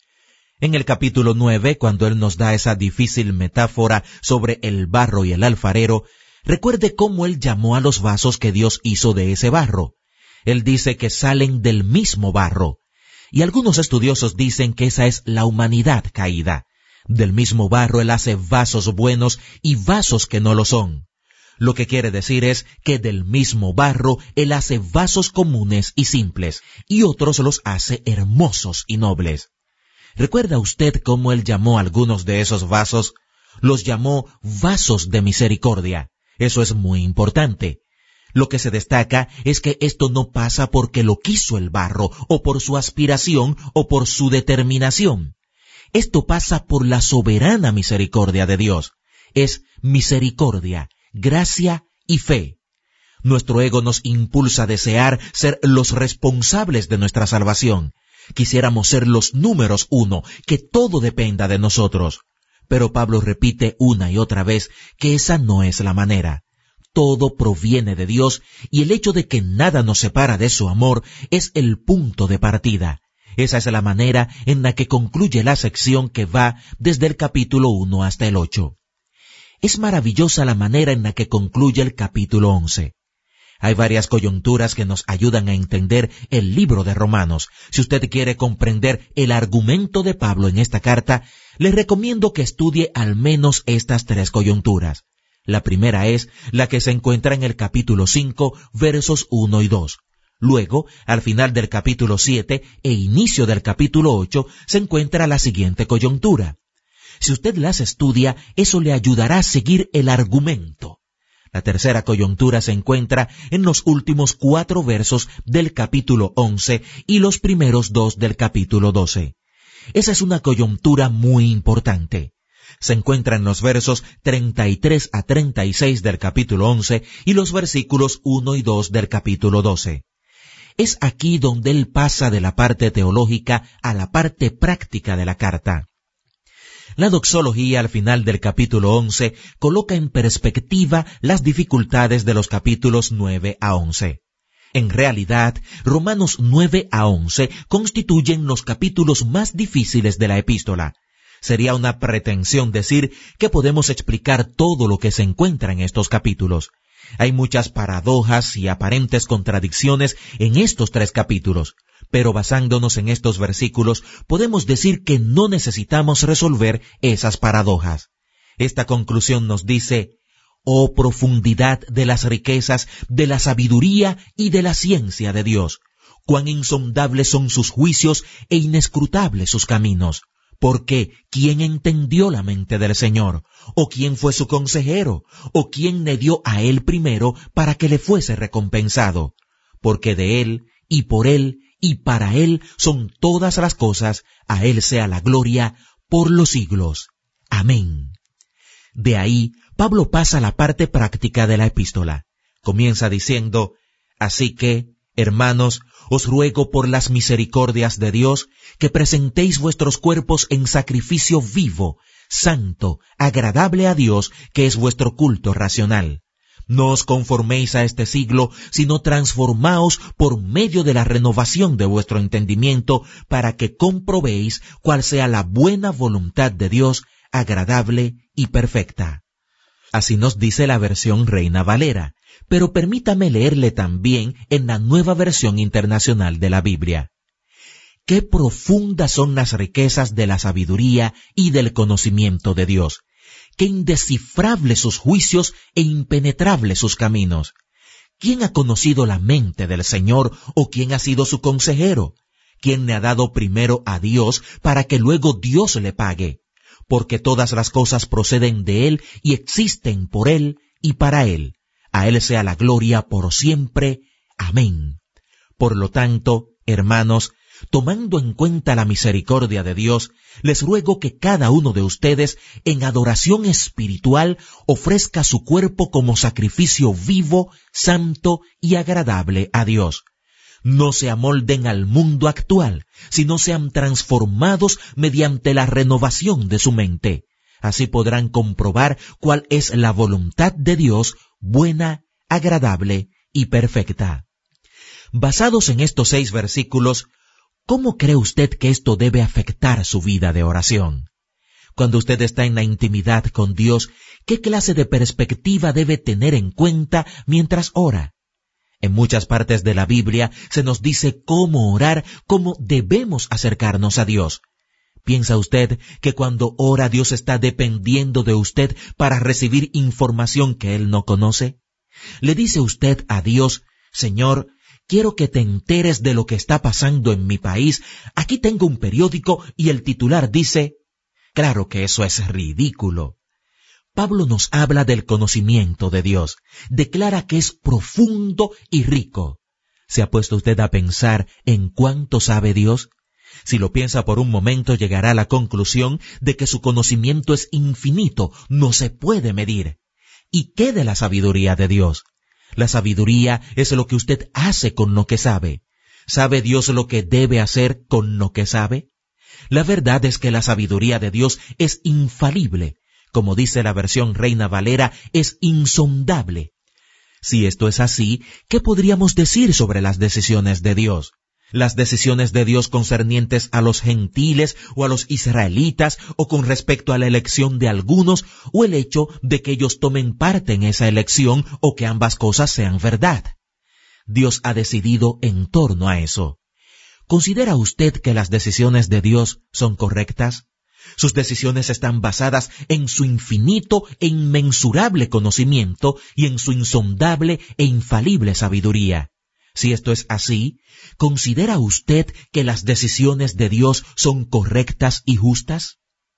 En el capítulo 9, cuando él nos da esa difícil metáfora sobre el barro y el alfarero, recuerde cómo él llamó a los vasos que Dios hizo de ese barro. Él dice que salen del mismo barro. Y algunos estudiosos dicen que esa es la humanidad caída. Del mismo barro él hace vasos buenos y vasos que no lo son. Lo que quiere decir es que del mismo barro él hace vasos comunes y simples, y otros los hace hermosos y nobles. ¿Recuerda usted cómo él llamó a algunos de esos vasos? Los llamó vasos de misericordia. Eso es muy importante. Lo que se destaca es que esto no pasa porque lo quiso el barro, o por su aspiración, o por su determinación. Esto pasa por la soberana misericordia de Dios. Es misericordia, gracia y fe. Nuestro ego nos impulsa a desear ser los responsables de nuestra salvación. Quisiéramos ser los números 1, que todo dependa de nosotros. Pero Pablo repite una y otra vez que esa no es la manera. Todo proviene de Dios, y el hecho de que nada nos separa de su amor es el punto de partida. Esa es la manera en la que concluye la sección que va desde el capítulo 1 hasta el 8. Es maravillosa la manera en la que concluye el capítulo 11. Hay varias coyunturas que nos ayudan a entender el libro de Romanos. Si usted quiere comprender el argumento de Pablo en esta carta, le recomiendo que estudie al menos estas 3 coyunturas. La primera es la que se encuentra en el capítulo 5, versos 1 y 2. Luego, al final del capítulo 7 e inicio del capítulo 8, se encuentra la siguiente coyuntura. Si usted las estudia, eso le ayudará a seguir el argumento. La tercera coyuntura se encuentra en los últimos 4 versos del capítulo 11 y los primeros 2 del capítulo 12. Esa es una coyuntura muy importante. Se encuentra en los versos 33 a 36 del capítulo 11 y los versículos 1 y 2 del capítulo 12. Es aquí donde él pasa de la parte teológica a la parte práctica de la carta. La doxología al final del capítulo 11 coloca en perspectiva las dificultades de los capítulos 9 a 11. En realidad, Romanos 9 a 11 constituyen los capítulos más difíciles de la epístola. Sería una pretensión decir que podemos explicar todo lo que se encuentra en estos capítulos. Hay muchas paradojas y aparentes contradicciones en estos 3 capítulos, pero basándonos en estos versículos, podemos decir que no necesitamos resolver esas paradojas. Esta conclusión nos dice, oh profundidad de las riquezas, de la sabiduría y de la ciencia de Dios, cuán insondables son sus juicios e inescrutables sus caminos. Porque, ¿quién entendió la mente del Señor? ¿O quién fue su consejero? ¿O quién le dio a él primero para que le fuese recompensado? Porque de él, y por él, y para él son todas las cosas, a él sea la gloria por los siglos. Amén. De ahí, Pablo pasa a la parte práctica de la epístola. Comienza diciendo, así que, Hermanos, os ruego por las misericordias de Dios que presentéis vuestros cuerpos en sacrificio vivo, santo, agradable a Dios, que es vuestro culto racional. No os conforméis a este siglo, sino transformaos por medio de la renovación de vuestro entendimiento, para que comprobéis cuál sea la buena voluntad de Dios, agradable y perfecta. Así nos dice la versión Reina Valera, pero permítame leerle también en la Nueva Versión Internacional de la Biblia. Qué profundas son las riquezas de la sabiduría y del conocimiento de Dios. Qué indescifrables sus juicios e impenetrables sus caminos. ¿Quién ha conocido la mente del Señor o quién ha sido su consejero? ¿Quién le ha dado primero a Dios para que luego Dios le pague? Porque todas las cosas proceden de Él y existen por Él y para Él. A Él sea la gloria por siempre. Amén. Por lo tanto, hermanos, tomando en cuenta la misericordia de Dios, les ruego que cada uno de ustedes, en adoración espiritual, ofrezca su cuerpo como sacrificio vivo, santo y agradable a Dios. No se amolden al mundo actual, sino sean transformados mediante la renovación de su mente. Así podrán comprobar cuál es la voluntad de Dios, buena, agradable y perfecta. Basados en estos 6 versículos, ¿cómo cree usted que esto debe afectar su vida de oración? Cuando usted está en la intimidad con Dios, ¿qué clase de perspectiva debe tener en cuenta mientras ora? En muchas partes de la Biblia se nos dice cómo orar, cómo debemos acercarnos a Dios. ¿Piensa usted que cuando ora Dios está dependiendo de usted para recibir información que Él no conoce? ¿Le dice usted a Dios, Señor, quiero que te enteres de lo que está pasando en mi país? Aquí tengo un periódico y el titular dice... Claro que eso es ridículo. Pablo nos habla del conocimiento de Dios. Declara que es profundo y rico. ¿Se ha puesto usted a pensar en cuánto sabe Dios? Si lo piensa por un momento, llegará a la conclusión de que su conocimiento es infinito, no se puede medir. ¿Y qué de la sabiduría de Dios? La sabiduría es lo que usted hace con lo que sabe. ¿Sabe Dios lo que debe hacer con lo que sabe? La verdad es que la sabiduría de Dios es infalible. Como dice la versión Reina Valera, es insondable. Si esto es así, ¿qué podríamos decir sobre las decisiones de Dios? Las decisiones de Dios concernientes a los gentiles o a los israelitas, o con respecto a la elección de algunos, o el hecho de que ellos tomen parte en esa elección, o que ambas cosas sean verdad. Dios ha decidido en torno a eso. ¿Considera usted que las decisiones de Dios son correctas? Sus decisiones están basadas en su infinito e inmensurable conocimiento y en su insondable e infalible sabiduría. Si esto es así, ¿considera usted que las decisiones de Dios son correctas y justas?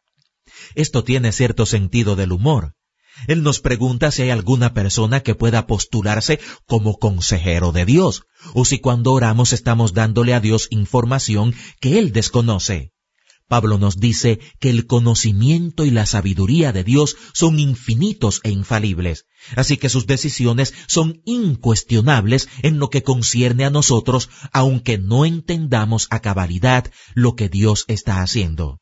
Esto tiene cierto sentido del humor. Él nos pregunta si hay alguna persona que pueda postularse como consejero de Dios, o si cuando oramos estamos dándole a Dios información que Él desconoce. Pablo nos dice que el conocimiento y la sabiduría de Dios son infinitos e infalibles, así que sus decisiones son incuestionables en lo que concierne a nosotros, aunque no entendamos a cabalidad lo que Dios está haciendo.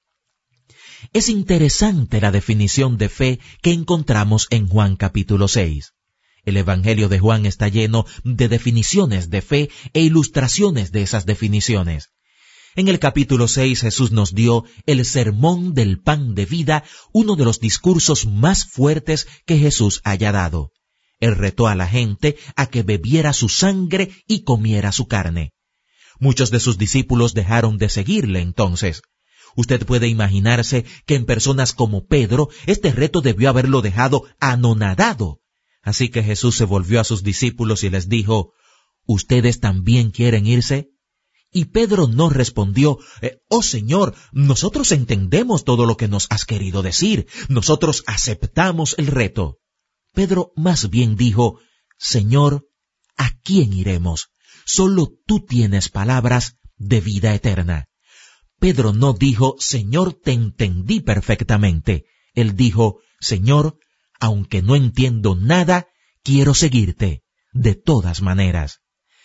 Es interesante la definición de fe que encontramos en Juan capítulo 6. El Evangelio de Juan está lleno de definiciones de fe e ilustraciones de esas definiciones. En el capítulo 6 Jesús nos dio el sermón del pan de vida, uno de los discursos más fuertes que Jesús haya dado. Él retó a la gente a que bebiera su sangre y comiera su carne. Muchos de sus discípulos dejaron de seguirle entonces. Usted puede imaginarse que en personas como Pedro, este reto debió haberlo dejado anonadado. Así que Jesús se volvió a sus discípulos y les dijo, ¿ustedes también quieren irse? Y Pedro no respondió, «Oh Señor, nosotros entendemos todo lo que nos has querido decir, nosotros aceptamos el reto». Pedro más bien dijo, «Señor, ¿a quién iremos? Solo tú tienes palabras de vida eterna». Pedro no dijo, «Señor, te entendí perfectamente». Él dijo, «Señor, aunque no entiendo nada, quiero seguirte, de todas maneras».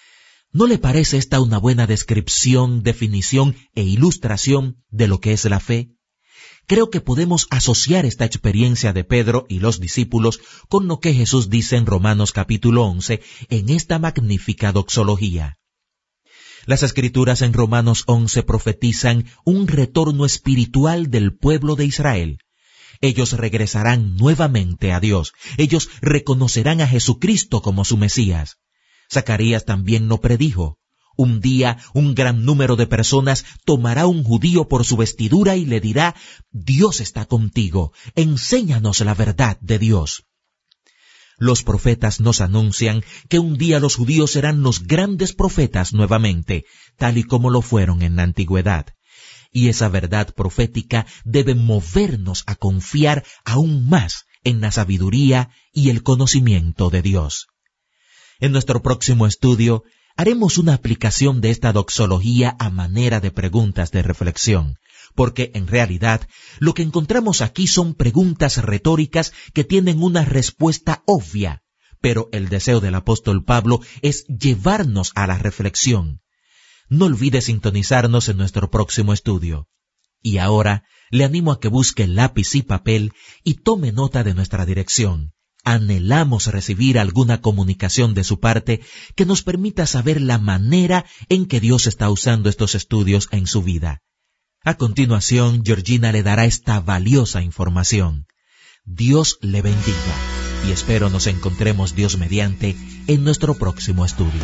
¿No le parece esta una buena descripción, definición e ilustración de lo que es la fe? Creo que podemos asociar esta experiencia de Pedro y los discípulos con lo que Jesús dice en Romanos capítulo 11 en esta magnífica doxología. Las Escrituras en Romanos 11 profetizan un retorno espiritual del pueblo de Israel. Ellos regresarán nuevamente a Dios. Ellos reconocerán a Jesucristo como su Mesías. Zacarías también lo predijo. Un día un gran número de personas tomará a un judío por su vestidura y le dirá: Dios está contigo, enséñanos la verdad de Dios. Los profetas nos anuncian que un día los judíos serán los grandes profetas nuevamente, tal y como lo fueron en la antigüedad. Y esa verdad profética debe movernos a confiar aún más en la sabiduría y el conocimiento de Dios. En nuestro próximo estudio haremos una aplicación de esta doxología a manera de preguntas de reflexión, porque en realidad lo que encontramos aquí son preguntas retóricas que tienen una respuesta obvia, pero el deseo del apóstol Pablo es llevarnos a la reflexión. No olvide sintonizarnos en nuestro próximo estudio. Y ahora le animo a que busque lápiz y papel y tome nota de nuestra dirección. Anhelamos recibir alguna comunicación de su parte que nos permita saber la manera en que Dios está usando estos estudios en su vida. A continuación, Georgina le dará esta valiosa información. Dios le bendiga y espero nos encontremos Dios mediante en nuestro próximo estudio.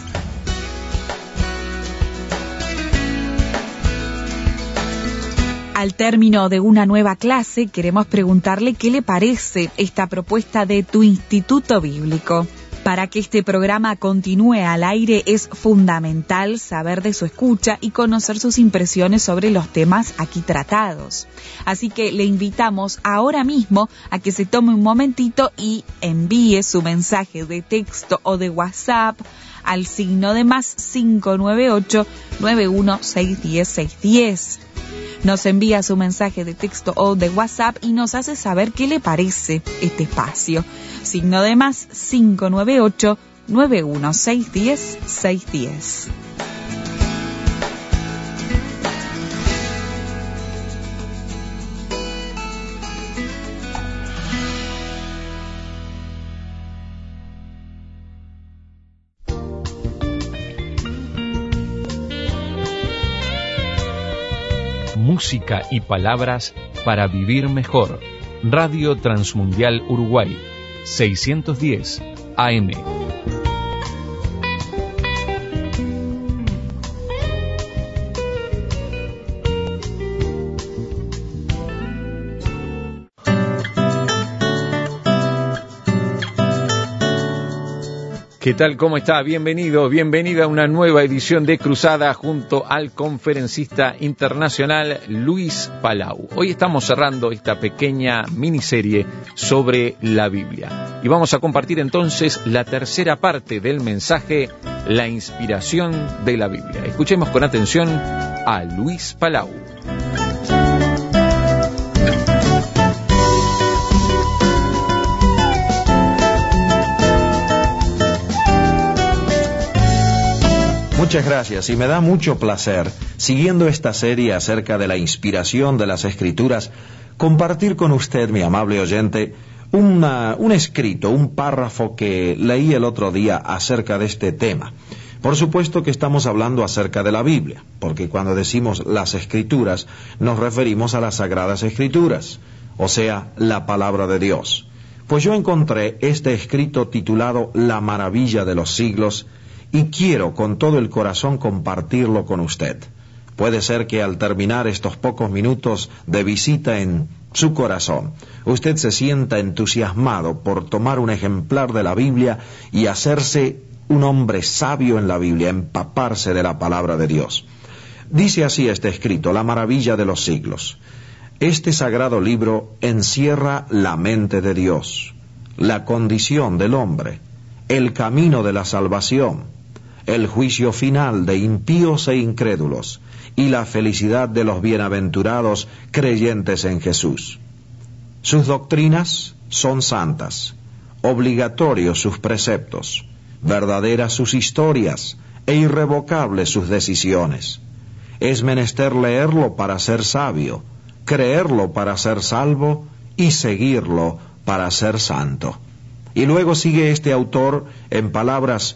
Al término de una nueva clase, queremos preguntarle qué le parece esta propuesta de tu Instituto Bíblico. Para que este programa continúe al aire es fundamental saber de su escucha y conocer sus impresiones sobre los temas aquí tratados. Así que le invitamos ahora mismo a que se tome un momentito y envíe su mensaje de texto o de WhatsApp al signo de más 598 91 610 610. Nos envía su mensaje de texto o de WhatsApp y nos hace saber qué le parece este espacio. Signo de más 598 91 610 610. Música y palabras para vivir mejor. Radio Transmundial Uruguay, 610 AM. ¿Qué tal? ¿Cómo está? Bienvenido, bienvenida a una nueva edición de Cruzada junto al conferencista internacional Luis Palau. Hoy estamos cerrando esta pequeña miniserie sobre la Biblia. Y vamos a compartir entonces la tercera parte del mensaje, la inspiración de la Biblia. Escuchemos con atención a Luis Palau. Muchas gracias y me da mucho placer, siguiendo esta serie acerca de la inspiración de las Escrituras, compartir con usted, mi amable oyente, un escrito, un párrafo que leí el otro día acerca de este tema. Por supuesto que estamos hablando acerca de la Biblia, porque cuando decimos las Escrituras nos referimos a las Sagradas Escrituras, o sea, la Palabra de Dios. Pues yo encontré este escrito titulado La Maravilla de los Siglos, y quiero con todo el corazón compartirlo con usted. Puede ser que al terminar estos pocos minutos de visita en su corazón, usted se sienta entusiasmado por tomar un ejemplar de la Biblia y hacerse un hombre sabio en la Biblia, empaparse de la palabra de Dios. Dice así este escrito, La Maravilla de los Siglos. Este sagrado libro encierra la mente de Dios, la condición del hombre, el camino de la salvación, el juicio final de impíos e incrédulos, y la felicidad de los bienaventurados creyentes en Jesús. Sus doctrinas son santas, obligatorios sus preceptos, verdaderas sus historias, e irrevocables sus decisiones. Es menester leerlo para ser sabio, creerlo para ser salvo y seguirlo para ser santo. Y luego sigue este autor en palabras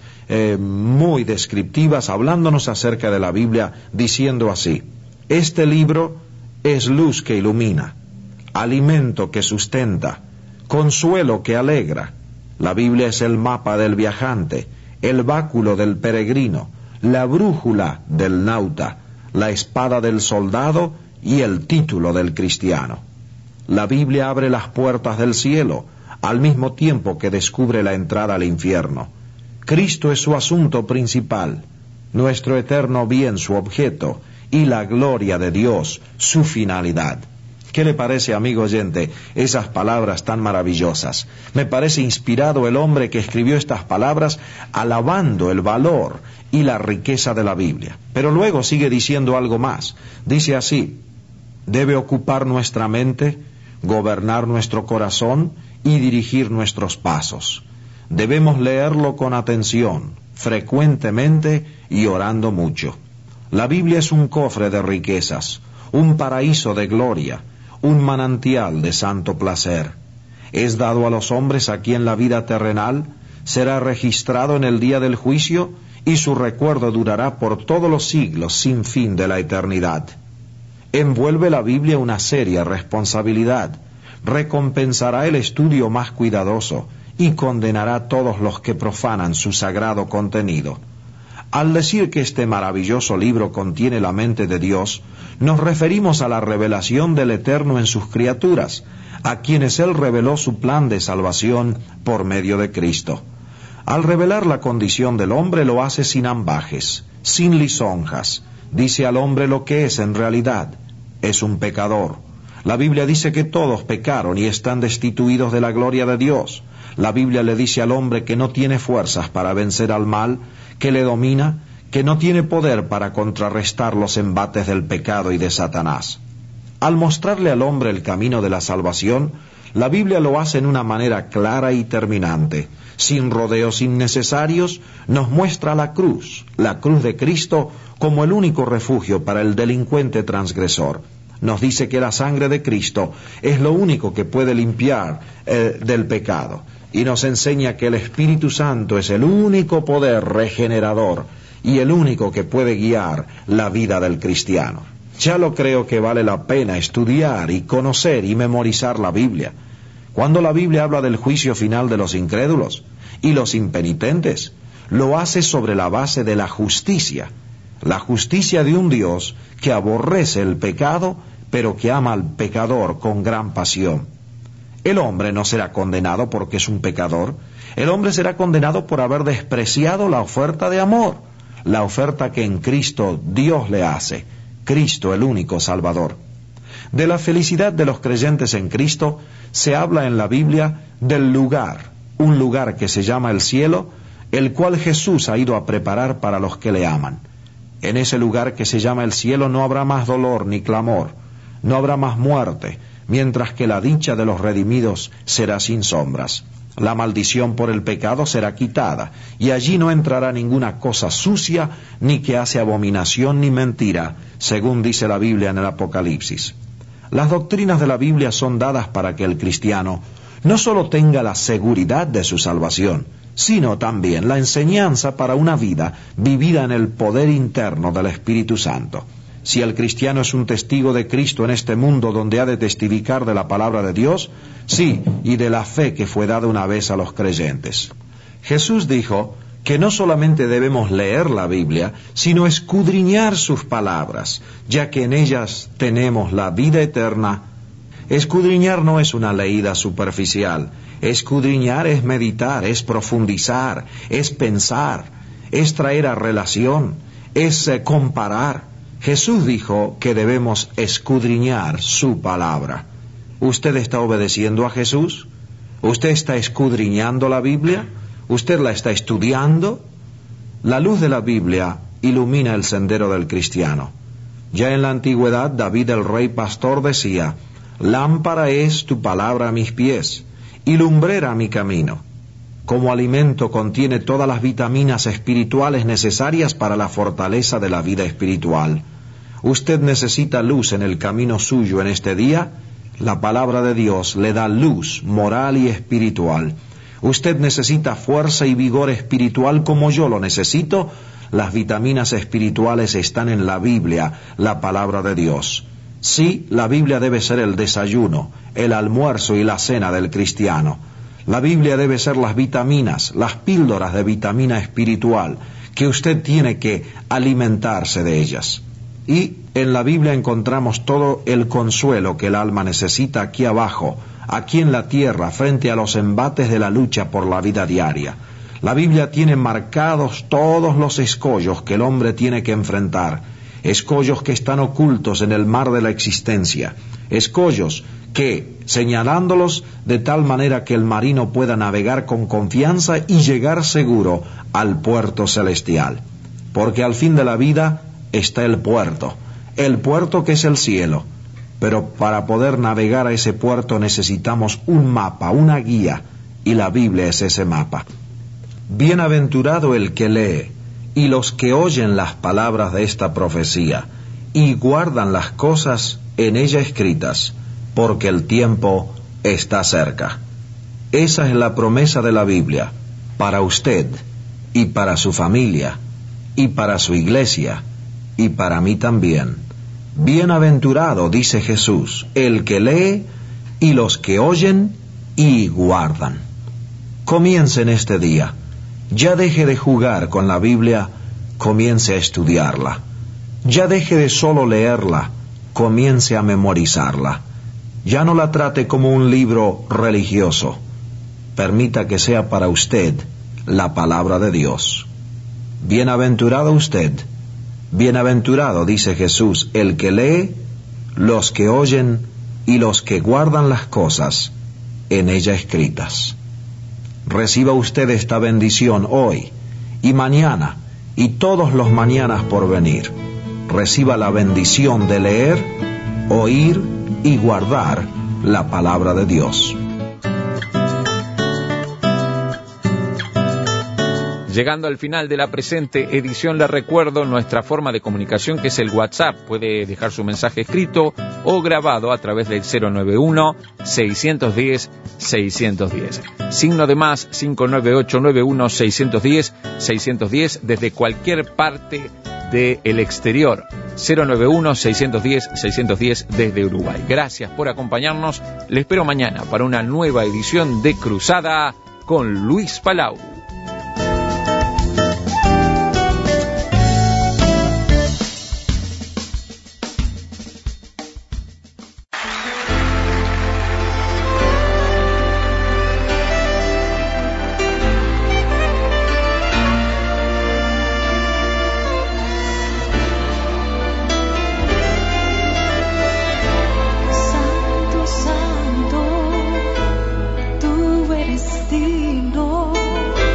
muy descriptivas, hablándonos acerca de la Biblia, diciendo así: este libro es luz que ilumina, alimento que sustenta, consuelo que alegra. La Biblia es el mapa del viajante, el báculo del peregrino, la brújula del nauta, la espada del soldado y el título del cristiano. La Biblia abre las puertas del cielo, al mismo tiempo que descubre la entrada al infierno. Cristo es su asunto principal, nuestro eterno bien su objeto, y la gloria de Dios su finalidad. ¿Qué le parece, amigo oyente, esas palabras tan maravillosas? Me parece inspirado el hombre que escribió estas palabras alabando el valor y la riqueza de la Biblia. Pero luego sigue diciendo algo más. Dice así: debe ocupar nuestra mente, gobernar nuestro corazón y dirigir nuestros pasos. Debemos leerlo con atención, frecuentemente y orando mucho. La Biblia es un cofre de riquezas, un paraíso de gloria, un manantial de santo placer. Es dado a los hombres aquí en la vida terrenal, será registrado en el día del juicio y su recuerdo durará por todos los siglos sin fin de la eternidad. Envuelve la Biblia una seria responsabilidad, recompensará el estudio más cuidadoso y condenará a todos los que profanan su sagrado contenido. Al decir que este maravilloso libro contiene la mente de Dios, nos referimos a la revelación del Eterno en sus criaturas, a quienes Él reveló su plan de salvación por medio de Cristo. Al revelar la condición del hombre lo hace sin ambajes, sin lisonjas. Dice al hombre lo que es en realidad: es un pecador. La Biblia dice que todos pecaron y están destituidos de la gloria de Dios. La Biblia le dice al hombre que no tiene fuerzas para vencer al mal, que le domina, que no tiene poder para contrarrestar los embates del pecado y de Satanás. Al mostrarle al hombre el camino de la salvación, la Biblia lo hace en una manera clara y terminante. Sin rodeos innecesarios, nos muestra la cruz de Cristo, como el único refugio para el delincuente transgresor. Nos dice que la sangre de Cristo es lo único que puede limpiar del pecado. Y nos enseña que el Espíritu Santo es el único poder regenerador y el único que puede guiar la vida del cristiano. Ya lo creo que vale la pena estudiar y conocer y memorizar la Biblia. Cuando la Biblia habla del juicio final de los incrédulos y los impenitentes, lo hace sobre la base de la justicia de un Dios que aborrece el pecado, pero que ama al pecador con gran pasión. El hombre no será condenado porque es un pecador. El hombre será condenado por haber despreciado la oferta de amor, la oferta que en Cristo Dios le hace, Cristo el único Salvador. De la felicidad de los creyentes en Cristo se habla en la Biblia del lugar, un lugar que se llama el cielo, el cual Jesús ha ido a preparar para los que le aman. En ese lugar que se llama el cielo no habrá más dolor ni clamor, no habrá más muerte, mientras que la dicha de los redimidos será sin sombras. La maldición por el pecado será quitada, y allí no entrará ninguna cosa sucia, ni que hace abominación ni mentira, según dice la Biblia en el Apocalipsis. Las doctrinas de la Biblia son dadas para que el cristiano no solo tenga la seguridad de su salvación, sino también la enseñanza para una vida vivida en el poder interno del Espíritu Santo. Si el cristiano es un testigo de Cristo en este mundo donde ha de testificar de la palabra de Dios, sí, y de la fe que fue dada una vez a los creyentes. Jesús dijo que no solamente debemos leer la Biblia, sino escudriñar sus palabras, ya que en ellas tenemos la vida eterna. Escudriñar no es una leída superficial. Escudriñar es meditar, es profundizar, es pensar, es traer a relación, es comparar. Jesús dijo que debemos escudriñar su palabra. ¿Usted está obedeciendo a Jesús? ¿Usted está escudriñando la Biblia? ¿Usted la está estudiando? La luz de la Biblia ilumina el sendero del cristiano. Ya en la antigüedad, David el rey pastor decía: lámpara es tu palabra a mis pies y lumbrera mi camino. Como alimento contiene todas las vitaminas espirituales necesarias para la fortaleza de la vida espiritual. Usted necesita luz en el camino suyo en este día. La palabra de Dios le da luz moral y espiritual. Usted necesita fuerza y vigor espiritual como yo lo necesito. Las vitaminas espirituales están en la Biblia, la palabra de Dios. Sí, la Biblia debe ser el desayuno, el almuerzo y la cena del cristiano. La Biblia debe ser las vitaminas, las píldoras de vitamina espiritual, que usted tiene que alimentarse de ellas. Y en la Biblia encontramos todo el consuelo que el alma necesita aquí abajo, aquí en la tierra, frente a los embates de la lucha por la vida diaria. La Biblia tiene marcados todos los escollos que el hombre tiene que enfrentar, escollos que están ocultos en el mar de la existencia, escollos que, señalándolos de tal manera que el marino pueda navegar con confianza y llegar seguro al puerto celestial. Porque al fin de la vida está el puerto que es el cielo. Pero para poder navegar a ese puerto necesitamos un mapa, una guía, y la Biblia es ese mapa. Bienaventurado el que lee, y los que oyen las palabras de esta profecía, y guardan las cosas en ella escritas, porque el tiempo está cerca. Esa es la promesa de la Biblia, para usted, y para su familia, y para su iglesia, y para mí también. Bienaventurado, dice Jesús, el que lee, y los que oyen, y guardan. Comience en este día. Ya deje de jugar con la Biblia, comience a estudiarla. Ya deje de solo leerla, comience a memorizarla. Ya no la trate como un libro religioso. Permita que sea para usted la palabra de Dios. Bienaventurado usted. Bienaventurado, dice Jesús, el que lee, los que oyen y los que guardan las cosas en ella escritas. Reciba usted esta bendición hoy y mañana y todos los mañanas por venir. Reciba la bendición de leer, oír y guardar la palabra de Dios. Llegando al final de la presente edición, le recuerdo nuestra forma de comunicación, que es el WhatsApp. Puede dejar su mensaje escrito o grabado a través del 091-610-610. Signo de más 598-91-610-610 desde cualquier parte del exterior. 091-610-610 desde Uruguay. Gracias por acompañarnos. Le espero mañana para una nueva edición de Cruzada con Luis Palau. Santo, tú eres digno.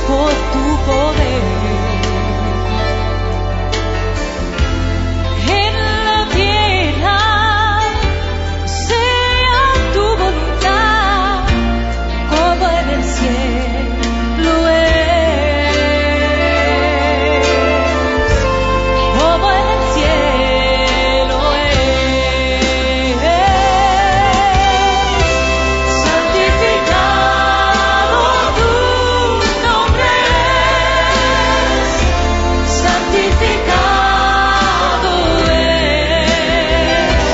por tu poder. En la tierra sea tu voluntad, como en el cielo es, como en el cielo es. Santificado tu nombre es, santificado es,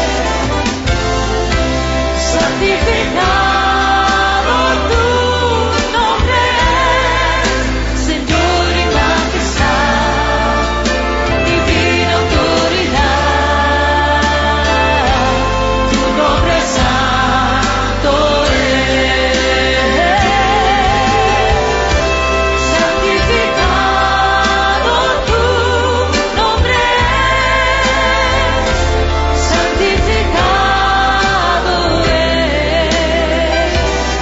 santificado tu nombre es, Señor y majestad, divina autoridad, tu nombre santo es, santificado tu nombre es, santificado es,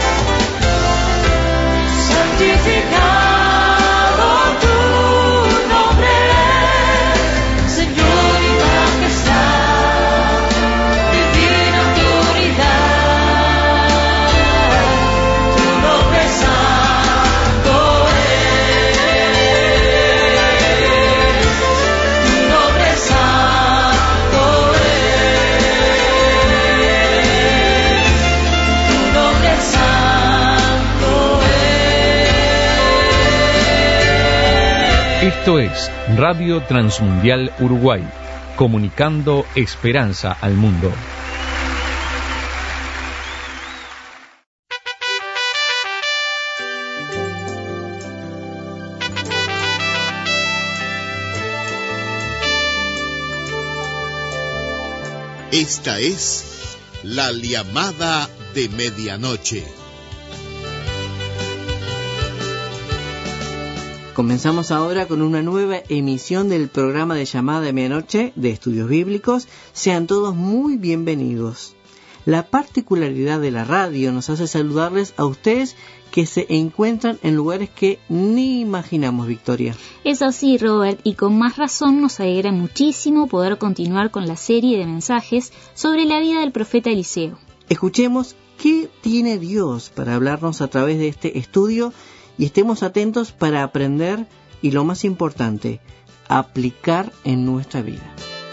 santificado tu nombre es, Señor y majestad, divina autoridad, tu nombre santo es, tu nombre santo es, tu nombre santo es. Esto es Radio Transmundial Uruguay, comunicando esperanza al mundo. Esta es la llamada de medianoche. Comenzamos ahora con una nueva emisión del programa de llamada de medianoche de Estudios Bíblicos. Sean todos muy bienvenidos. La particularidad de la radio nos hace saludarles a ustedes que se encuentran en lugares que ni imaginamos, Victoria. Es así, Robert, y con más razón nos alegra muchísimo poder continuar con la serie de mensajes sobre la vida del profeta Eliseo. Escuchemos qué tiene Dios para hablarnos a través de este estudio y estemos atentos para aprender y, lo más importante, aplicar en nuestra vida.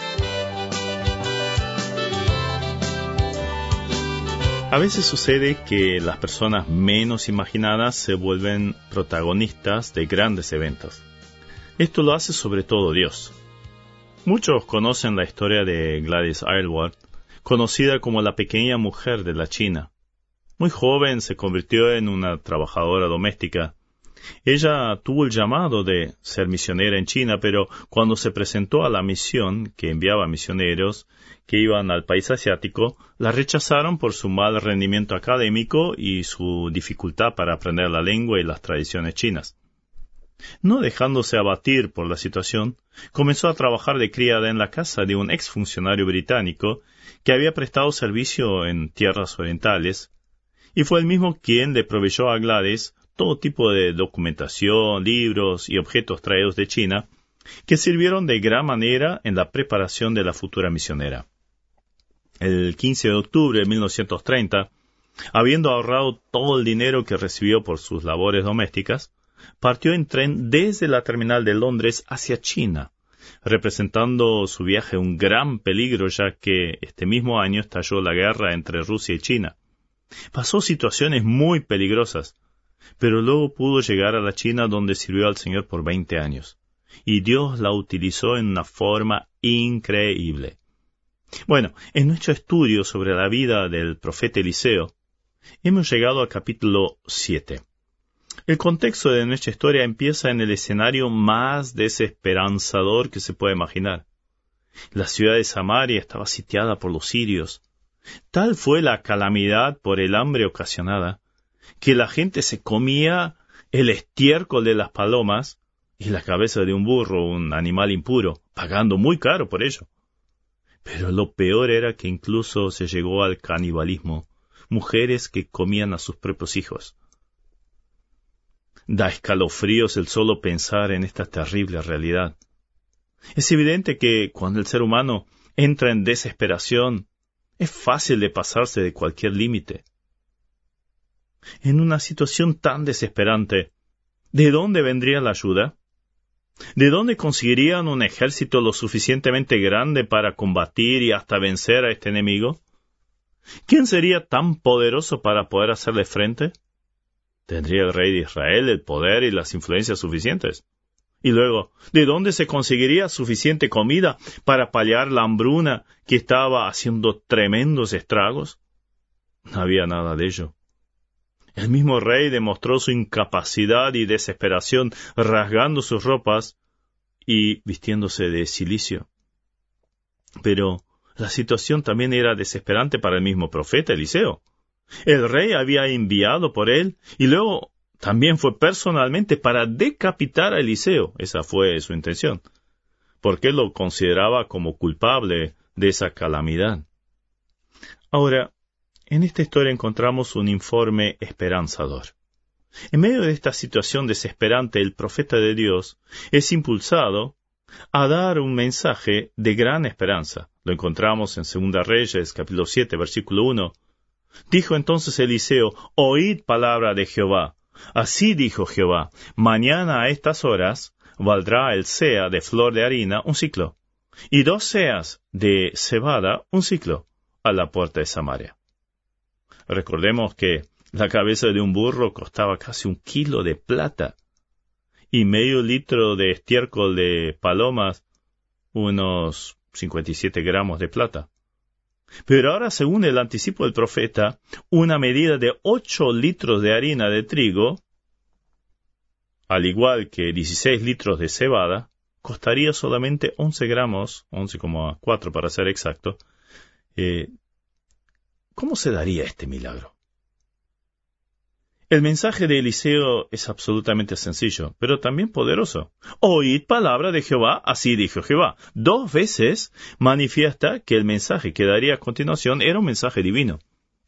A veces sucede que las personas menos imaginadas se vuelven protagonistas de grandes eventos. Esto lo hace sobre todo Dios. Muchos conocen la historia de Gladys Aylward, conocida como la pequeña mujer de la China. Muy joven se convirtió en una trabajadora doméstica. Ella tuvo el llamado de ser misionera en China, pero cuando se presentó a la misión que enviaba misioneros que iban al país asiático, la rechazaron por su mal rendimiento académico y su dificultad para aprender la lengua y las tradiciones chinas. No dejándose abatir por la situación, comenzó a trabajar de criada en la casa de un exfuncionario británico que había prestado servicio en tierras orientales, y fue el mismo quien le proveyó a Gladys todo tipo de documentación, libros y objetos traídos de China, que sirvieron de gran manera en la preparación de la futura misionera. El 15 de octubre de 1930, habiendo ahorrado todo el dinero que recibió por sus labores domésticas, partió en tren desde la terminal de Londres hacia China, representando su viaje un gran peligro, ya que este mismo año estalló la guerra entre Rusia y China. Pasó situaciones muy peligrosas, pero luego pudo llegar a la China, donde sirvió al Señor por 20 años. Y Dios la utilizó en una forma increíble. Bueno, en nuestro estudio sobre la vida del profeta Eliseo, hemos llegado al capítulo 7. El contexto de nuestra historia empieza en el escenario más desesperanzador que se puede imaginar. La ciudad de Samaria estaba sitiada por los sirios. Tal fue la calamidad por el hambre ocasionada, que la gente se comía el estiércol de las palomas y la cabeza de un burro, un animal impuro, pagando muy caro por ello. Pero lo peor era que incluso se llegó al canibalismo, mujeres que comían a sus propios hijos. Da escalofríos el solo pensar en esta terrible realidad. Es evidente que cuando el ser humano entra en desesperación, es fácil de pasarse de cualquier límite. En una situación tan desesperante, ¿de dónde vendría la ayuda? ¿De dónde conseguirían un ejército lo suficientemente grande para combatir y hasta vencer a este enemigo? ¿Quién sería tan poderoso para poder hacerle frente? ¿Tendría el rey de Israel el poder y las influencias suficientes? Y luego, ¿de dónde se conseguiría suficiente comida para paliar la hambruna que estaba haciendo tremendos estragos? No había nada de ello. El mismo rey demostró su incapacidad y desesperación rasgando sus ropas y vistiéndose de cilicio. Pero la situación también era desesperante para el mismo profeta Eliseo. El rey había enviado por él y luego también fue personalmente para decapitar a Eliseo. Esa fue su intención, porque él lo consideraba como culpable de esa calamidad. Ahora, en esta historia encontramos un informe esperanzador. En medio de esta situación desesperante, el profeta de Dios es impulsado a dar un mensaje de gran esperanza. Lo encontramos en 2 Reyes, capítulo 7, versículo 1. Dijo entonces Eliseo: «Oíd palabra de Jehová. Así dijo Jehová, mañana a estas horas valdrá el seah de flor de harina 1 siclo, y 2 seahs de cebada 1 siclo, a la puerta de Samaria». Recordemos que la cabeza de un burro costaba casi 1 kilo de plata, y medio litro de estiércol de palomas, unos 57 gramos de plata. Pero ahora, según el anticipo del profeta, una medida de 8 litros de harina de trigo, al igual que 16 litros de cebada, costaría solamente 11 gramos, 11,4 para ser exacto. ¿Cómo se daría este milagro? El mensaje de Eliseo es absolutamente sencillo, pero también poderoso. Oíd palabra de Jehová, así dijo Jehová. 2 veces manifiesta que el mensaje que daría a continuación era un mensaje divino.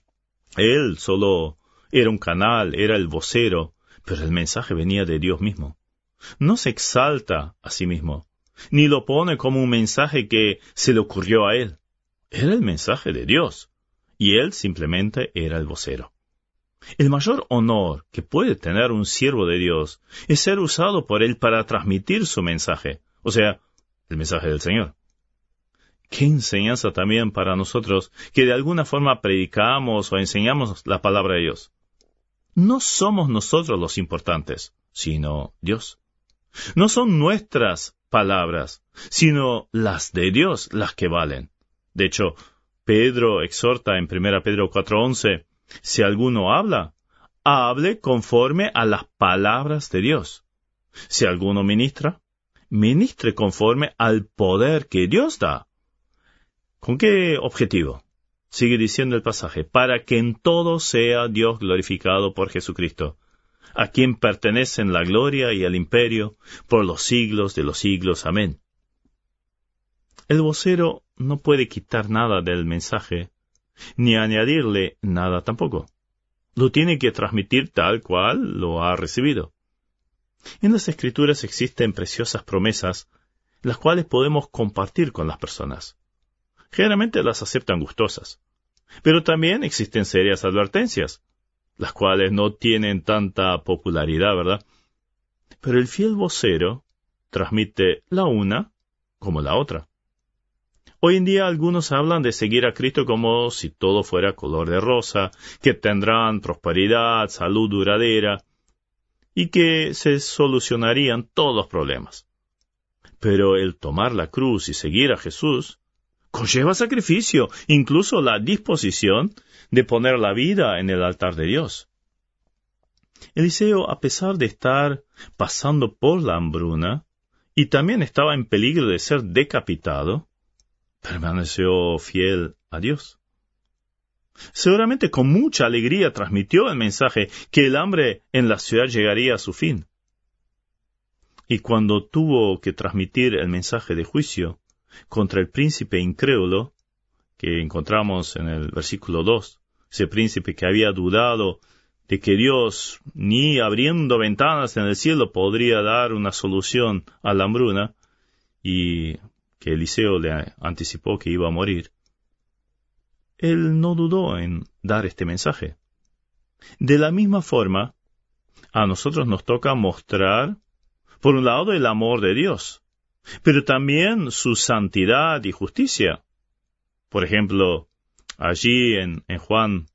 Él solo era un canal, era el vocero, pero el mensaje venía de Dios mismo. No se exalta a sí mismo, ni lo pone como un mensaje que se le ocurrió a él. Era el mensaje de Dios, y él simplemente era el vocero. El mayor honor que puede tener un siervo de Dios es ser usado por él para transmitir su mensaje, o sea, el mensaje del Señor. Qué enseñanza también para nosotros que de alguna forma predicamos o enseñamos la palabra de Dios. No somos nosotros los importantes, sino Dios. No son nuestras palabras, sino las de Dios las que valen. De hecho, Pedro exhorta en 1 Pedro 4:11, si alguno habla, hable conforme a las palabras de Dios. Si alguno ministra, ministre conforme al poder que Dios da. ¿Con qué objetivo? Sigue diciendo el pasaje, para que en todo sea Dios glorificado por Jesucristo, a quien pertenecen la gloria y el imperio por los siglos de los siglos. Amén. El vocero no puede quitar nada del mensaje, ni añadirle nada tampoco. Lo tiene que transmitir tal cual lo ha recibido. En las Escrituras existen preciosas promesas, las cuales podemos compartir con las personas. Generalmente las aceptan gustosas, pero también existen serias advertencias, las cuales no tienen tanta popularidad, ¿verdad? Pero el fiel vocero transmite la una como la otra. Hoy en día algunos hablan de seguir a Cristo como si todo fuera color de rosa, que tendrán prosperidad, salud duradera, y que se solucionarían todos los problemas. Pero el tomar la cruz y seguir a Jesús conlleva sacrificio, incluso la disposición de poner la vida en el altar de Dios. Eliseo, a pesar de estar pasando por la hambruna, y también estaba en peligro de ser decapitado, permaneció fiel a Dios. Seguramente con mucha alegría transmitió el mensaje que el hambre en la ciudad llegaría a su fin. Y cuando tuvo que transmitir el mensaje de juicio contra el príncipe incrédulo, que encontramos en el versículo 2, ese príncipe que había dudado de que Dios, ni abriendo ventanas en el cielo, podría dar una solución a la hambruna, y que Eliseo le anticipó que iba a morir, él no dudó en dar este mensaje. De la misma forma, a nosotros nos toca mostrar, por un lado, el amor de Dios, pero también su santidad y justicia. Por ejemplo, allí en Juan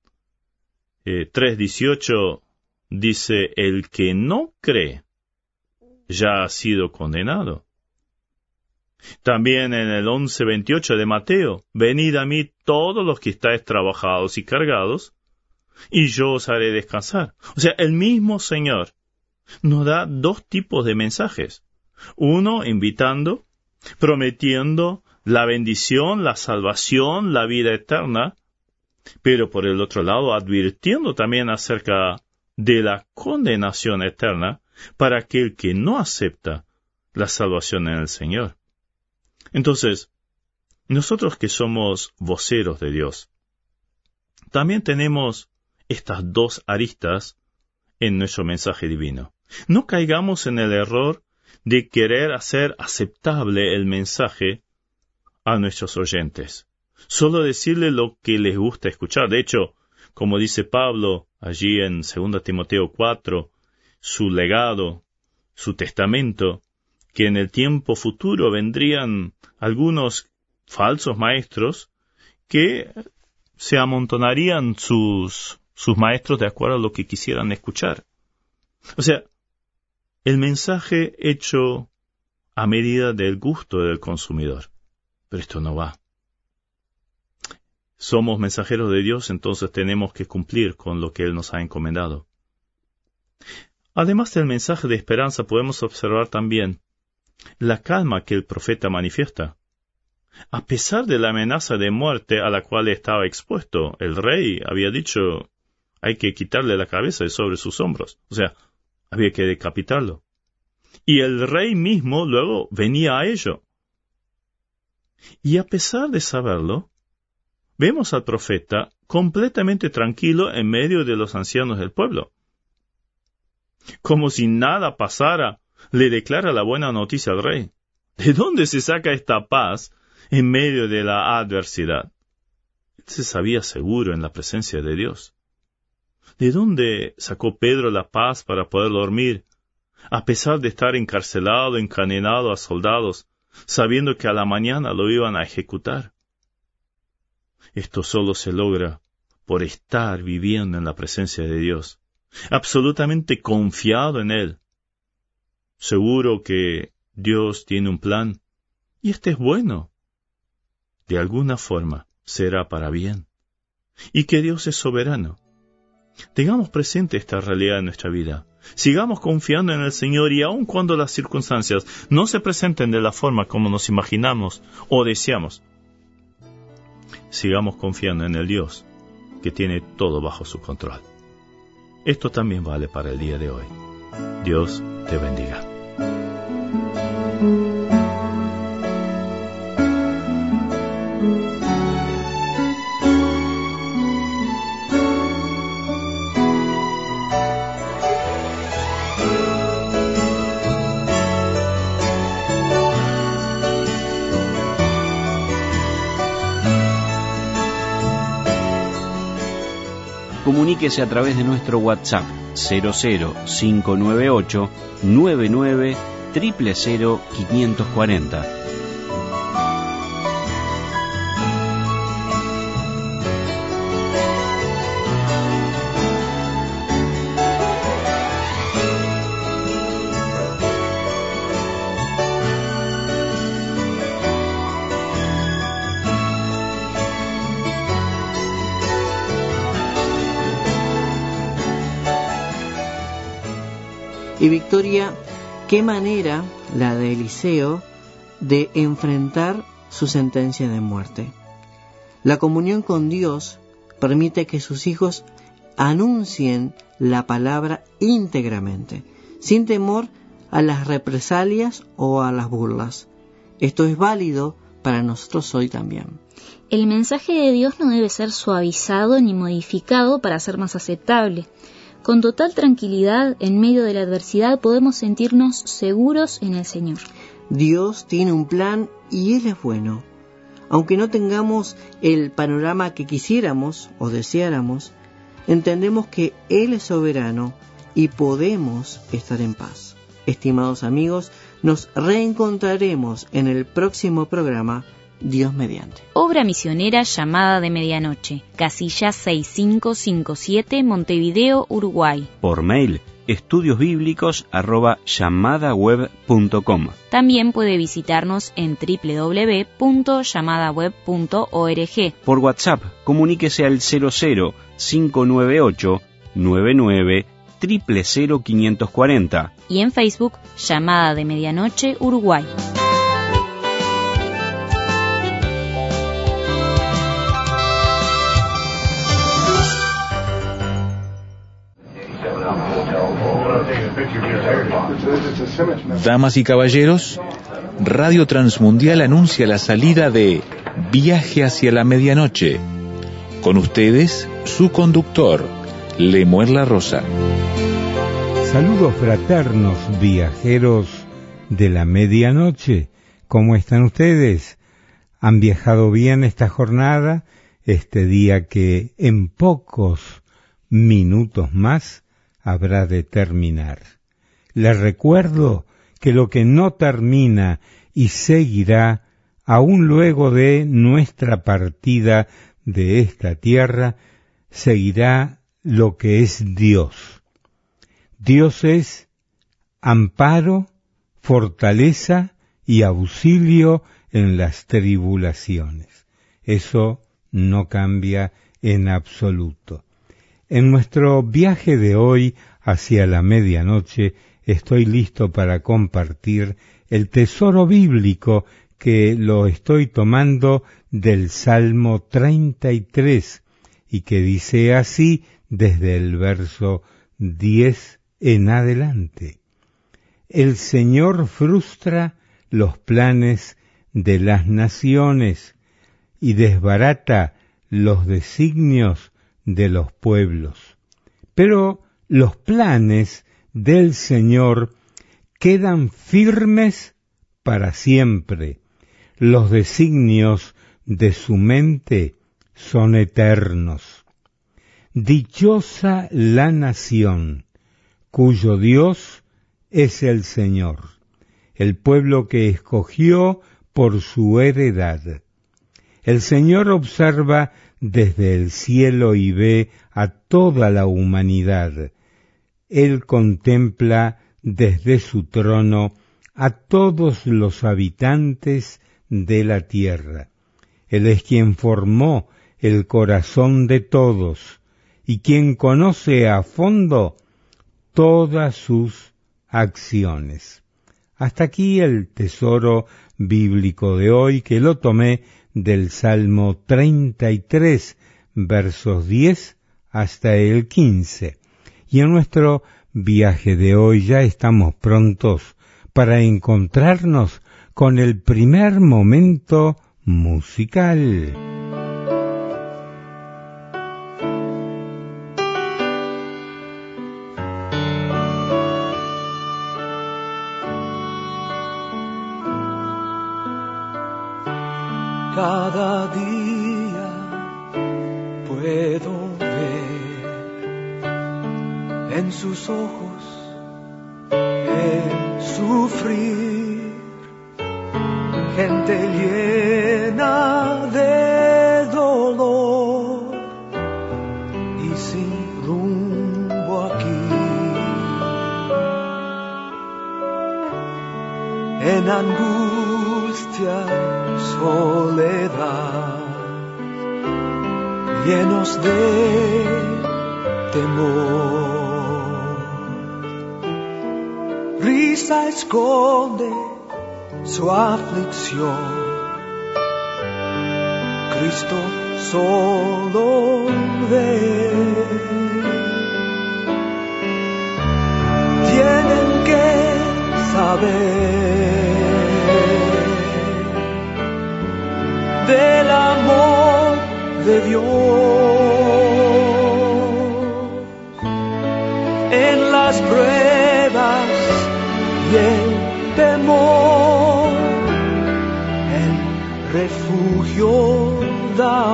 3:18 dice, el que no cree ya ha sido condenado. También en el 11:28 de Mateo, venid a mí todos los que estáis trabajados y cargados, y yo os haré descansar. O sea, el mismo Señor nos da dos tipos de mensajes. Uno, invitando, prometiendo la bendición, la salvación, la vida eterna, pero por el otro lado, advirtiendo también acerca de la condenación eterna para aquel que no acepta la salvación en el Señor. Entonces, nosotros que somos voceros de Dios, también tenemos estas dos aristas en nuestro mensaje divino. No caigamos en el error de querer hacer aceptable el mensaje a nuestros oyentes. Solo decirle lo que les gusta escuchar. De hecho, como dice Pablo allí en 2 Timoteo 4, su legado, su testamento, que en el tiempo futuro vendrían algunos falsos maestros que se amontonarían sus maestros de acuerdo a lo que quisieran escuchar. O sea, el mensaje hecho a medida del gusto del consumidor. Pero esto no va. Somos mensajeros de Dios, entonces tenemos que cumplir con lo que Él nos ha encomendado. Además del mensaje de esperanza, podemos observar también la calma que el profeta manifiesta. A pesar de la amenaza de muerte a la cual estaba expuesto, el rey había dicho, hay que quitarle la cabeza de sobre sus hombros. O sea, había que decapitarlo. Y el rey mismo luego venía a ello. Y a pesar de saberlo, vemos al profeta completamente tranquilo en medio de los ancianos del pueblo. Como si nada pasara, le declara la buena noticia al rey. ¿De dónde se saca esta paz en medio de la adversidad? Él se sabía seguro en la presencia de Dios. ¿De dónde sacó Pedro la paz para poder dormir, a pesar de estar encarcelado, encadenado a soldados, sabiendo que a la mañana lo iban a ejecutar? Esto solo se logra por estar viviendo en la presencia de Dios, absolutamente confiado en Él, seguro que Dios tiene un plan, y este es bueno. De alguna forma será para bien, y que Dios es soberano. Tengamos presente esta realidad en nuestra vida. Sigamos confiando en el Señor, y aun cuando las circunstancias no se presenten de la forma como nos imaginamos o deseamos, sigamos confiando en el Dios que tiene todo bajo su control. Esto también vale para el día de hoy. Dios te bendiga. Comuníquese a través de nuestro WhatsApp 00598 99 000 540. Y Victoria, ¿qué manera la de Eliseo de enfrentar su sentencia de muerte? La comunión con Dios permite que sus hijos anuncien la palabra íntegramente, sin temor a las represalias o a las burlas. Esto es válido para nosotros hoy también. El mensaje de Dios no debe ser suavizado ni modificado para ser más aceptable. Con total tranquilidad, en medio de la adversidad, podemos sentirnos seguros en el Señor. Dios tiene un plan y Él es bueno. Aunque no tengamos el panorama que quisiéramos o deseáramos, entendemos que Él es soberano y podemos estar en paz. Estimados amigos, nos reencontraremos en el próximo programa, Dios mediante. Obra misionera Llamada de Medianoche, casilla 6557, Montevideo, Uruguay. Por mail, estudiosbiblicos@llamadaweb.com. También puede visitarnos en www.llamadaweb.org. Por WhatsApp, comuníquese al 00 598 99 000 540. Y en Facebook, Llamada de Medianoche, Uruguay. Damas y caballeros, Radio Transmundial anuncia la salida de Viaje hacia la Medianoche. Con ustedes, su conductor, Lemuel La Rosa. Saludos fraternos, viajeros de la medianoche. ¿Cómo están ustedes? ¿Han viajado bien esta jornada? Este día que en pocos minutos más habrá de terminar. Les recuerdo que lo que no termina y seguirá, aún luego de nuestra partida de esta tierra, seguirá lo que es Dios. Dios es amparo, fortaleza y auxilio en las tribulaciones. Eso no cambia en absoluto. En nuestro viaje de hoy hacia la medianoche, estoy listo para compartir el tesoro bíblico que lo estoy tomando del Salmo 33 y que dice así desde el verso 10 en adelante. El Señor frustra los planes de las naciones y desbarata los designios de los pueblos. Pero los planes del Señor quedan firmes para siempre. Los designios de su mente son eternos. Dichosa la nación, cuyo Dios es el Señor, el pueblo que escogió por su heredad. El Señor observa desde el cielo y ve a toda la humanidad. Él contempla desde su trono a todos los habitantes de la tierra. Él es quien formó el corazón de todos y quien conoce a fondo todas sus acciones. Hasta aquí el tesoro bíblico de hoy, que lo tomé del Salmo 33, versos 10 hasta el 15. Y en nuestro viaje de hoy ya estamos prontos para encontrarnos con el primer momento musical. Cada día puedo ver en sus ojos el sufrir, gente llena de dolor y sin rumbo aquí, en angustia, soledad, llenos de temor. Risa esconde su aflicción, Cristo solo ve. Tienen que saber del amor de Dios. las pruebas y el temor, el refugio da.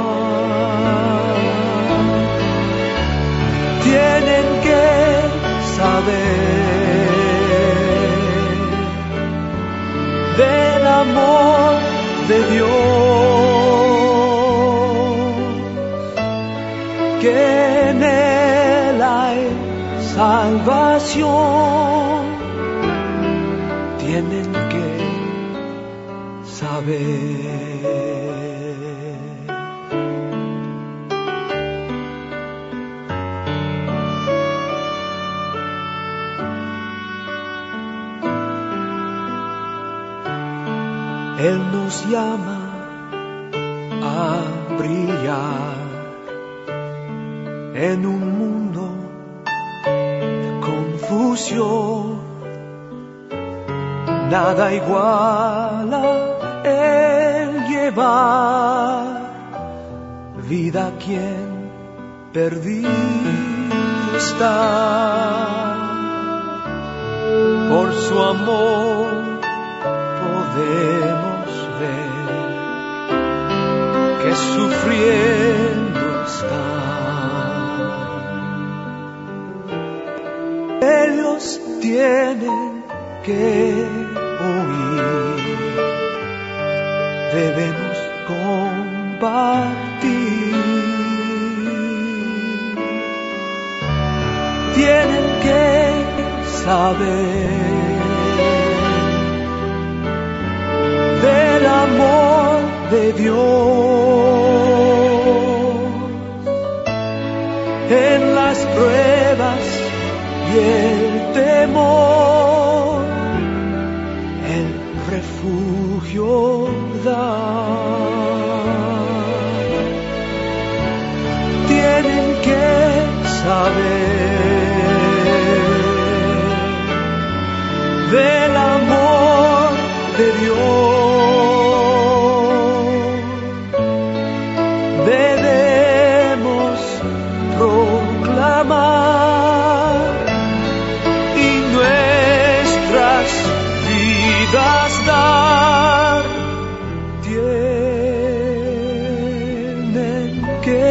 Tienen que saber del amor de Dios, que en Él hay salvación. Tienen que saber. Él nos llama a brillar en un mundo de confusión. Nada iguala el llevar vida a quien perdido está. Por su amor podemos ver que sufriendo está. Ellos tienen que oír, debemos compartir. Tienen que saber del amor de Dios en las pruebas y el temor, el refugio da. Tienen que saber del amor de Dios. Debemos proclamar y nuestras vidas dar. Tienen que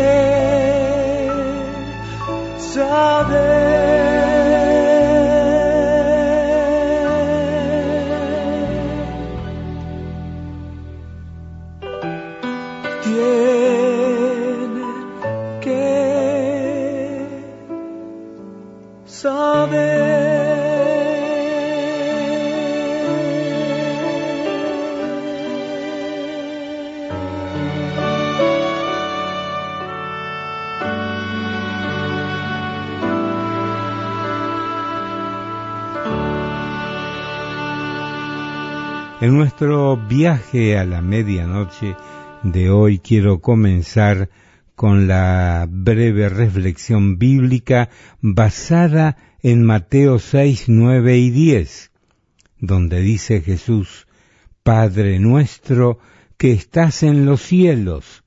saber. En nuestro viaje a la medianoche de hoy quiero comenzar con la breve reflexión bíblica basada en Mateo 6, 9 y 10, donde dice Jesús: Padre nuestro que estás en los cielos,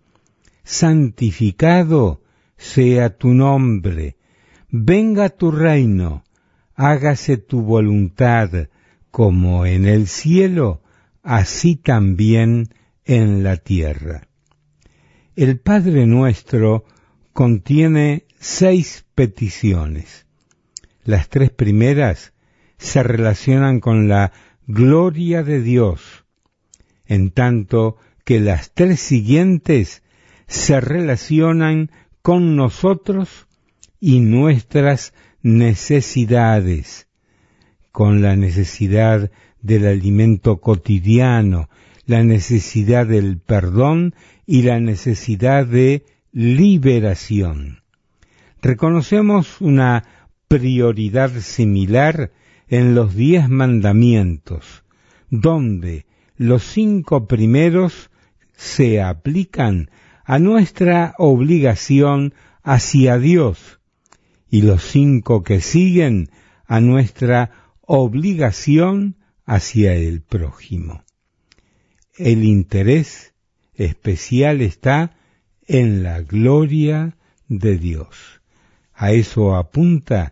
santificado sea tu nombre, venga tu reino, hágase tu voluntad, como en el cielo, así también en la tierra. El Padre Nuestro contiene 6 peticiones. Las 3 primeras se relacionan con la gloria de Dios, en tanto que las 3 siguientes se relacionan con nosotros y nuestras necesidades, con la necesidad del alimento cotidiano, la necesidad del perdón y la necesidad de liberación. Reconocemos una prioridad similar en los 10 mandamientos, donde los 5 primeros se aplican a nuestra obligación hacia Dios y los 5 que siguen a nuestra obligación hacia el prójimo. El interés especial está en la gloria de Dios. A eso apunta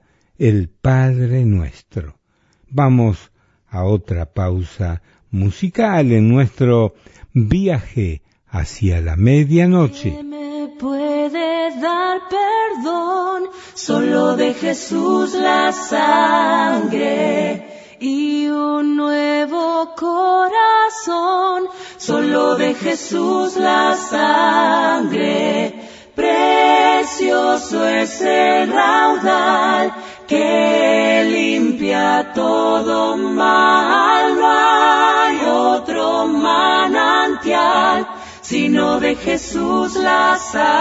el Padre Nuestro. Vamos a otra pausa musical en nuestro viaje hacia la medianoche. Me puede dar perdón, solo de Jesús la sangre y un nuevo corazón, solo de Jesús la sangre. Precioso es el raudal que limpia todo mal, no hay otro manantial sino de Jesús la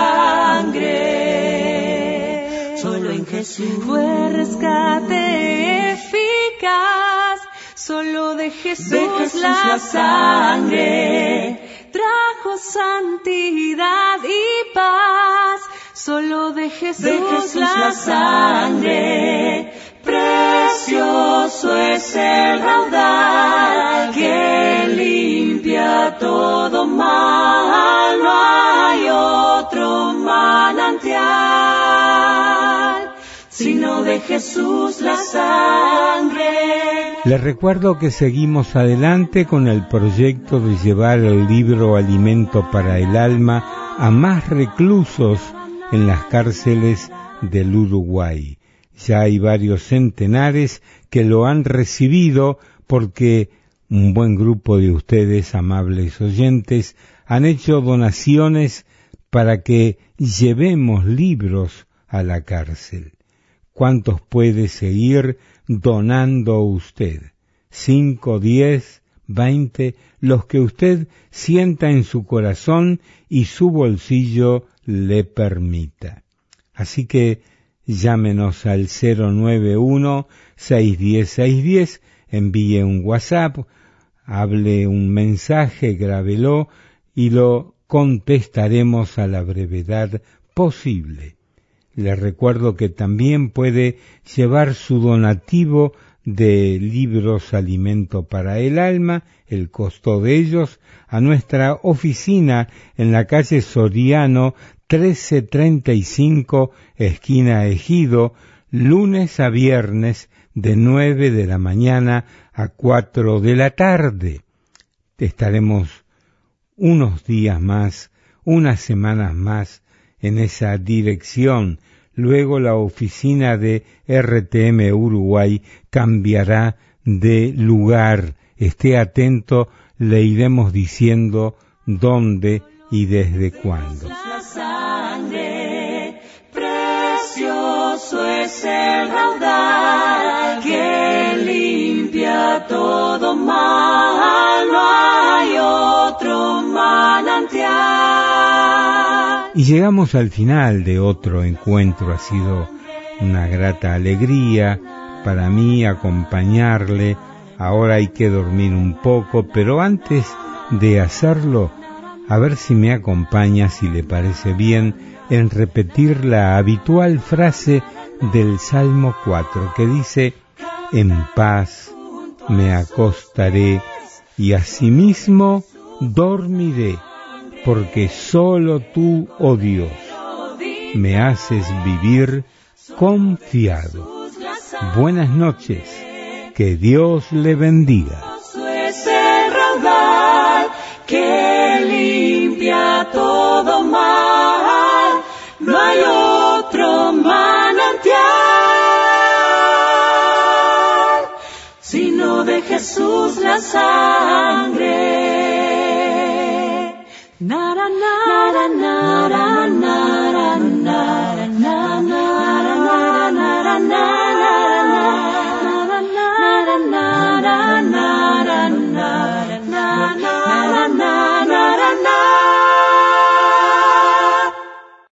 sangre. Solo en Jesús fue rescate eficaz, solo de Jesús la sangre trajo santidad y paz, solo de Jesús la sangre. Precioso es el raudal que limpia todo mal, no hay otro manantial sino de Jesús la sangre. Les recuerdo que seguimos adelante con el proyecto de llevar el libro Alimento para el Alma a más reclusos en las cárceles del Uruguay. Ya hay varios centenares que lo han recibido porque un buen grupo de ustedes, amables oyentes, han hecho donaciones para que llevemos libros a la cárcel. ¿Cuántos puede seguir donando usted? 5, 10, 20, los que usted sienta en su corazón y su bolsillo le permita. Así que llámenos al 091-610-610, envíe un WhatsApp, hable un mensaje, grábelo y lo contestaremos a la brevedad posible. Les recuerdo que también puede llevar su donativo de libros Alimento para el Alma, el costo de ellos, a nuestra oficina en la calle Soriano 1335, esquina Ejido, lunes a viernes de 9 de la mañana a 4 de la tarde. Estaremos unos días más, unas semanas más en esa dirección. Luego la oficina de RTM Uruguay cambiará de lugar. Esté atento, le iremos diciendo dónde y desde cuándo. La sangre, precioso es el raudal que limpia todo mal, no hay otro manantial. Y llegamos al final de otro encuentro. Ha sido una grata alegría para mí acompañarle. Ahora hay que dormir un poco, pero antes de hacerlo, a ver si me acompaña, si le parece bien, en repetir la habitual frase del Salmo 4, que dice: en paz me acostaré y asimismo dormiré, porque solo tú, oh Dios, me haces vivir confiado. Buenas noches, que Dios le bendiga. Es el raudal que limpia todo mal, no hay otro manantial sino de Jesús la sangre.